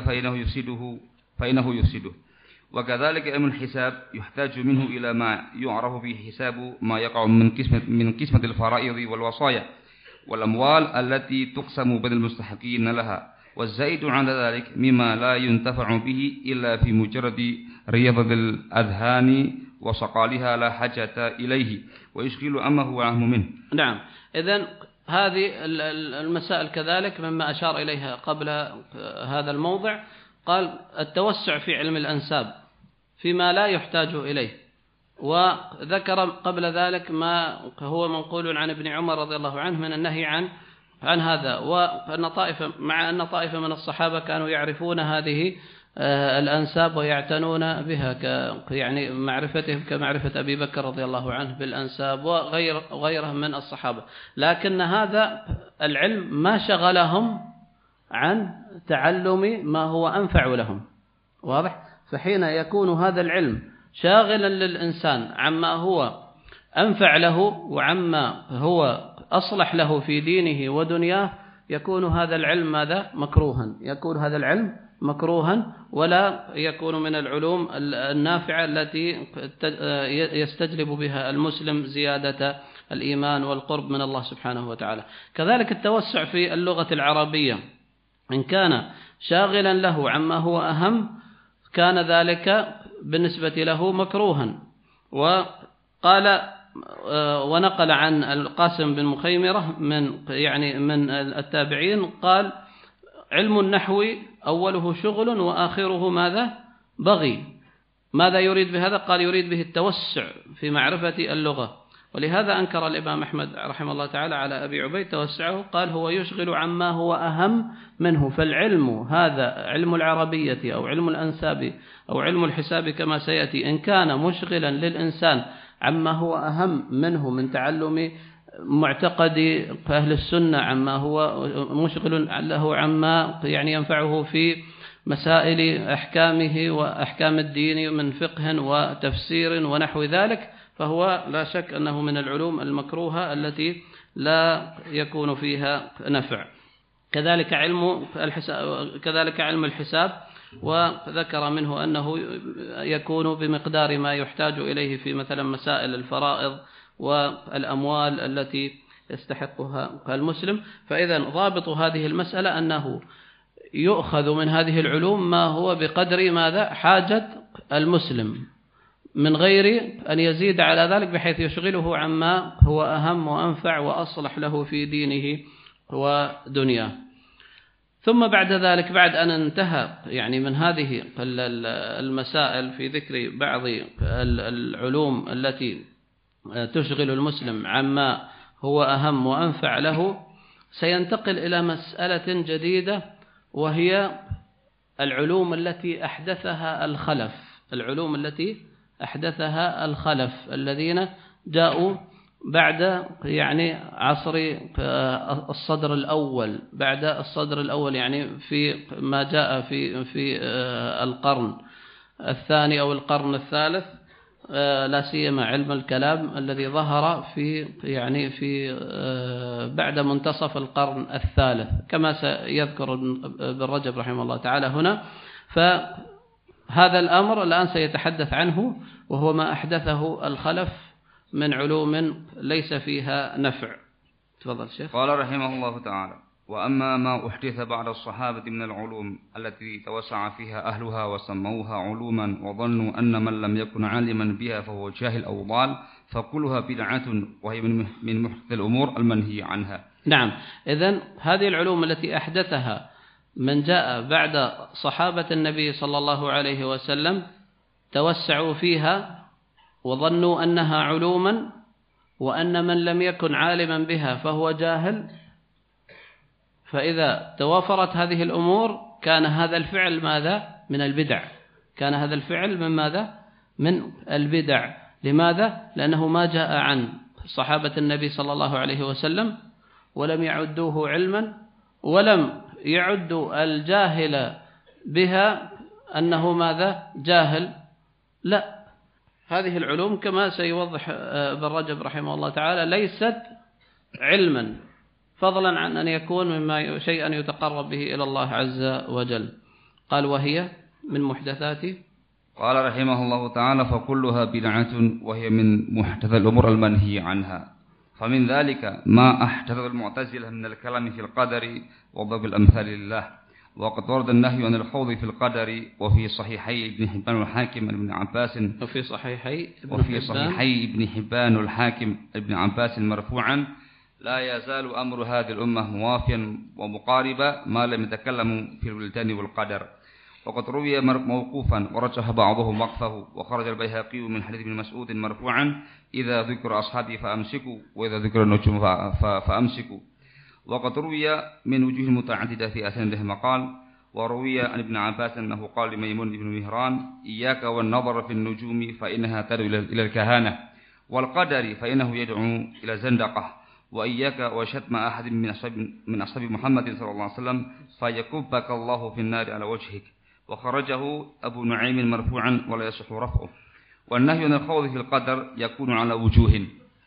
فإنه يفسده. وكذلك علم الحساب يحتاج منه إلى ما يعرف به حساب ما يقع من قسمة الفرائض والوصايا والأموال التي تقسم بين المستحقين لها، والزائد على ذلك مما لا ينتفع به إلا في مجرد رياضة الأذهان وصقالها لا حاجة إليه، ويشغل أما هو أهم منه.
نعم، إذن هذه المسائل كذلك مما أشار إليها قبل هذا الموضع. قال: التوسع في علم الأنساب فيما لا يحتاج إليه، وذكر قبل ذلك ما هو منقول عن ابن عمر رضي الله عنه من النهي عن هذا، وأن مع أن طائفة من الصحابة كانوا يعرفون هذه الأنساب ويعتنون بها، يعني معرفتهم كمعرفة أبي بكر رضي الله عنه بالأنساب وغيره من الصحابة، لكن هذا العلم ما شغلهم عن تعلم ما هو أنفع لهم. واضح؟ فحين يكون هذا العلم شاغلا للإنسان عما هو أنفع له وعما هو أصلح له في دينه ودنياه، يكون هذا العلم ماذا؟ مكروها. يكون هذا العلم مكروها، ولا يكون من العلوم النافعة التي يستجلب بها المسلم زيادة الإيمان والقرب من الله سبحانه وتعالى. كذلك التوسع في اللغة العربية إن كان شاغلا له عما هو أهم كان ذلك بالنسبة له مكروها. وقال ونقل عن القاسم بن مخيمرة من التابعين قال: علم النحو أوله شغل وآخره ماذا؟ بغي. ماذا يريد بهذا؟ قال: يريد به التوسع في معرفة اللغة، ولهذا أنكر الإمام أحمد رحمه الله تعالى على أبي عبيد توسعه، قال هو يشغل عما هو أهم منه. فالعلم هذا علم العربية أو علم الأنساب أو علم الحساب كما سيأتي، إن كان مشغلا للإنسان عما هو أهم منه من تعلم معتقد أهل السنة، عما هو مشغل له عما يعني ينفعه في مسائل أحكامه وأحكام الدين من فقه وتفسير ونحو ذلك، فهو لا شك أنه من العلوم المكروهة التي لا يكون فيها نفع. كذلك علم الحساب، وذكر منه أنه يكون بمقدار ما يحتاج إليه في مثلا مسائل الفرائض والأموال التي يستحقها المسلم. فإذا ضابط هذه المسألة أنه يؤخذ من هذه العلوم ما هو بقدر ماذا حاجة المسلم، من غير أن يزيد على ذلك بحيث يشغله عما هو أهم وأنفع وأصلح له في دينه ودنياه. ثم بعد ذلك، بعد أن انتهى يعني من هذه المسائل في ذكر بعض العلوم التي تشغل المسلم عما هو أهم وأنفع له، سينتقل إلى مسألة جديدة، وهي العلوم التي أحدثها الخلف، العلوم التي أحدثها الخلف الذين جاءوا بعد يعني عصر الصدر الأول، بعد الصدر الأول يعني في ما جاء في القرن الثاني أو القرن الثالث، لا سيما علم الكلام الذي ظهر في يعني في بعد منتصف القرن الثالث كما سيذكر ابن رجب رحمه الله تعالى هنا. فهذا الأمر الآن سيتحدث عنه، وهو ما أحدثه الخلف من علوم ليس فيها نفع. تفضل شيخ.
قال رحمه الله تعالى: وأما ما أحدث بعد الصحابة من العلوم التي توسع فيها أهلها وسموها علوما وظنوا أن من لم يكن عالما بها فهو جاهل أو ضال، فكلها بدعة وهي من محدث الأمور المنهي عنها.
نعم، إذن هذه العلوم التي أحدثها من جاء بعد صحابة النبي صلى الله عليه وسلم توسعوا فيها وظنوا أنها علوما، وأن من لم يكن عالما بها فهو جاهل. فإذا توافرت هذه الأمور كان هذا الفعل ماذا؟ من البدع. كان هذا الفعل من ماذا؟ من البدع. لماذا؟ لأنه ما جاء عن صحابة النبي صلى الله عليه وسلم، ولم يعدوه علما، ولم يعدوا الجاهل بها أنه ماذا؟ جاهل. لا، هذه العلوم كما سيوضح ابن رجب رحمه الله تعالى ليست علما، فضلا عن أن يكون مما شيئا يتقرب به إلى الله عز وجل. قال: وهي من محدثات.
قال رحمه الله تعالى: فكلها بدعة وهي من محدث الأمور المنهي عنها. فمن ذلك ما أحدث المعتزلة من الكلام في القدر وضرب الأمثال لله، وقد ورد النهي عن الخوض في القدر وفي صحيحي ابن حبان والحاكم ابن عباس،
وفي صحيحي
ابن حبان والحاكم ابن عباس مرفوعا: لا يزال أمر هذه الأمة موافيا ومقاربا ما لم يتكلموا في الولدان والقدر. وقد روي موقوفا ورجح بعضهم وقفه، وخرج البيهقي من حديث ابن مسعود مرفوعا: إذا ذكر أصحابي فأمسكوا، وإذا ذكر النجوم فأمسكوا. وقد روي من وجوه متعددة في أسانيده مقال. وروي عن ابن عباس أنه قال لميمون بن مهران: إياك والنظر في النجوم فإنها تدعو إلى الكهانة، والقدر فإنه يدعو إلى الزندقة، وإياك وشتم أحد من أصحاب محمد صلى الله عليه وسلم فيكبك الله في النار على وجهك. وخرجه أبو نعيم مرفوعا ولا يصح رفعه. والنهي عن الخوض في القدر يكون على وجوه،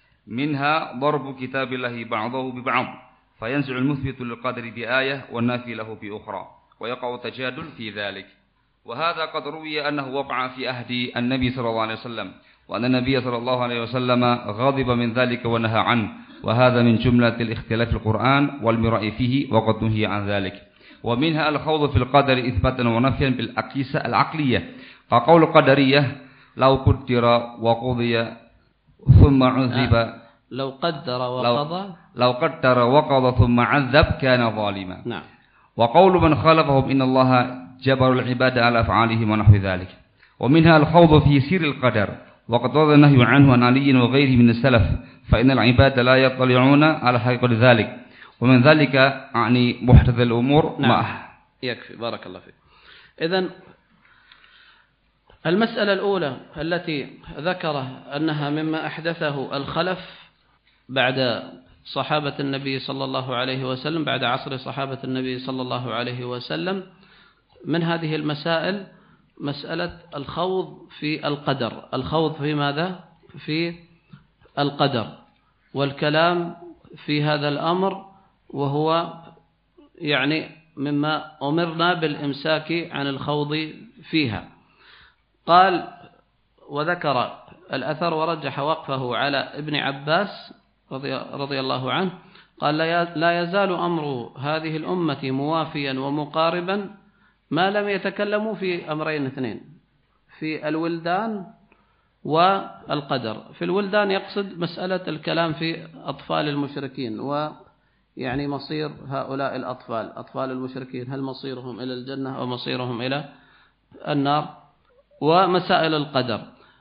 منها ضرب كتاب الله بعضه ببعض، فينزع المثبت للقدر بآية والنافي له بأخرى، ويقع تجادل في ذلك. وهذا قد روي أنه وقع في عهد النبي صلى الله عليه وسلم، وأن النبي صلى الله عليه وسلم غضب من ذلك ونهى عنه، وهذا من جملة الاختلاف في القرآن والمراء فيه، وقد نهي عن ذلك. ومنها الخوض في القدر إثباتا ونفيا بالأقيسة العقلية، كقول القدرية: لو قدر وقضي ثم عذب،
لو قدر وقضى ثم عذب كان ظالما.
نعم. وقول من خالفهم: إن الله جبر العباد على أفعالهم ونحو ذلك. ومنها الخوض في سير القدر، وقد ورد النهي عنه عن علي وغيره من السلف فإن العباد لا يطلعون على حقيقة ذلك ومن ذلك يعني محدث الأمور.
نعم. يكفي بارك الله فيك. إذن المسألة الأولى التي ذكر أنها مما أحدثه الخلف بعد صحابة النبي صلى الله عليه وسلم، بعد عصر صحابة النبي صلى الله عليه وسلم، من هذه المسائل مسألة الخوض في القدر. الخوض في ماذا؟ في القدر والكلام في هذا الأمر، وهو يعني مما أمرنا بالإمساك عن الخوض فيها. قال وذكر الأثر ورجح وقفه على ابن عباس رضي الله عنه، قال لا يزال أمر هذه الأمة موافيا ومقاربا ما لم يتكلموا في أمرين اثنين، في الولدان والقدر. في الولدان يقصد مسألة الكلام في أطفال المشركين، ويعني مصير هؤلاء الأطفال، أطفال المشركين، هل مصيرهم إلى الجنة أو مصيرهم إلى النار، ومسائل القدر.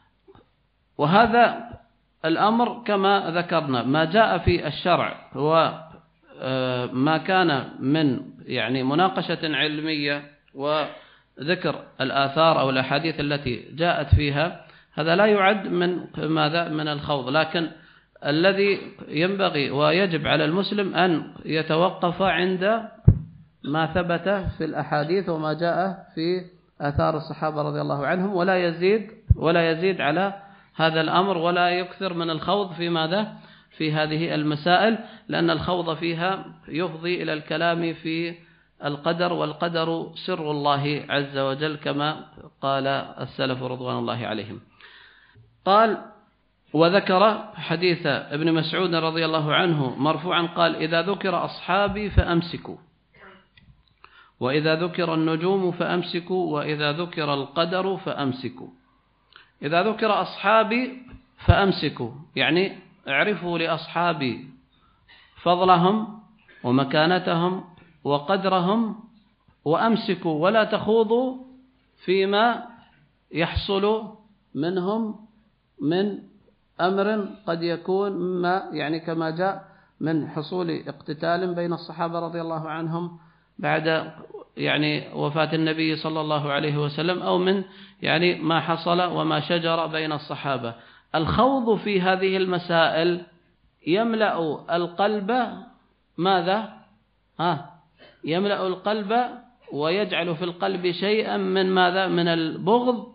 وهذا الأمر كما ذكرنا ما جاء في الشرع هو ما كان من يعني مناقشة علمية وذكر الآثار أو الأحاديث التي جاءت فيها، هذا لا يعد من ماذا؟ من الخوض. لكن الذي ينبغي ويجب على المسلم أن يتوقف عند ما ثبت في الأحاديث وما جاء في آثار الصحابة رضي الله عنهم، ولا يزيد على هذا الأمر، ولا يكثر من الخوض في ماذا؟ في هذه المسائل، لأن الخوض فيها يفضي إلى الكلام في القدر، والقدر سر الله عز وجل كما قال السلف رضوان الله عليهم. قال وذكر حديث ابن مسعود رضي الله عنه مرفوعا قال إذا ذكر أصحابي فأمسكوا، وإذا ذكر النجوم فأمسكوا، وإذا ذكر القدر فأمسكوا. إذا ذكر أصحابي فأمسكوا يعني اعرفوا لأصحابي فضلهم ومكانتهم وقدرهم، وأمسكوا ولا تخوضوا فيما يحصل منهم من أمر قد يكون مما يعني كما جاء من حصول اقتتال بين الصحابة رضي الله عنهم بعد يعني وفاة النبي صلى الله عليه وسلم، أو من يعني ما حصل وما شجر بين الصحابة. الخوض في هذه المسائل يملأ القلب ماذا؟ يملأ القلب ويجعل في القلب شيئا من ماذا؟ من البغض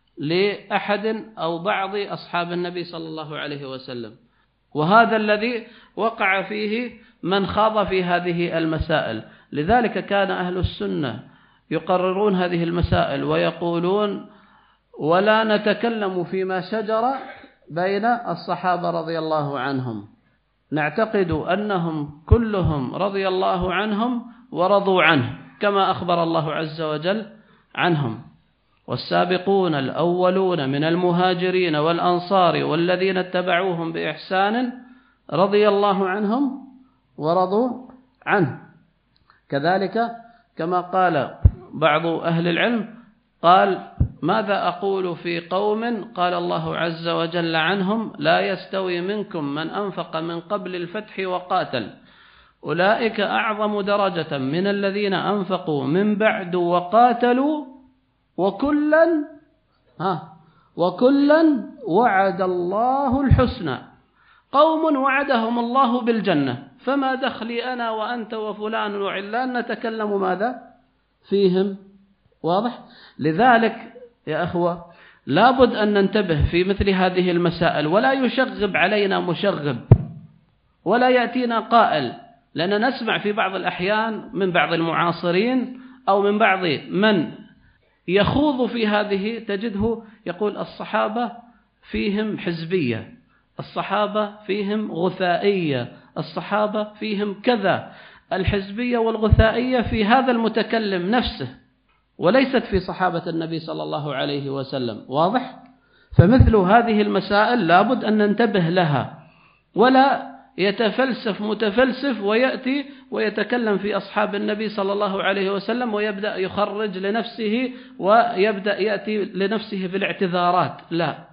لأحد أو بعض أصحاب النبي صلى الله عليه وسلم. وهذا الذي وقع فيه من خاض في هذه المسائل. لذلك كان أهل السنة يقررون هذه المسائل ويقولون ولا نتكلم فيما شجر بين الصحابة رضي الله عنهم، نعتقد أنهم كلهم رضي الله عنهم ورضوا عنه كما أخبر الله عز وجل عنهم، والسابقون الأولون من المهاجرين والأنصار والذين اتبعوهم بإحسان رضي الله عنهم ورضوا عنه. كذلك كما قال بعض أهل العلم قال ماذا أقول في قوم قال الله عز وجل عنهم لا يستوي منكم من أنفق من قبل الفتح وقاتل أولئك أعظم درجة من الذين أنفقوا من بعد وقاتلوا وكلا وعد الله الحسنى. قوم وعدهم الله بالجنة، فما دخلي أنا وأنت وفلان وعلان نتكلم ماذا فيهم؟ واضح؟ لذلك يا أخوة لابد أن ننتبه في مثل هذه المسائل، ولا يشغب علينا مشغب ولا يأتينا قائل، لأننا نسمع في بعض الأحيان من بعض المعاصرين أو من بعض من يخوض في هذه تجده يقول الصحابة فيهم حزبية، الصحابة فيهم غثائية، الصحابة فيهم كذا. الحزبية والغثائية في هذا المتكلم نفسه وليست في صحابة النبي صلى الله عليه وسلم. واضح؟ فمثل هذه المسائل لابد أن ننتبه لها، ولا يتفلسف متفلسف ويأتي ويتكلم في أصحاب النبي صلى الله عليه وسلم ويبدأ يخرج لنفسه ويبدأ يأتي لنفسه بالاعتذارات. لا،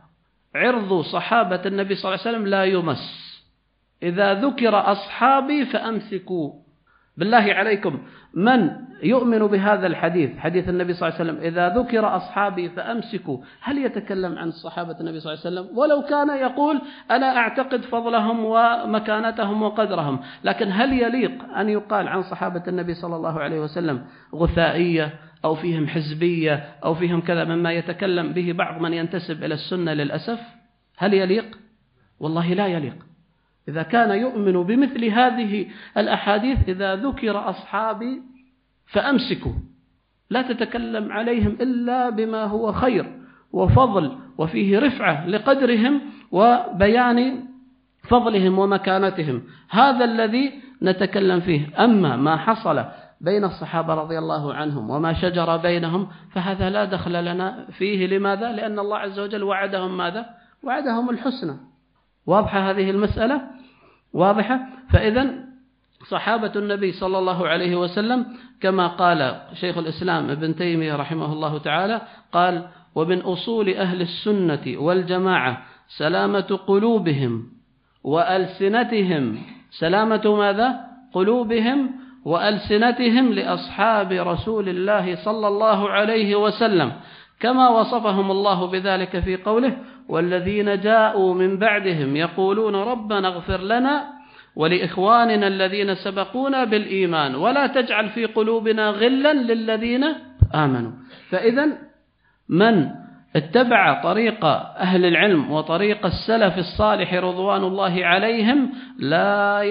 عرض صحابة النبي صلى الله عليه وسلم لا يمس. إذا ذكر أصحابي فأمسكوا. بالله عليكم من يؤمن بهذا الحديث، حديث النبي صلى الله عليه وسلم إذا ذكر أصحابي فأمسكوا، هل يتكلم عن صحابة النبي صلى الله عليه وسلم؟ ولو كان يقول أنا أعتقد فضلهم ومكانتهم وقدرهم، لكن هل يليق أن يقال عن صحابة النبي صلى الله عليه وسلم غثائية أو فيهم حزبية أو فيهم كذا مما يتكلم به بعض من ينتسب إلى السنة للأسف؟ هل يليق؟ والله لا يليق. إذا كان يؤمن بمثل هذه الأحاديث إذا ذكر أصحابي فأمسكوا، لا تتكلم عليهم إلا بما هو خير وفضل وفيه رفعة لقدرهم وبيان فضلهم ومكانتهم، هذا الذي نتكلم فيه. أما ما حصل بين الصحابة رضي الله عنهم وما شجر بينهم فهذا لا دخل لنا فيه. لماذا؟ لأن الله عز وجل وعدهم ماذا؟ وعدهم الحسنى. واضحة هذه المسألة؟ واضحة. فإذا صحابة النبي صلى الله عليه وسلم كما قال شيخ الإسلام ابن تيمية رحمه الله تعالى قال: ومن أصول أهل السنة والجماعة سلامة قلوبهم وألسنتهم. سلامة ماذا؟ قلوبهم وألسنتهم لأصحاب رسول الله صلى الله عليه وسلم، كما وصفهم الله بذلك في قوله: والذين جاءوا من بعدهم يقولون ربنا اغفر لنا ولإخواننا الذين سبقونا بالإيمان ولا تجعل في قلوبنا غلا للذين آمنوا. فإذا من اتبع طريق أهل العلم وطريق السلف الصالح رضوان الله عليهم لا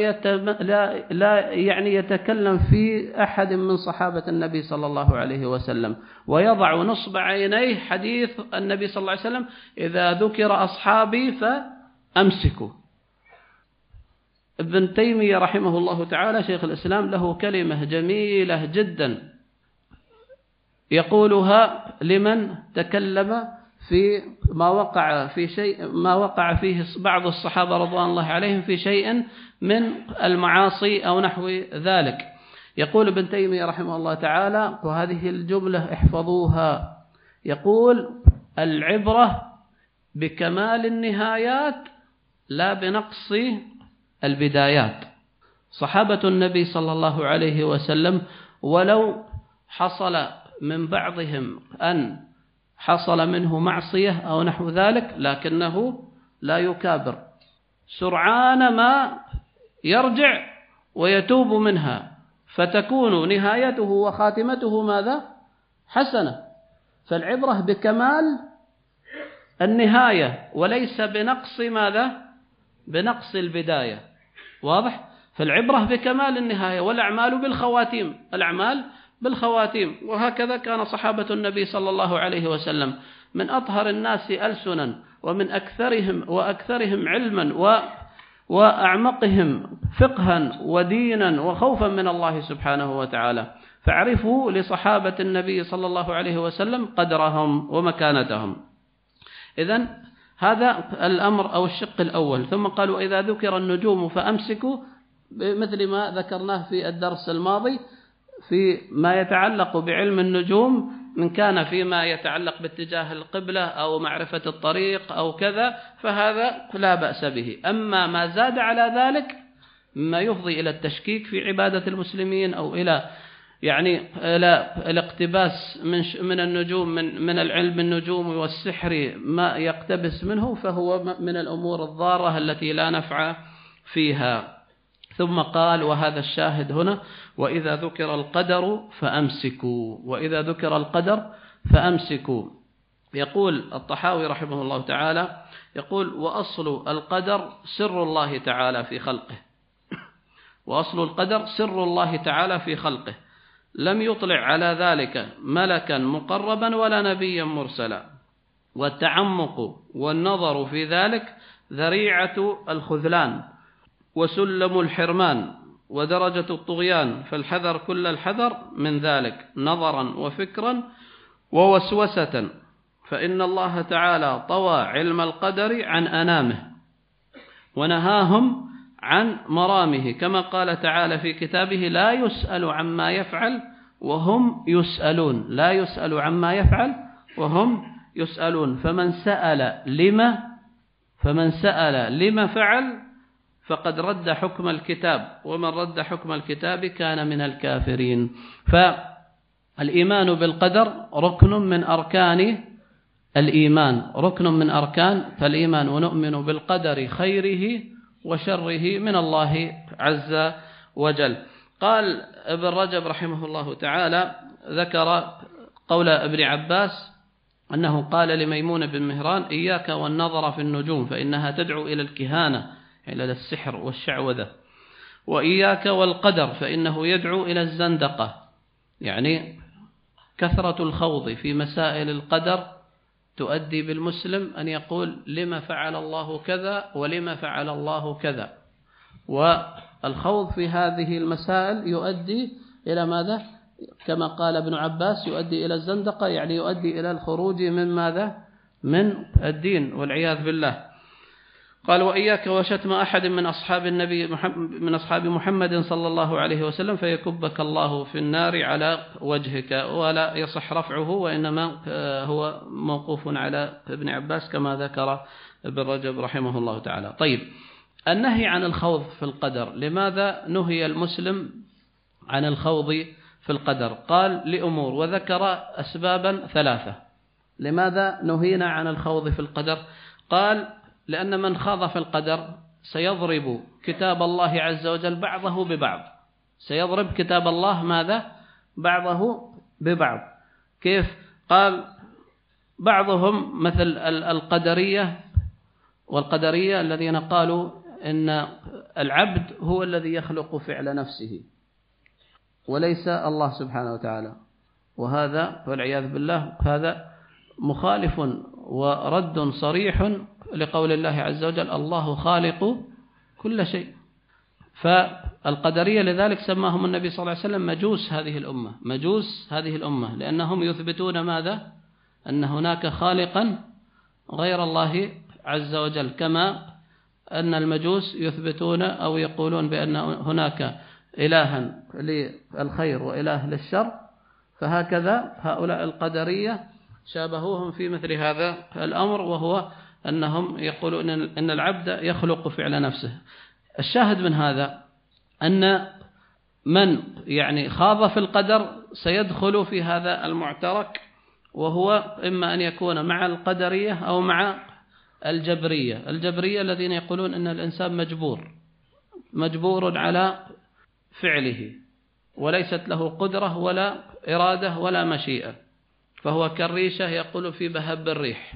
يتكلم في أحد من صحابة النبي صلى الله عليه وسلم، ويضع نصب عينيه حديث النبي صلى الله عليه وسلم: إذا ذكر أصحابي فأمسكوا. ابن تيمية رحمه الله تعالى شيخ الإسلام له كلمة جميلة جدا يقولها لمن تكلم في ما وقع فيه بعض الصحابة رضوان الله عليهم في شيء من المعاصي أو نحو ذلك. يقول ابن تيمية رحمه الله تعالى، وهذه الجملة احفظوها، يقول: العبرة بكمال النهايات لا بنقص البدايات. صحابة النبي صلى الله عليه وسلم ولو حصل من بعضهم أن حصل منه معصية أو نحو ذلك لكنه لا يكابر، سرعان ما يرجع ويتوب منها، فتكون نهايته وخاتمته ماذا؟ حسنة. فالعبرة بكمال النهاية وليس بنقص ماذا؟ بنقص البداية. واضح؟ فالعبرة بكمال النهاية والأعمال بالخواتيم، الأعمال بالخواتيم. وهكذا كان صحابة النبي صلى الله عليه وسلم من أطهر الناس ألسنا ومن أكثرهم علما وأعمقهم فقها ودينا وخوفا من الله سبحانه وتعالى. فاعرفوا لصحابة النبي صلى الله عليه وسلم قدرهم ومكانتهم. إذن هذا الأمر أو الشق الأول. ثم قالوا: إذا ذكر النجوم فأمسكوا، مثل ما ذكرناه في الدرس الماضي في ما يتعلق بعلم النجوم، من كان فيما يتعلق باتجاه القبلة أو معرفة الطريق أو كذا فهذا لا بأس به. أما ما زاد على ذلك ما يفضي إلى التشكيك في عبادة المسلمين أو إلى الاقتباس من النجوم من العلم النجوم والسحر ما يقتبس منه، فهو من الأمور الضارة التي لا نفع فيها. ثم قال، وهذا الشاهد هنا: وإذا ذكر القدر فأمسكوا. وإذا ذكر القدر فأمسكوا. يقول الطحاوي رحمه الله تعالى، يقول: وأصل القدر سر الله تعالى في خلقه. وأصل القدر سر الله تعالى في خلقه، لم يطلع على ذلك ملكا مقربا ولا نبيا مرسلا، والتعمق والنظر في ذلك ذريعة الخذلان وسلم الحرمان ودرجة الطغيان، فالحذر كل الحذر من ذلك نظرا وفكرا ووسوسة. فإن الله تعالى طوى علم القدر عن أنامه ونهاهم عن مرامه، كما قال تعالى في كتابه: لا يسأل عما يفعل وهم يسألون. لا يسأل عما يفعل وهم يسألون. فمن سأل لما فمن سأل لما فعل فقد رد حكم الكتاب، ومن رد حكم الكتاب كان من الكافرين. فالإيمان بالقدر ركن من أركان الإيمان، ركن من أركان الإيمان، ونؤمن بالقدر خيره وشره من الله عز وجل. قال ابن رجب رحمه الله تعالى ذكر قول ابن عباس أنه قال لميمون بن مهران: إياك والنظر في النجوم فإنها تدعو إلى الكهانة، إلى السحر والشعوذة، وإياك والقدر فإنه يدعو إلى الزندقة. يعني كثرة الخوض في مسائل القدر تؤدي بالمسلم أن يقول: لما فعل الله كذا ولما فعل الله كذا. والخوض في هذه المسائل يؤدي إلى ماذا؟ كما قال ابن عباس: يؤدي إلى الزندقة، يعني يؤدي إلى الخروج من ماذا؟ من الدين والعياذ بالله. قال: وإياك وشتم أحد من أصحاب النبي من أصحاب محمد صلى الله عليه وسلم فيكبك الله في النار على وجهك. ولا يصح رفعه، وإنما هو موقوف على ابن عباس كما ذكر ابن رجب رحمه الله تعالى. طيب، النهي عن الخوض في القدر، لماذا نهي المسلم عن الخوض في القدر؟ قال: لأمور، وذكر أسبابا ثلاثة. لماذا نهينا عن الخوض في القدر؟ قال: لأن من خاض في القدر سيضرب كتاب الله عز وجل بعضه ببعض. سيضرب كتاب الله ماذا؟ بعضه ببعض. كيف؟ قال: بعضهم مثل القدرية، والقدرية الذين قالوا إن العبد هو الذي يخلق فعل نفسه وليس الله سبحانه وتعالى، وهذا والعياذ بالله هذا مخالف ورد صريح لقول الله عز وجل: الله خالق كل شيء. فالقدرية لذلك سماهم النبي صلى الله عليه وسلم مجوس هذه الأمة، مجوس هذه الأمة، لأنهم يثبتون ماذا؟ أن هناك خالقا غير الله عز وجل، كما أن المجوس يثبتون أو يقولون بأن هناك إلها للخير وإله للشر. فهكذا هؤلاء القدرية شابهوهم في مثل هذا الأمر، وهو أنهم يقولون أن العبد يخلق فعل نفسه. الشاهد من هذا أن من يعني خاض في القدر سيدخل في هذا المعترك، وهو إما أن يكون مع القدرية أو مع الجبرية. الجبرية الذين يقولون أن الإنسان مجبور على فعله، وليست له قدرة ولا إرادة ولا مشيئة، فهو كالريشة يقول في بهب الريح،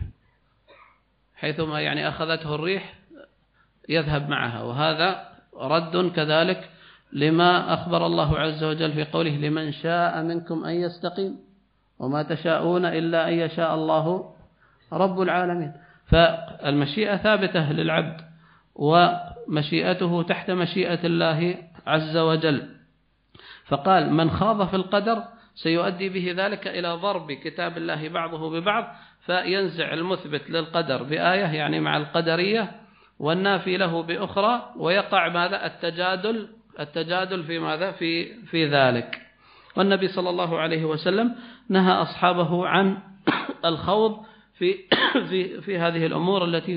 حيثما يعني أخذته الريح يذهب معها. وهذا رد كذلك لما أخبر الله عز وجل في قوله: لمن شاء منكم أن يستقيم وما تشاءون إلا أن يشاء الله رب العالمين. فالمشيئة ثابتة للعبد، ومشيئته تحت مشيئة الله عز وجل. فقال: من خاض في القدر سيؤدي به ذلك إلى ضرب كتاب الله بعضه ببعض، فينزع المثبت للقدر بآية يعني مع القدرية، والنافي له بأخرى، ويقع ماذا؟ التجادل في ماذا؟ في ذلك. والنبي صلى الله عليه وسلم نهى أصحابه عن الخوض في هذه الأمور التي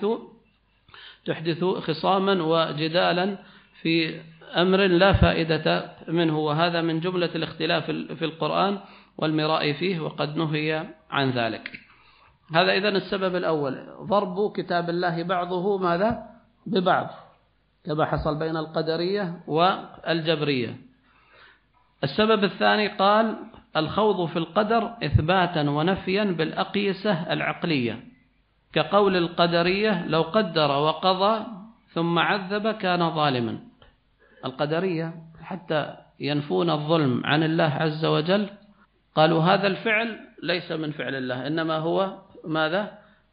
تحدث خصاما وجدالا في أمر لا فائدة منه، وهذا من جملة الاختلاف في القرآن والمراء فيه، وقد نهي عن ذلك. هذا إذن السبب الأول، ضرب كتاب الله بعضه ماذا؟ ببعض، كما حصل بين القدرية والجبرية. السبب الثاني قال: الخوض في القدر إثباتا ونفيا بالأقيسة العقلية، كقول القدرية: لو قدر وقضى ثم عذب كان ظالما. القدرية حتى ينفون الظلم عن الله عز وجل قالوا هذا الفعل ليس من فعل الله، إنما هو ماذا؟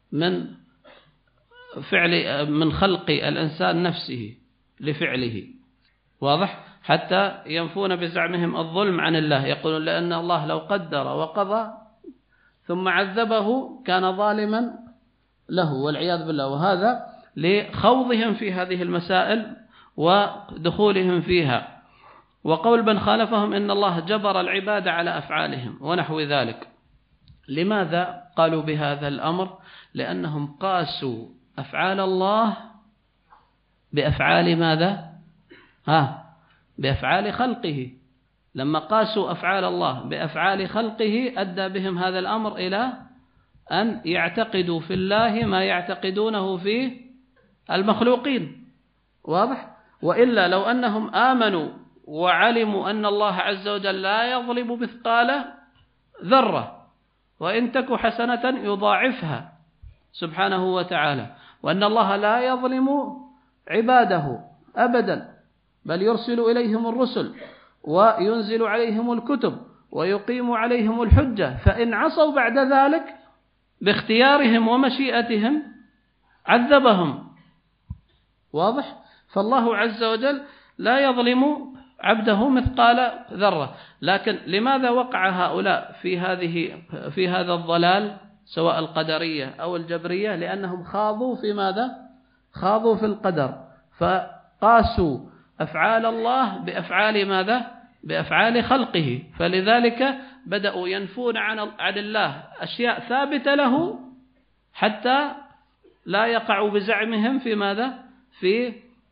من خلق الإنسان نفسه لفعله، واضح؟ حتى ينفون بزعمهم الظلم عن الله، يقولون لأن الله لو قدر وقضى ثم عذبه كان ظالما له والعياذ بالله. وهذا لخوضهم في هذه المسائل ودخولهم فيها. وقول من خالفهم إن الله جبر العباد على أفعالهم ونحو ذلك. لماذا قالوا بهذا الأمر؟ لأنهم قاسوا أفعال الله بأفعال ماذا؟ بأفعال خلقه. لما قاسوا أفعال الله بأفعال خلقه أدى بهم هذا الأمر إلى أن يعتقدوا في الله ما يعتقدونه في المخلوقين. واضح؟ وإلا لو أنهم آمنوا وعلموا أن الله عز وجل لا يظلم مثقال ذرة وإن تك حسنة يضاعفها سبحانه وتعالى، وأن الله لا يظلم عباده أبدا، بل يرسل إليهم الرسل وينزل عليهم الكتب ويقيم عليهم الحجة، فإن عصوا بعد ذلك باختيارهم ومشيئتهم عذبهم. واضح؟ فالله عز وجل لا يظلم عبده مثقال ذرة. لكن لماذا وقع هؤلاء في هذا الضلال سواء القدرية أو الجبرية؟ لأنهم خاضوا في ماذا؟ خاضوا في القدر، فقاسوا أفعال الله بأفعال ماذا؟ بأفعال خلقه، فلذلك بدأوا ينفون عن الله أشياء ثابتة له حتى لا يقعوا بزعمهم في ماذا؟ في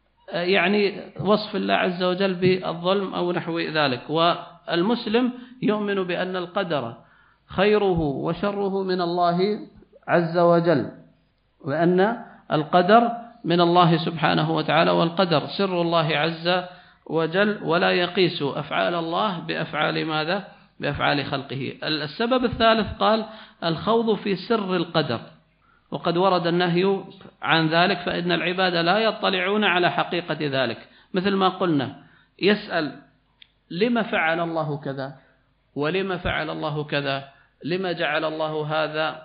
يعني وصف الله عز وجل بالظلم أو نحو ذلك. والمسلم يؤمن بأن القدر خيره وشره من الله عز وجل، وأن القدر من الله سبحانه وتعالى، والقدر سر الله عز وجل، ولا يقيس أفعال الله بأفعال ماذا؟ بأفعال خلقه. السبب الثالث قال الخوض في سر القدر، وقد ورد النهي عن ذلك، فإن العباد لا يطلعون على حقيقة ذلك، مثل ما قلنا يسأل لما فعل الله كذا، ولما فعل الله كذا، لما جعل الله هذا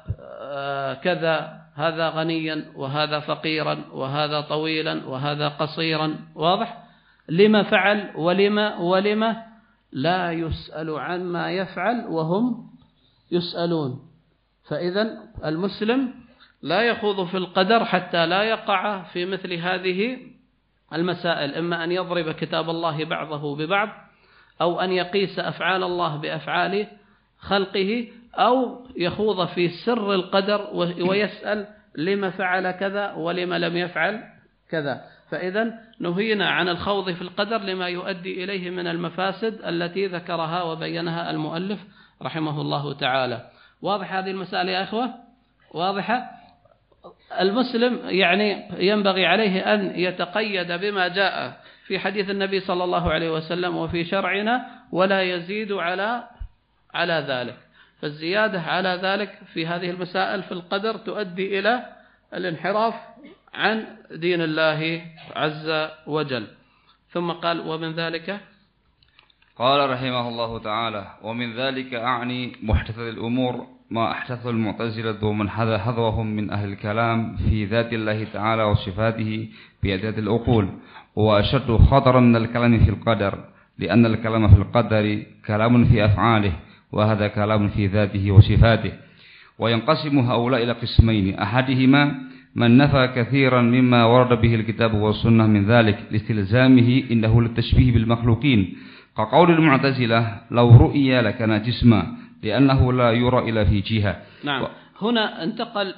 كذا، هذا غنيا وهذا فقيرا وهذا طويلا وهذا قصيرا. واضح؟ لما فعل ولما لا يسأل عما يفعل وهم يسألون. فإذا المسلم لا يخوض في القدر حتى لا يقع في مثل هذه المسائل، إما أن يضرب كتاب الله بعضه ببعض، أو أن يقيس أفعال الله بأفعال خلقه، أو يخوض في سر القدر ويسأل لما فعل كذا ولما لم يفعل كذا. فإذا نهينا عن الخوض في القدر لما يؤدي إليه من المفاسد التي ذكرها وبينها المؤلف رحمه الله تعالى. واضح هذه المسألة يا أخوة؟ واضحة؟ المسلم يعني ينبغي عليه أن يتقيد بما جاء في حديث النبي صلى الله عليه وسلم وفي شرعنا، ولا يزيد على ذلك. فالزيادة على ذلك في هذه المسائل في القدر تؤدي إلى الانحراف عن دين الله عز وجل. ثم قال ومن ذلك،
قال رحمه الله تعالى ومن ذلك أعني محدث الأمور ما أحدث المعتزلة ومن حذوهم من أهل الكلام في ذات الله تعالى وصفاته بأداة العقول، وأشد خطرا من الكلام في القدر، لأن الكلام في القدر كلام في أفعاله، وهذا كلام في ذاته وصفاته. وينقسم هؤلاء إلى قسمين: أحدهما من نفى كثيرا مما ورد به الكتاب والسنة من ذلك لاستلزامه إنه للتشبيه بالمخلوقين، كقول المعتزلة لو رؤي لكان جسما، لأنه لا يرى إلا في جهة.
نعم. هنا انتقل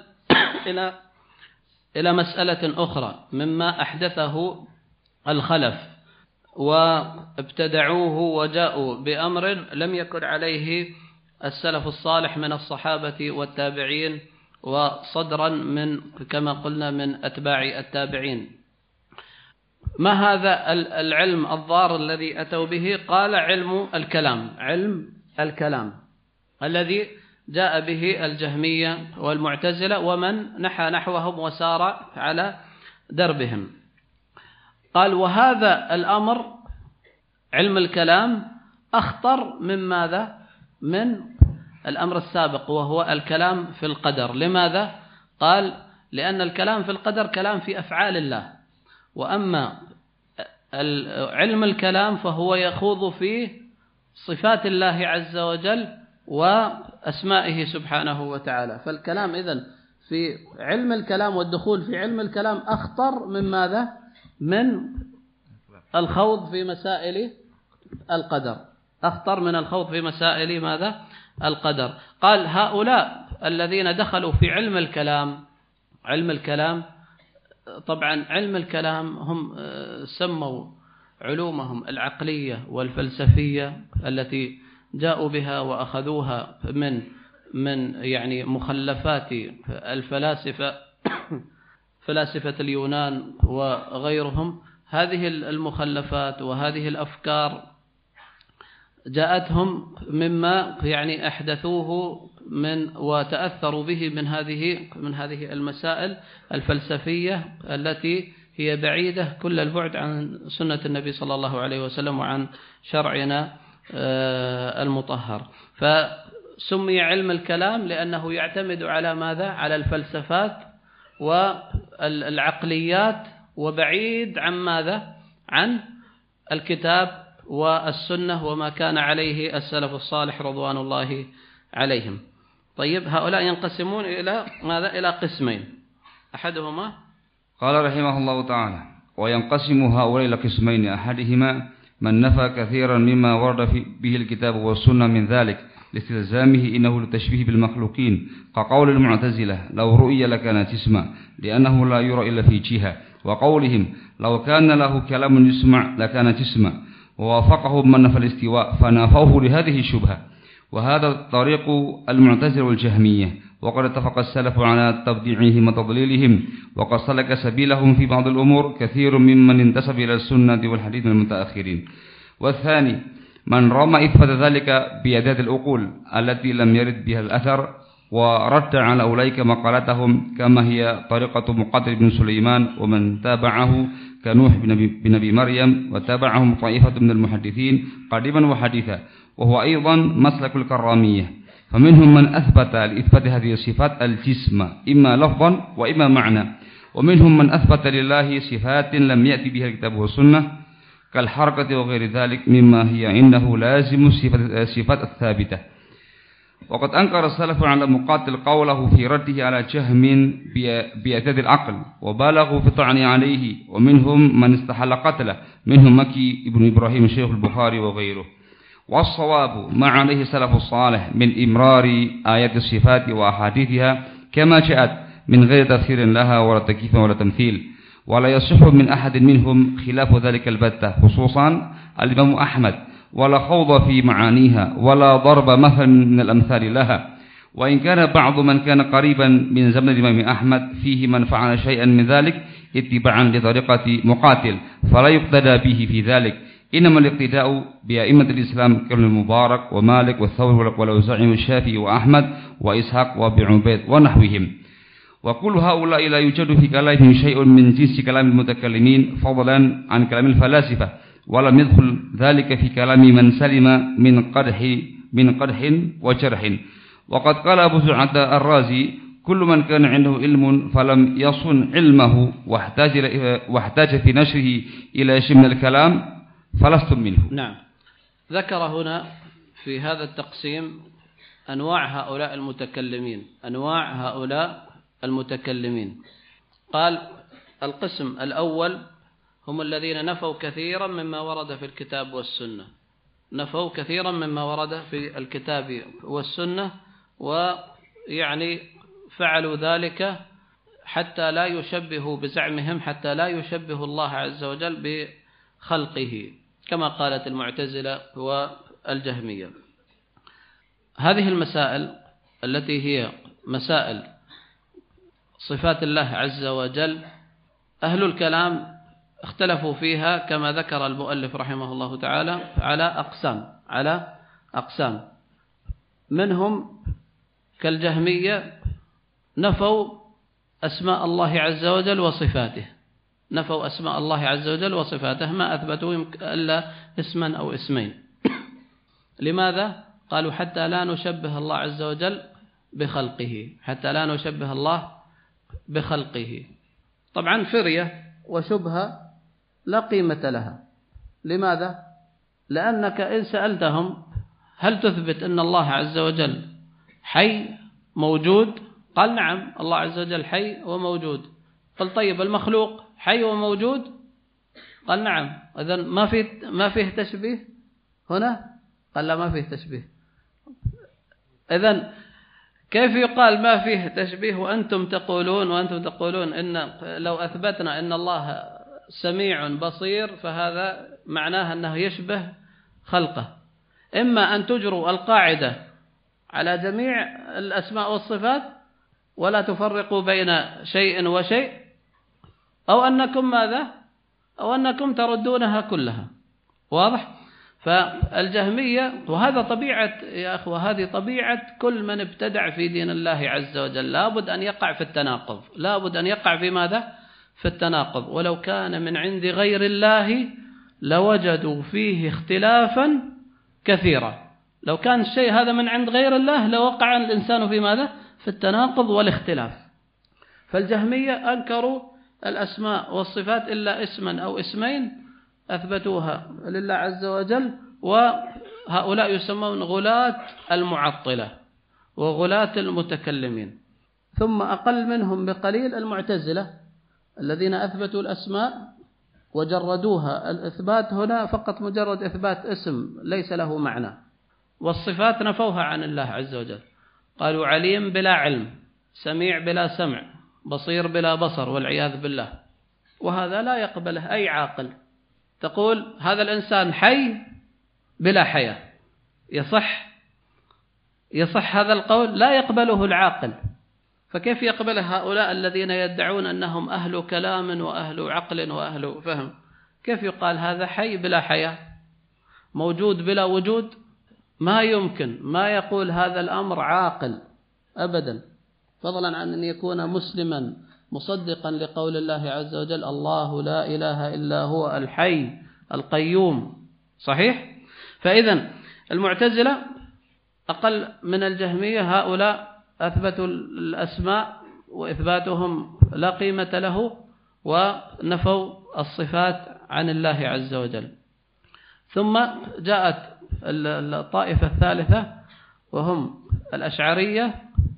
إلى مسألة أخرى مما أحدثه الخلف وابتدعوه وجاءوا بأمر لم يكن عليه السلف الصالح من الصحابة والتابعين، وصدرا من كما قلنا من أتباع التابعين. ما هذا العلم الضار الذي أتوا به؟ قال علم الكلام الذي جاء به الجهمية والمعتزلة ومن نحى نحوهم وسار على دربهم. قال وهذا الأمر علم الكلام أخطر من ماذا؟ من الأمر السابق وهو الكلام في القدر. لماذا؟ قال لأن الكلام في القدر كلام في أفعال الله، وأما علم الكلام فهو يخوض في صفات الله عز وجل وأسمائه سبحانه وتعالى. فالكلام إذن في علم الكلام والدخول في علم الكلام أخطر من ماذا؟ من الخوض في مسائل القدر، أخطر من الخوض في مسائل ماذا؟ القدر. قال هؤلاء الذين دخلوا في علم الكلام طبعا علم الكلام هم سموا علومهم العقلية والفلسفية التي جاءوا بها وأخذوها من يعني مخلفات الفلاسفة فلاسفة اليونان وغيرهم. هذه المخلفات وهذه الأفكار جاءتهم مما يعني أحدثوه وتأثروا به من هذه المسائل الفلسفية التي هي بعيدة كل البعد عن سنة النبي صلى الله عليه وسلم وعن شرعنا المطهر. فسمي علم الكلام لأنه يعتمد على ماذا؟ على الفلسفات والعقليات، وبعيد عن ماذا؟ عن الكتاب والسنة وما كان عليه السلف الصالح رضوان الله عليهم. طيب، هؤلاء ينقسمون إلى ماذا؟ إلى قسمين. أحدهما
قال رحمه الله تعالى: وينقسم هؤلاء إلى قسمين، أحدهما من نفى كثيرا مما ورد به الكتاب والسنة من ذلك لاستلزامه إنه للتشبيه بالمخلوقين، كقول المعتزلة: لو رؤي لكان جسما، لأنه لا يرى إلا في جهة، وقولهم: لو كان له كلام يسمع لكان جسما، ووافقهم من نفى الاستواء فنافوه لهذه الشبهة. وهذا طريق المعتزلة والجهمية، وقد اتفق السلف على تبديعهم وتضليلهم، وقد سلك سبيلهم في بعض الأمور كثير ممن انتسب إلى السنة والحديث من المتأخرين. والثاني من رمى إثبات ذلك بأداة العقول التي لم يرد بها الأثر، ورد على أولئك مقالتهم، كما هي طريقة مقاتل بن سليمان ومن تابعه كنوح بن أبي مريم، وتابعهم طائفة من المحدثين قديما وحديثا، وهو أيضا مسلك الكرامية. فمنهم من أثبت لإثبات هذه الصفات الجسم إما لفظا وإما معنى، ومنهم من أثبت لله صفات لم يأتي بها الكتاب والسنة كالحركة وغير ذلك مما هي عنده لازم الصفات الثابتة. وقد أنكر السلف على مقاتل قوله في رده على جهم بأداة العقل، وبالغوا في الطعن عليه، ومنهم من استحل قتله، منهم مكي ابن إبراهيم شيخ البخاري وغيره. والصواب ما عليه السلف الصالح من إمرار آيات الصفات وأحاديثها كما جاءت من غير تفسير لها ولا تكييف ولا تمثيل، ولا يصح من أحد منهم خلاف ذلك البتة، خصوصا الإمام أحمد، ولا خوض في معانيها ولا ضرب مثل من الأمثال لها. وإن كان بعض من كان قريبا من زمن الإمام أحمد فيه من فعل شيئا من ذلك اتباعا لطريقة مقاتل فلا يقتدى به في ذلك، إنما الاقتداء بأئمة الإسلام كابن المبارك ومالك والثوري والأوزاعي والشافعي وأحمد وإسحاق وابن عبيد ونحوهم. وكل هؤلاء لا يوجد في كلامهم شيء من جنس كلام المتكلمين فضلا عن كلام الفلاسفة، ولم يدخل ذلك في كلام من سلم من قدح وجرح. وقد قال أبو زرعة الرازي: كل من كان عنده علم فلم يصن علمه واحتاج في نشره إلى شيء من الكلام فلستم منه.
نعم، ذكر هنا في هذا التقسيم أنواع هؤلاء المتكلمين. قال: القسم الأول هم الذين نفوا كثيرا مما ورد في الكتاب والسنة، نفوا كثيرا مما ورد في الكتاب والسنة، ويعني فعلوا ذلك حتى لا يشبهوا بزعمهم، حتى لا يشبه الله عز وجل بخلقه، كما قالت المعتزلة والجهمية. هذه المسائل التي هي مسائل صفات الله عز وجل، أهل الكلام اختلفوا فيها كما ذكر المؤلف رحمه الله تعالى على أقسام. منهم كالجهمية نفوا أسماء الله عز وجل وصفاته، نفوا أسماء الله عز وجل وصفاته، ما أثبتوا إلا اسما أو اسمين. لماذا؟ قالوا: حتى لا نشبه الله عز وجل بخلقه، حتى لا نشبه الله بخلقه. طبعا فرية وشبهة لا قيمة لها. لماذا؟ لأنك إن سألتهم: هل تثبت أن الله عز وجل حي موجود؟ قال: نعم، الله عز وجل حي وموجود. قل: طيب المخلوق حي وموجود؟ قال: نعم. إذن ما فيه تشبيه هنا؟ قال: لا، ما فيه تشبيه. إذن كيف يقال ما فيه تشبيه وأنتم تقولون إن لو أثبتنا إن الله سميع بصير فهذا معناه أنه يشبه خلقه. إما أن تجروا القاعدة على جميع الأسماء والصفات ولا تفرقوا بين شيء وشيء، أو أنكم ماذا؟ أو أنكم تردونها كلها. واضح؟ فالجهمية، وهذا طبيعة يا أخوة، هذه طبيعة كل من ابتدع في دين الله عز وجل، لابد أن يقع في التناقض. لابد أن يقع في ماذا؟ في التناقض. ولو كان من عند غير الله لوجدوا فيه اختلافا كثيرا. لو كان الشيء هذا من عند غير الله لوقع الإنسان في ماذا؟ في التناقض والاختلاف. فالجهمية أنكروا الأسماء والصفات إلا اسما أو اسمين أثبتوها لله عز وجل، وهؤلاء يسمون غلاة المعطلة وغلاة المتكلمين. ثم أقل منهم بقليل المعتزلة الذين أثبتوا الأسماء وجردوها. الإثبات هنا فقط مجرد إثبات اسم ليس له معنى، والصفات نفوها عن الله عز وجل. قالوا عليم بلا علم، سميع بلا سمع، بصير بلا بصر، والعياذ بالله. وهذا لا يقبله أي عاقل. تقول هذا الإنسان حي بلا حياة، يصح هذا القول؟ لا يقبله العاقل. فكيف يقبله هؤلاء الذين يدعون أنهم أهل كلام وأهل عقل وأهل فهم؟ كيف يقال هذا حي بلا حياة، موجود بلا وجود؟ ما يمكن، ما يقول هذا الأمر عاقل أبدا، فضلا عن أن يكون مسلما مصدقا لقول الله عز وجل الله لا إله إلا هو الحي القيوم. صحيح؟ فإذا المعتزلة أقل من الجهمية، هؤلاء أثبتوا الأسماء وإثباتهم لا قيمة له، ونفوا الصفات عن الله عز وجل. ثم جاءت الطائفة الثالثة وهم الأشعرية،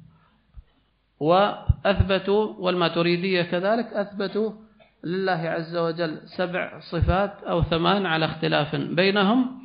وأثبتوا، والماتريدية كذلك، أثبتوا لله عز وجل 7 صفات أو 8 على اختلاف بينهم،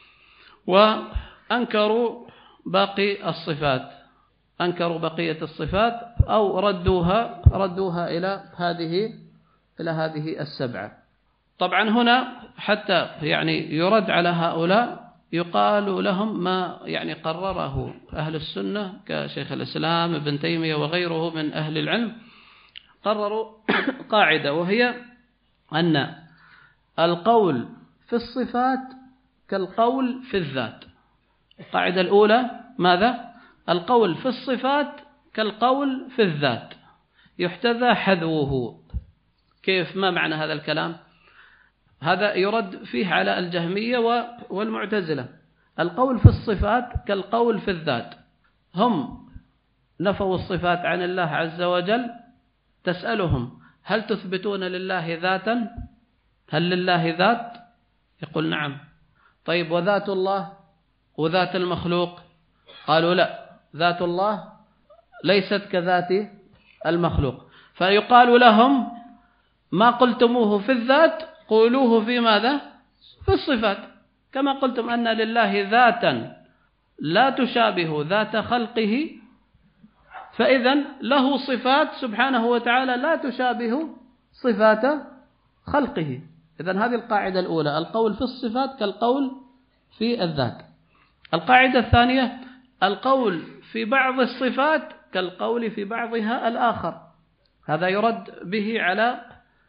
وأنكروا باقي الصفات، أنكروا بقية الصفات أو ردوها إلى هذه 7. طبعا هنا حتى يعني يرد على هؤلاء يقال لهم ما يعني قرره أهل السنة كشيخ الإسلام ابن تيمية وغيره من أهل العلم، قرروا قاعدة، وهي أن القول في الصفات كالقول في الذات. القاعدة الأولى ماذا؟ القول في الصفات كالقول في الذات، يحتذى حذوه. كيف؟ ما معنى هذا الكلام؟ هذا يرد فيه على الجهمية والمعتزلة. القول في الصفات كالقول في الذات، هم نفوا الصفات عن الله عز وجل. تسألهم هل تثبتون لله ذاتا؟ هل لله ذات؟ يقول نعم. طيب وذات الله وذات المخلوق؟ قالوا لا، ذات الله ليست كذات المخلوق. فيقال لهم ما قلتموه في الذات قولوه في ماذا؟ في الصفات. كما قلتم أن لله ذاتا لا تشابه ذات خلقه، فإذن له صفات سبحانه وتعالى لا تشابه صفات خلقه. إذن هذه القاعدة الأولى، القول في الصفات كالقول في الذات. القاعدة الثانية، القول في بعض الصفات كالقول في بعضها الآخر. هذا يرد به على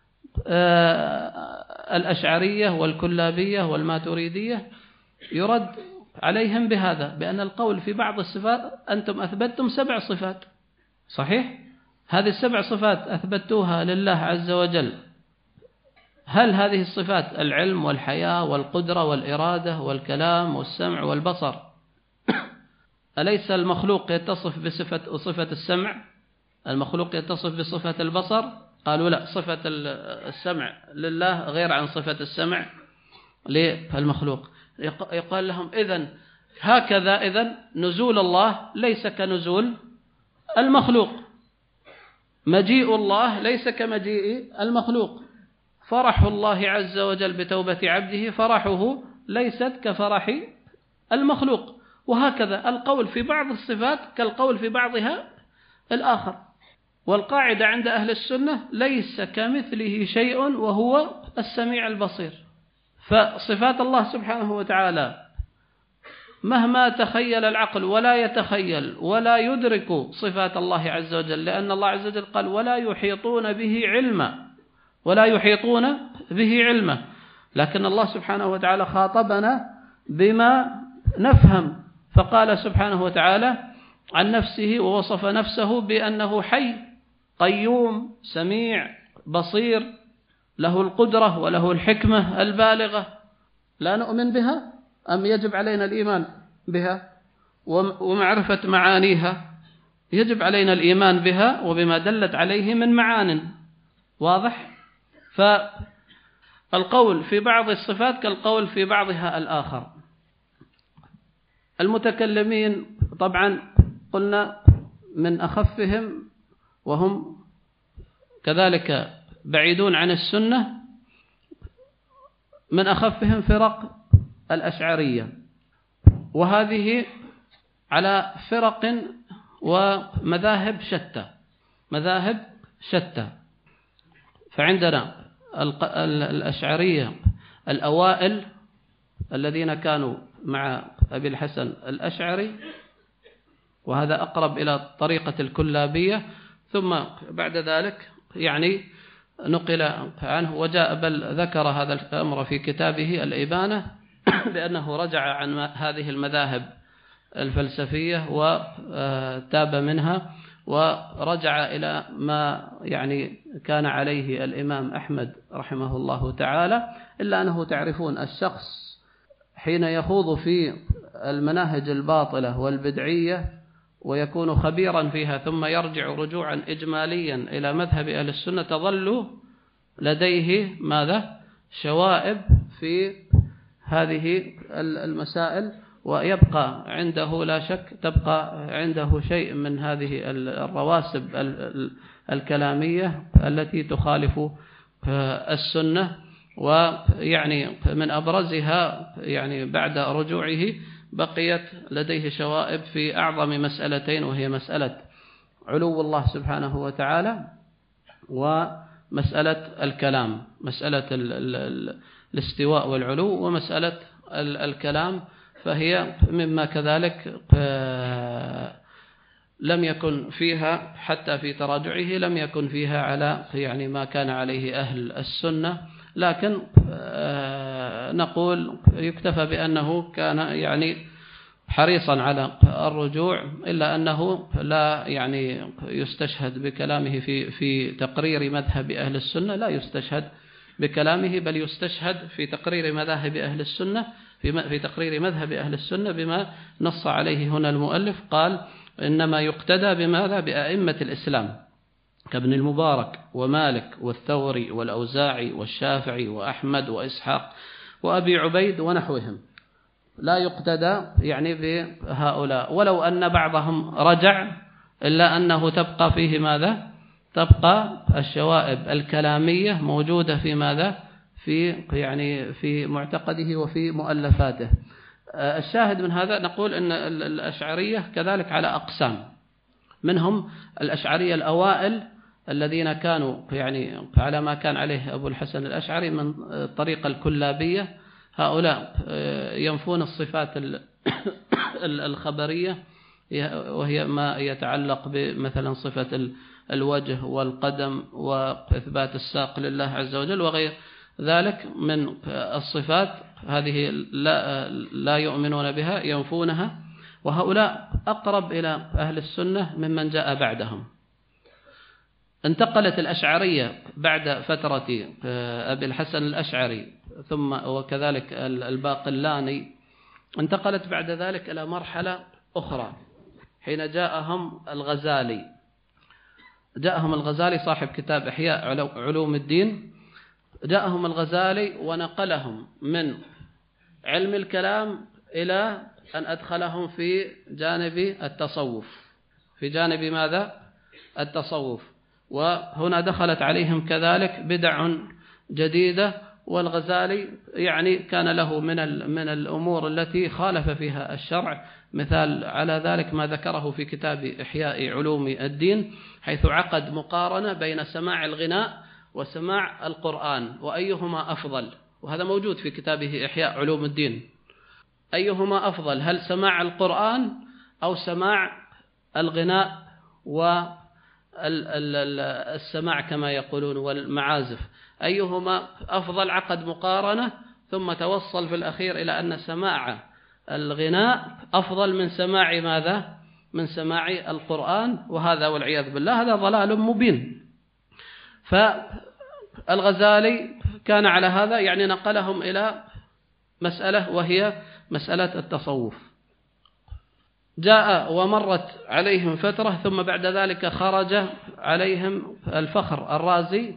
الأشعرية والكلابية والماتريدية، يرد عليهم بهذا، بأن القول في بعض الصفات، أنتم أثبتتم 7 صفات صحيح؟ هذه 7 صفات أثبتوها لله عز وجل. هل هذه الصفات العلم والحياة والقدرة والإرادة والكلام والسمع والبصر، أليس المخلوق يتصف بصفة السمع؟ المخلوق يتصف بصفة البصر؟ قالوا لا، صفة السمع لله غير عن صفة السمع للمخلوق. يقال لهم إذن هكذا، إذن نزول الله ليس كنزول المخلوق، مجيء الله ليس كمجيء المخلوق، فرح الله عز وجل بتوبة عبده فرحه ليست كفرح المخلوق. وهكذا القول في بعض الصفات كالقول في بعضها الآخر. والقاعدة عند أهل السنة ليس كمثله شيء وهو السميع البصير. فصفات الله سبحانه وتعالى مهما تخيل العقل ولا يتخيل ولا يدرك صفات الله عز وجل، لأن الله عز وجل قال ولا يحيطون به علما، لكن الله سبحانه وتعالى خاطبنا بما نفهم، فقال سبحانه وتعالى عن نفسه ووصف نفسه بأنه حي قيوم سميع بصير له القدرة وله الحكمة البالغة. لا نؤمن بها أم يجب علينا الإيمان بها ومعرفة معانيها؟ يجب علينا الإيمان بها وبما دلت عليه من معان. واضح؟ فالقول في بعض الصفات كالقول في بعضها الآخر. المتكلمين طبعا قلنا من أخفهم وهم كذلك بعيدون عن السنة، من أخفهم فرق الأشعرية، وهذه على فرق ومذاهب شتى. فعندنا الأشعرية الأوائل الذين كانوا مع أبي الحسن الأشعري، وهذا أقرب إلى طريقة الكلابية، ثم بعد ذلك يعني نقل عنه وجاء بل ذكر هذا الأمر في كتابه الإبانة بأنه رجع عن هذه المذاهب الفلسفية وتاب منها ورجع إلى ما يعني كان عليه الإمام أحمد رحمه الله تعالى. إلا أنه تعرفون الشخص حين يخوض في المناهج الباطلة والبدعية ويكون خبيرا فيها ثم يرجع رجوعا إجماليا إلى مذهب أهل السنة تظل لديه ماذا؟ شوائب في هذه المسائل، ويبقى عنده لا شك تبقى عنده شيء من هذه الرواسب الكلامية التي تخالف السنة. ويعني من أبرزها يعني بعد رجوعه بقيت لديه شوائب في أعظم مسألتين، وهي مسألة علو الله سبحانه وتعالى ومسألة الكلام، مسألة الاستواء والعلو ومسألة الكلام، فهي مما كذلك لم يكن فيها حتى في تراجعه لم يكن فيها على يعني ما كان عليه أهل السنة. لكن نقول يكتفى بأنه كان يعني حريصا على الرجوع، إلا أنه لا يعني يستشهد بكلامه في تقرير مذهب أهل السنة، لا يستشهد بكلامه، بل يستشهد في تقرير مذاهب أهل السنة في تقرير مذهب أهل السنة بما نص عليه هنا المؤلف. قال إنما يقتدى بماذا؟ بأئمة الإسلام كابن المبارك ومالك والثوري والأوزاعي والشافعي وأحمد وإسحاق وأبي عبيد ونحوهم، لا يقتدى يعني بهؤلاء، ولو أن بعضهم رجع إلا أنه تبقى فيه ماذا؟ تبقى الشوائب الكلامية موجودة في ماذا؟ في معتقده وفي مؤلفاته. الشاهد من هذا نقول أن الأشعرية كذلك على أقسام، منهم الأشعرية الأوائل الذين كانوا يعني على ما كان عليه أبو الحسن الأشعري من طريقة الكلابية، هؤلاء ينفون الصفات الخبرية وهي ما يتعلق بمثلا صفة الوجه والقدم وإثبات الساق لله عز وجل وغير ذلك من الصفات، هذه لا يؤمنون بها ينفونها، وهؤلاء أقرب إلى أهل السنة ممن جاء بعدهم. انتقلت الأشعرية بعد فترة أبي الحسن الأشعري ثم وكذلك الباقلاني، انتقلت بعد ذلك إلى مرحلة أخرى حين جاءهم الغزالي صاحب كتاب إحياء علوم الدين. جاءهم الغزالي ونقلهم من علم الكلام إلى أن أدخلهم في جانب التصوف، في جانب ماذا؟ التصوف. وهنا دخلت عليهم كذلك بدع جديدة والغزالي يعني كان له من الأمور التي خالف فيها الشرع. مثال على ذلك ما ذكره في كتاب إحياء علوم الدين، حيث عقد مقارنة بين سماع الغناء وسماع القرآن وأيهما أفضل، وهذا موجود في كتابه إحياء علوم الدين. أيهما أفضل، هل سماع القرآن أو سماع الغناء والسماع كما يقولون والمعازف، أيهما أفضل؟ عقد مقارنة ثم توصل في الأخير إلى أن سماع الغناء أفضل من سماع ماذا؟ من سماع القرآن، وهذا والعياذ بالله هذا ضلال مبين. فالغزالي كان على هذا، يعني نقلهم إلى مسألة وهي مسألة التصوف. جاء ومرت عليهم فترة، ثم بعد ذلك خرج عليهم الفخر الرازي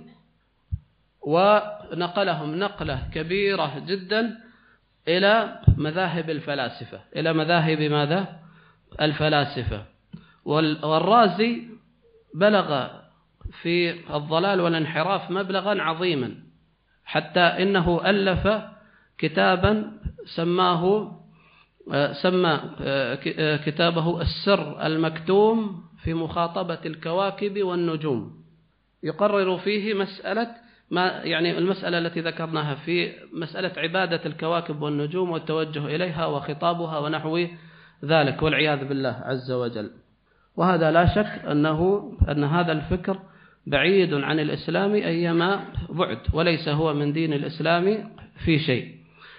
ونقلهم نقلة كبيرة جدا إلى مذاهب الفلاسفة، إلى مذاهب ماذا؟ الفلاسفة. والرازي بلغ في الضلال والانحراف مبلغا عظيما، حتى إنه ألف كتابا سمى كتابه السر المكتوم في مخاطبة الكواكب والنجوم، يقرر فيه مسألة يعني المسألة التي ذكرناها في مسألة عبادة الكواكب والنجوم والتوجه إليها وخطابها ونحو ذلك، والعياذ بالله عز وجل. وهذا لا شك أن هذا الفكر بعيد عن الإسلام أيما بعد، وليس هو من دين الإسلام في شيء.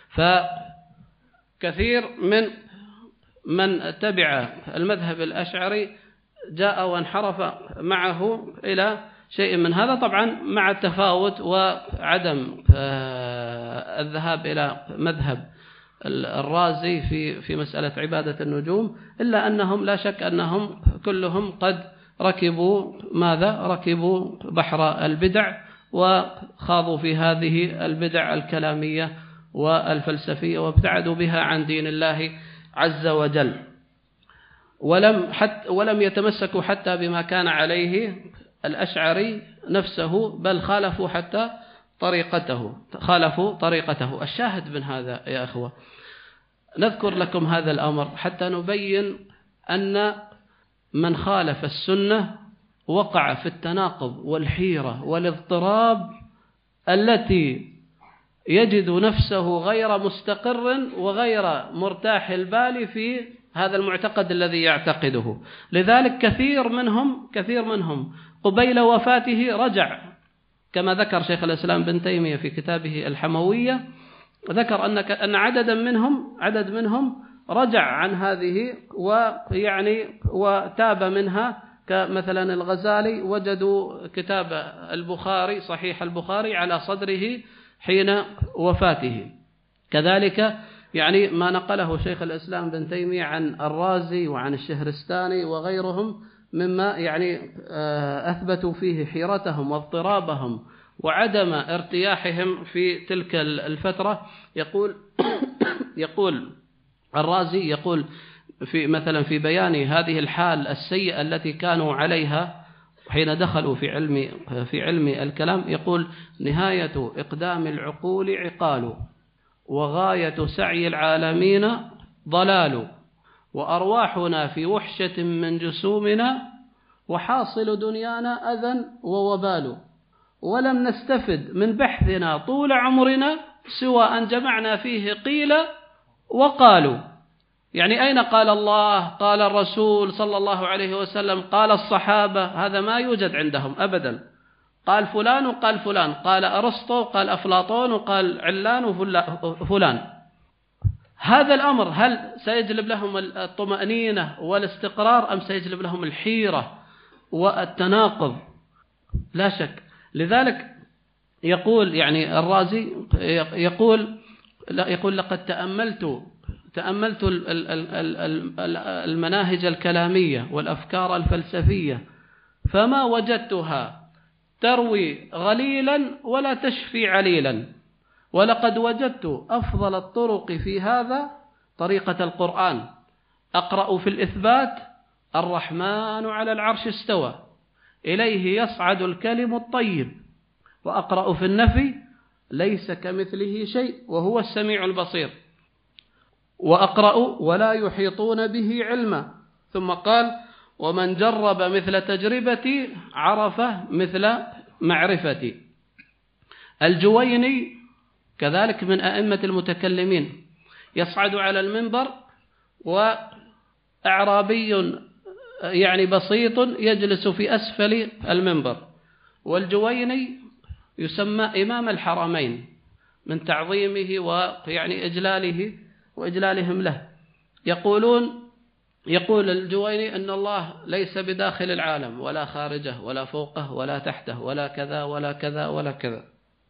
فكثير من تبع المذهب الأشعري جاء وانحرف معه إلى شيء من هذا، طبعا مع التفاوت وعدم الذهاب إلى مذهب الرازي في مسألة عبادة النجوم، إلا أنهم لا شك أنهم كلهم قد ركبوا ماذا؟ ركبوا بحر البدع وخاضوا في هذه البدع الكلامية والفلسفية وابتعدوا بها عن دين الله عز وجل، ولم يتمسكوا حتى بما كان عليه الأشعري نفسه، بل خالفوا حتى طريقته. الشاهد من هذا يا أخوة، نذكر لكم هذا الأمر حتى نبين أن من خالف السنة وقع في التناقض والحيرة والاضطراب التي يجد نفسه غير مستقر وغير مرتاح البال في هذا المعتقد الذي يعتقده. لذلك كثير منهم قبيل وفاته رجع، كما ذكر شيخ الإسلام بن تيمية في كتابه الحموية، ذكر أن عدد منهم رجع عن هذه وتاب منها، كمثلا الغزالي وجدوا كتاب البخاري صحيح البخاري على صدره حين وفاته. كذلك يعني ما نقله شيخ الإسلام بن تيمية عن الرازي وعن الشهرستاني وغيرهم مما أثبتوا فيه حيرتهم واضطرابهم وعدم ارتياحهم في تلك الفترة. يقول الرازي مثلا في بيان هذه الحال السيئة التي كانوا عليها حين دخلوا في علم الكلام، يقول: نهاية إقدام العقول عقال، وغاية سعي العالمين ضلال، وأرواحنا في وحشة من جسومنا، وحاصل دنيانا أذى ووبال، ولم نستفد من بحثنا طول عمرنا سوى أن جمعنا فيه قيل وقالوا. يعني أين قال الله، قال الرسول صلى الله عليه وسلم، قال الصحابة؟ هذا ما يوجد عندهم أبدا. قال فلان وقال فلان، قال أرسطو، قال أفلاطون، وقال علان وفلان. هذا الأمر هل سيجلب لهم الطمأنينة والاستقرار، أم سيجلب لهم الحيرة والتناقض؟ لا شك. لذلك يقول يعني الرازي يقول لقد تأملت المناهج الكلامية والأفكار الفلسفية، فما وجدتها تروي غليلا ولا تشفي عليلا، ولقد وجدت أفضل الطرق في هذا طريقة القرآن. أقرأ في الإثبات: الرحمن على العرش استوى، إليه يصعد الكلم الطيب. وأقرأ في النفي: ليس كمثله شيء وهو السميع البصير. وأقرأ ولا يحيطون به علما. ثم قال ومن جرب مثل تجربتي عرف مثل معرفتي. الجويني كذلك من أئمة المتكلمين، يصعد على المنبر وأعرابي يعني بسيط يجلس في أسفل المنبر. والجويني يسمى إمام الحرمين من تعظيمه ويعني إجلاله وإجلالهم له. يقول الجويني أن الله ليس بداخل العالم ولا خارجه ولا فوقه ولا تحته ولا كذا ولا كذا ولا كذا،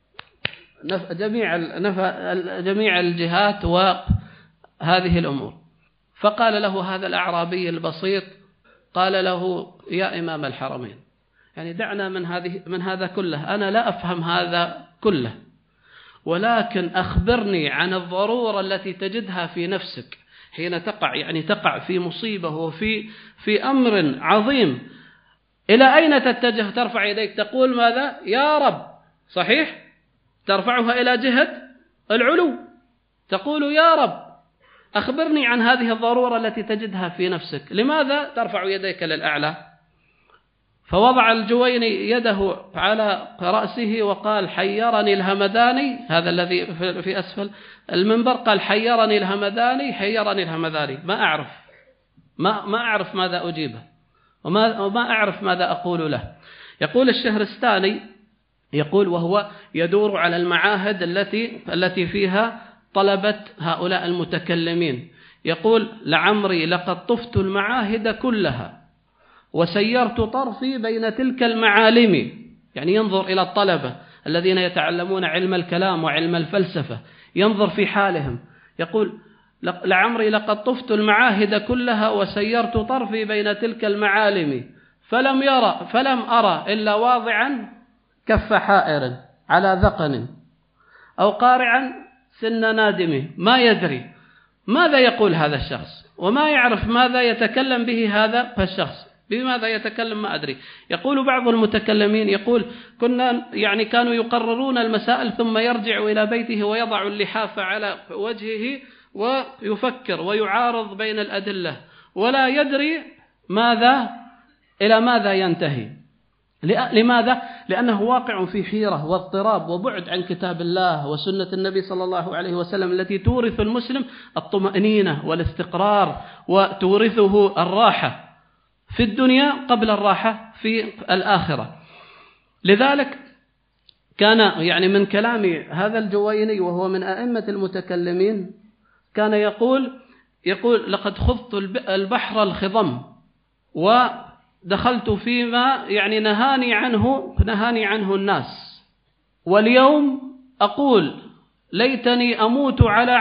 جميع الجهات وهذه الأمور. فقال له هذا الأعرابي البسيط، قال له يا إمام الحرمين، يعني دعنا من هذا كله، أنا لا أفهم هذا كله، ولكن أخبرني عن الضرورة التي تجدها في نفسك حين تقع في مصيبة وفي أمر عظيم. إلى أين تتجه؟ ترفع يديك تقول ماذا؟ يا رب، صحيح؟ ترفعها إلى جهة العلو، تقول يا رب أخبرني عن هذه الضرورة التي تجدها في نفسك، لماذا ترفع يديك للأعلى؟ فوضع الجويني يده على رأسه وقال حيرني الهمداني، هذا الذي في أسفل المنبر، قال حيرني الهمداني، ما أعرف ماذا أجيبه وما أعرف ماذا أقول له. يقول الشهرستاني، يقول وهو يدور على المعاهد التي فيها طلبة هؤلاء المتكلمين، يقول لعمري لقد طفت المعاهد كلها وسيرت طرفي بين تلك المعالم، يعني ينظر إلى الطلبة الذين يتعلمون علم الكلام وعلم الفلسفة، ينظر في حالهم، يقول لعمري لقد طفت المعاهد كلها وسيرت طرفي بين تلك المعالم فلم أرى إلا واضعا كف حائر على ذقن أو قارعا سن نادم، ما يدري ماذا يقول هذا الشخص وما يعرف ماذا يتكلم به هذا الشخص، بماذا يتكلم ما أدري. يقول بعض المتكلمين، يقول كانوا يقررون المسائل ثم يرجع إلى بيته ويضع اللحاف على وجهه ويفكر ويعارض بين الأدلة ولا يدري إلى ماذا ينتهي. لماذا؟ لأنه واقع في حيرة واضطراب وبعد عن كتاب الله وسنة النبي صلى الله عليه وسلم التي تورث المسلم الطمأنينة والاستقرار وتورثه الراحة في الدنيا قبل الراحة في الآخرة. لذلك كان من كلام هذا الجويني وهو من أئمة المتكلمين، كان يقول لقد خضت البحر الخضم ودخلت فيما نهاني عنه الناس، واليوم أقول ليتني أموت على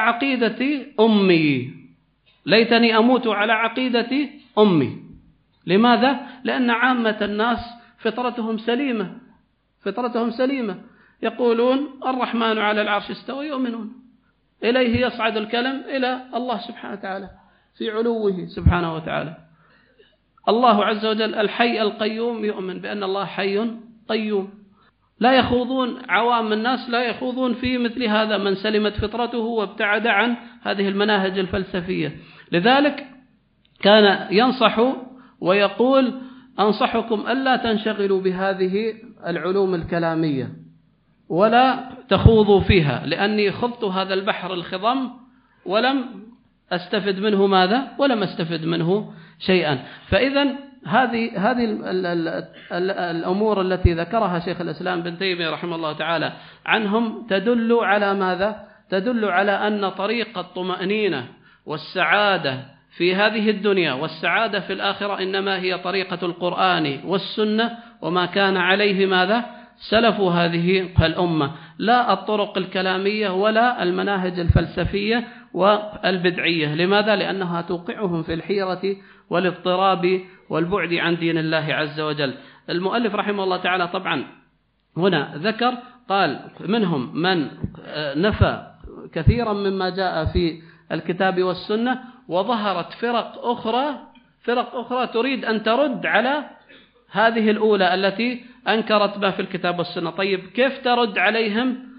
عقيدة أمي. لماذا؟ لأن عامة الناس فطرتهم سليمة، يقولون الرحمن على العرش استوى، يؤمنون إليه يصعد الكلم إلى الله سبحانه وتعالى في علوه سبحانه وتعالى. الله عز وجل الحي القيوم، يؤمن بأن الله حي قيوم. لا يخوضون عوام الناس، لا يخوضون في مثل هذا، من سلمت فطرته وابتعد عن هذه المناهج الفلسفية. لذلك كان ينصح ويقول أنصحكم ألا تنشغلوا بهذه العلوم الكلامية ولا تخوضوا فيها، لأني خضت هذا البحر الخضم ولم أستفد منه ماذا؟ ولم أستفد منه شيئا. فإذا هذه الأمور التي ذكرها شيخ الإسلام ابن تيمية رحمه الله تعالى عنهم تدل على ماذا؟ تدل على أن طريق الطمأنينة والسعادة في هذه الدنيا والسعادة في الآخرة إنما هي طريقة القرآن والسنة وما كان عليه ماذا؟ سلف هذه الأمة، لا الطرق الكلامية ولا المناهج الفلسفية والبدعية. لماذا؟ لأنها توقعهم في الحيرة والاضطراب والبعد عن دين الله عز وجل. المؤلف رحمه الله تعالى طبعا هنا ذكر، قال منهم من نفى كثيرا مما جاء في الكتاب والسنة، وظهرت فرق أخرى تريد أن ترد على هذه الأولى التي أنكرت ما في الكتاب والسنة. طيب كيف ترد عليهم؟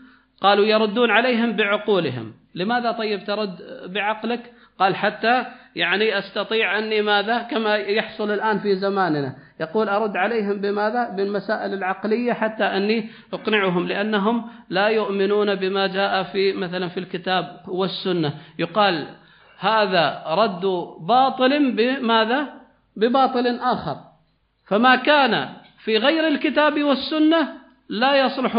قالوا يردون عليهم بعقولهم. لماذا طيب ترد بعقلك؟ قال حتى يعني أستطيع أني ماذا، كما يحصل الآن في زماننا، يقول أرد عليهم بماذا؟ بالمسائل العقلية حتى أني أقنعهم، لأنهم لا يؤمنون بما جاء في مثلا في الكتاب والسنة. يقال هذا رد باطل بماذا؟ بباطل آخر. فما كان في غير الكتاب والسنة لا يصلح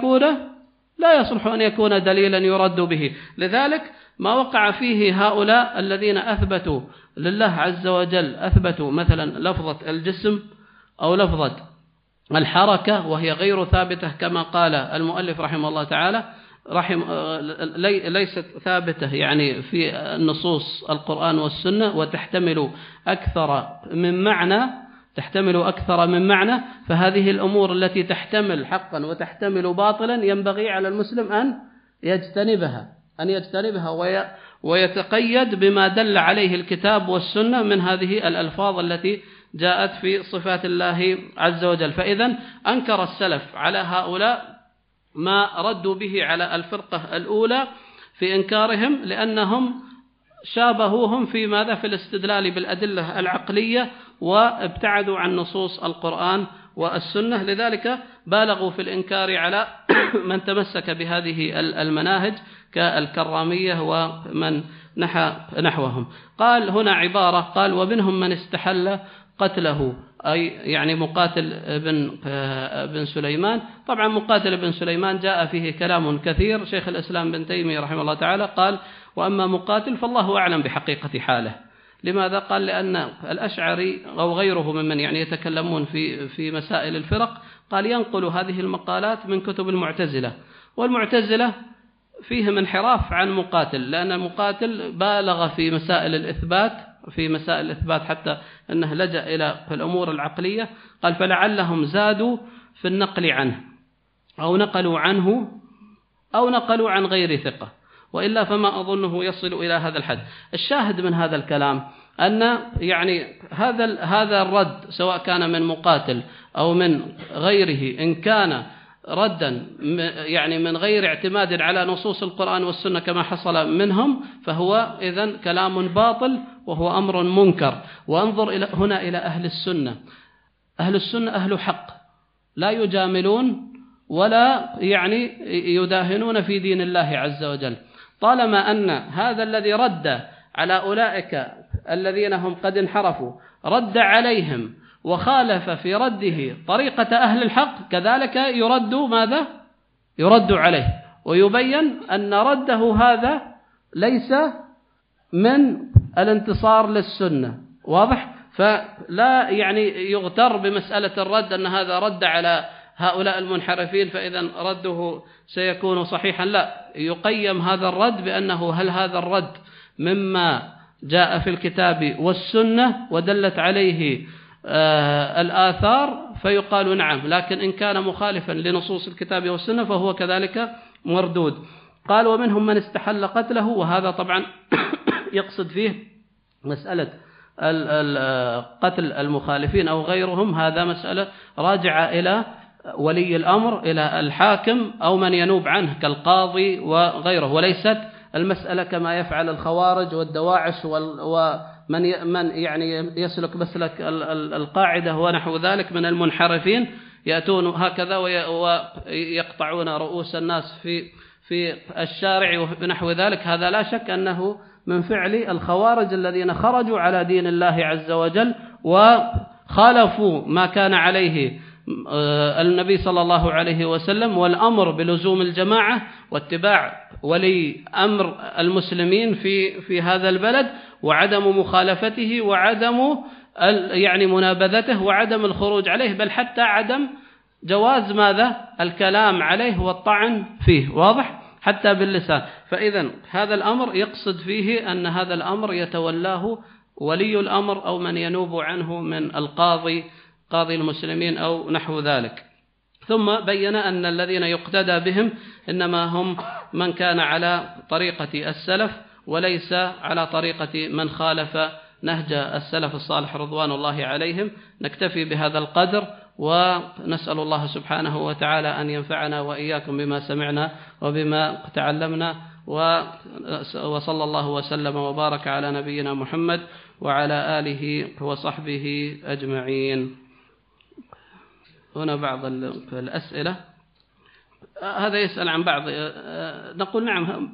أن يكون دليلا يرد به. لذلك ما وقع فيه هؤلاء الذين أثبتوا لله عز وجل، أثبتوا مثلا لفظة الجسم أو لفظة الحركة وهي غير ثابتة كما قال المؤلف رحمه الله تعالى، ليست ثابتة يعني في النصوص القرآن والسنة، وتحتمل أكثر من معنى. فهذه الأمور التي تحتمل حقا وتحتمل باطلا ينبغي على المسلم أن يجتنبها ويتقيد بما دل عليه الكتاب والسنة من هذه الألفاظ التي جاءت في صفات الله عز وجل. فإذا أنكر السلف على هؤلاء ما ردوا به على الفرقة الأولى في إنكارهم، لأنهم شابهوهم في ماذا؟ في الاستدلال بالأدلة العقلية، وابتعدوا عن نصوص القرآن والسنة. لذلك بالغوا في الإنكار على من تمسك بهذه المناهج كالكرامية ومن نحوهم. قال هنا عبارة، قال ومنهم من استحل قتله، أي يعني مقاتل بن سليمان. طبعا مقاتل بن سليمان جاء فيه كلام كثير. شيخ الإسلام بن تيمية رحمه الله تعالى قال وأما مقاتل فالله أعلم بحقيقة حاله. لماذا؟ قال لأن الأشعري أو غيره ممن يعني يتكلمون في مسائل الفرق، قال ينقل هذه المقالات من كتب المعتزلة، والمعتزلة فيهم انحراف عن مقاتل، لأن المقاتل بالغ في مسائل الإثبات حتى أنه لجأ إلى الأمور العقلية. قال فلعلهم زادوا في النقل عنه، أو نقلوا عنه أو نقلوا عن غير ثقة، وإلا فما أظنه يصل إلى هذا الحد. الشاهد من هذا الكلام أن يعني هذا الرد سواء كان من مقاتل أو من غيره، إن كان ردا يعني من غير اعتماد على نصوص القرآن والسنة كما حصل منهم، فهو إذن كلام باطل وهو أمر منكر. وانظر هنا إلى أهل السنة. أهل السنة أهل حق، لا يجاملون ولا يعني يداهنون في دين الله عز وجل. طالما أن هذا الذي رد على أولئك الذين هم قد انحرفوا رد عليهم وخالف في رده طريقة أهل الحق، كذلك يرد عليه، ويبين أن رده هذا ليس من الانتصار للسنة. واضح؟ فلا يعني يغتر بمسألة الرد أن هذا رد على هؤلاء المنحرفين فإذا رده سيكون صحيحا. لا، يقيم هذا الرد بأنه هل هذا الرد مما جاء في الكتاب والسنة ودلت عليه الآثار، فيقال نعم، لكن إن كان مخالفا لنصوص الكتاب والسنة فهو كذلك مردود. قال ومنهم من استحل قتله، وهذا طبعا يقصد فيه مسألة قتل المخالفين أو غيرهم، هذا مسألة راجعة إلى ولي الأمر، إلى الحاكم أو من ينوب عنه كالقاضي وغيره، وليست المسألة كما يفعل الخوارج والدواعش ومن يعني يسلك مسلك القاعدة ونحو ذلك من المنحرفين، يأتون هكذا ويقطعون رؤوس الناس في الشارع ونحو ذلك. هذا لا شك أنه من فعل الخوارج الذين خرجوا على دين الله عز وجل وخالفوا ما كان عليه النبي صلى الله عليه وسلم، والأمر بلزوم الجماعة واتباع ولي أمر المسلمين في هذا البلد، وعدم مخالفته وعدم يعني منابذته وعدم الخروج عليه، بل حتى عدم جواز ماذا؟ الكلام عليه والطعن فيه. واضح؟ حتى باللسان. فإذا هذا الأمر يقصد فيه أن هذا الأمر يتولاه ولي الأمر أو من ينوب عنه من قاضي المسلمين أو نحو ذلك. ثم بين أن الذين يقتدى بهم إنما هم من كان على طريقة السلف وليس على طريقة من خالف نهج السلف الصالح رضوان الله عليهم. نكتفي بهذا القدر، ونسأل الله سبحانه وتعالى أن ينفعنا وإياكم بما سمعنا وبما تعلمنا، وصلى الله وسلم وبارك على نبينا محمد وعلى آله وصحبه أجمعين. هنا بعض الأسئلة. هذا يسأل عن بعض، نقول نعم،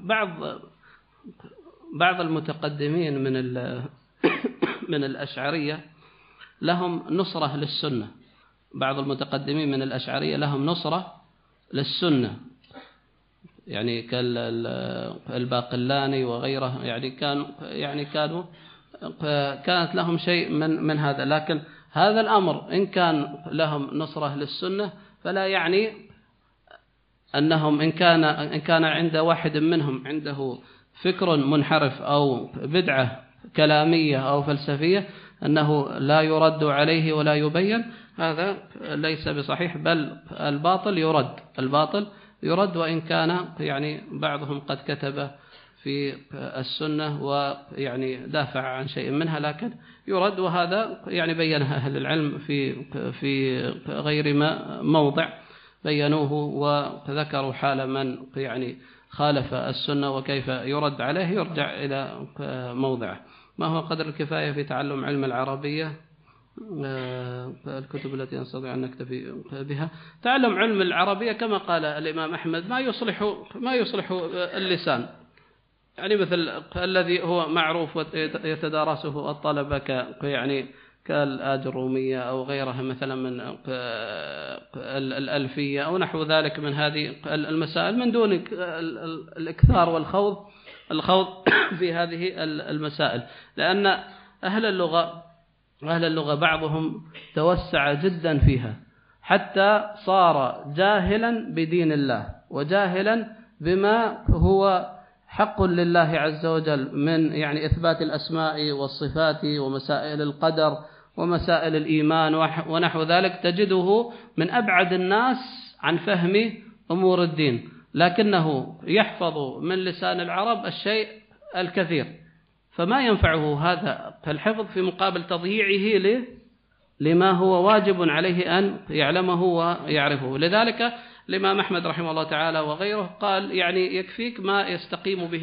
بعض المتقدمين من الأشعرية لهم نصرة للسنة. بعض المتقدمين من الأشعرية لهم نصرة للسنة، يعني كالباقلاني وغيره، كانت لهم شيء من هذا. لكن هذا الأمر إن كان لهم نصرة للسنة فلا يعني أنهم إن كان عند واحد منهم عنده فكر منحرف أو بدعة كلامية أو فلسفية أنه لا يرد عليه ولا يبين. هذا ليس بصحيح، بل الباطل يرد وإن كان بعضهم قد كتب في السنة دافع عن شيء منها، لكن يرد. وهذا بينها أهل العلم في غير ما موضع، بينوه وذكروا حال من خالف السنة وكيف يرد عليه. يرجع إلى موضعه. ما هو قدر الكفاية في تعلم علم العربية؟ الكتب التي نستطيع أن نكتفي بها. تعلم علم العربية كما قال الإمام أحمد ما يصلح اللسان، مثل الذي هو معروف يتدارسه الطلبة كالآجرومية أو غيرها مثلا من الألفية أو نحو ذلك من هذه المسائل، من دون الإكثار والخوض في هذه المسائل. لأن أهل اللغة بعضهم توسع جدا فيها حتى صار جاهلا بدين الله وجاهلا بما هو حق لله عز وجل من إثبات الأسماء والصفات ومسائل القدر ومسائل الإيمان ونحو ذلك. تجده من أبعد الناس عن فهم أمور الدين، لكنه يحفظ من لسان العرب الشيء الكثير، فما ينفعه هذا الحفظ في مقابل تضييعه لما هو واجب عليه أن يعلمه ويعرفه. لذلك الإمام أحمد رحمه الله تعالى وغيره قال يكفيك ما يستقيم به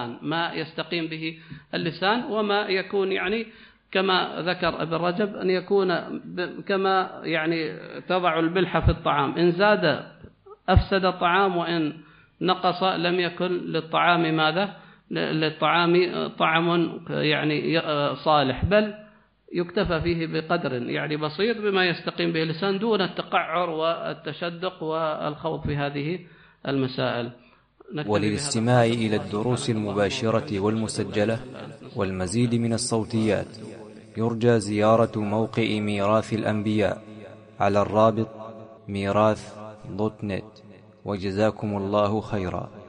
اللسان، وما يكون كما ذكر ابن رجب أن يكون كما تضع الملح في الطعام، إن زاد أفسد الطعام وإن نقص لم يكن للطعام ماذا؟ للطعام طعم صالح، بل يكتفى فيه بقدر بسيط بما يستقيم به اللسان دون التقعر والتشدق والخوض في هذه المسائل.
وللاستماع إلى الدروس المباشرة والمسجلة والمزيد من الصوتيات يرجى زيارة موقع ميراث الأنبياء على الرابط ميراث.net. وجزاكم الله خيرا.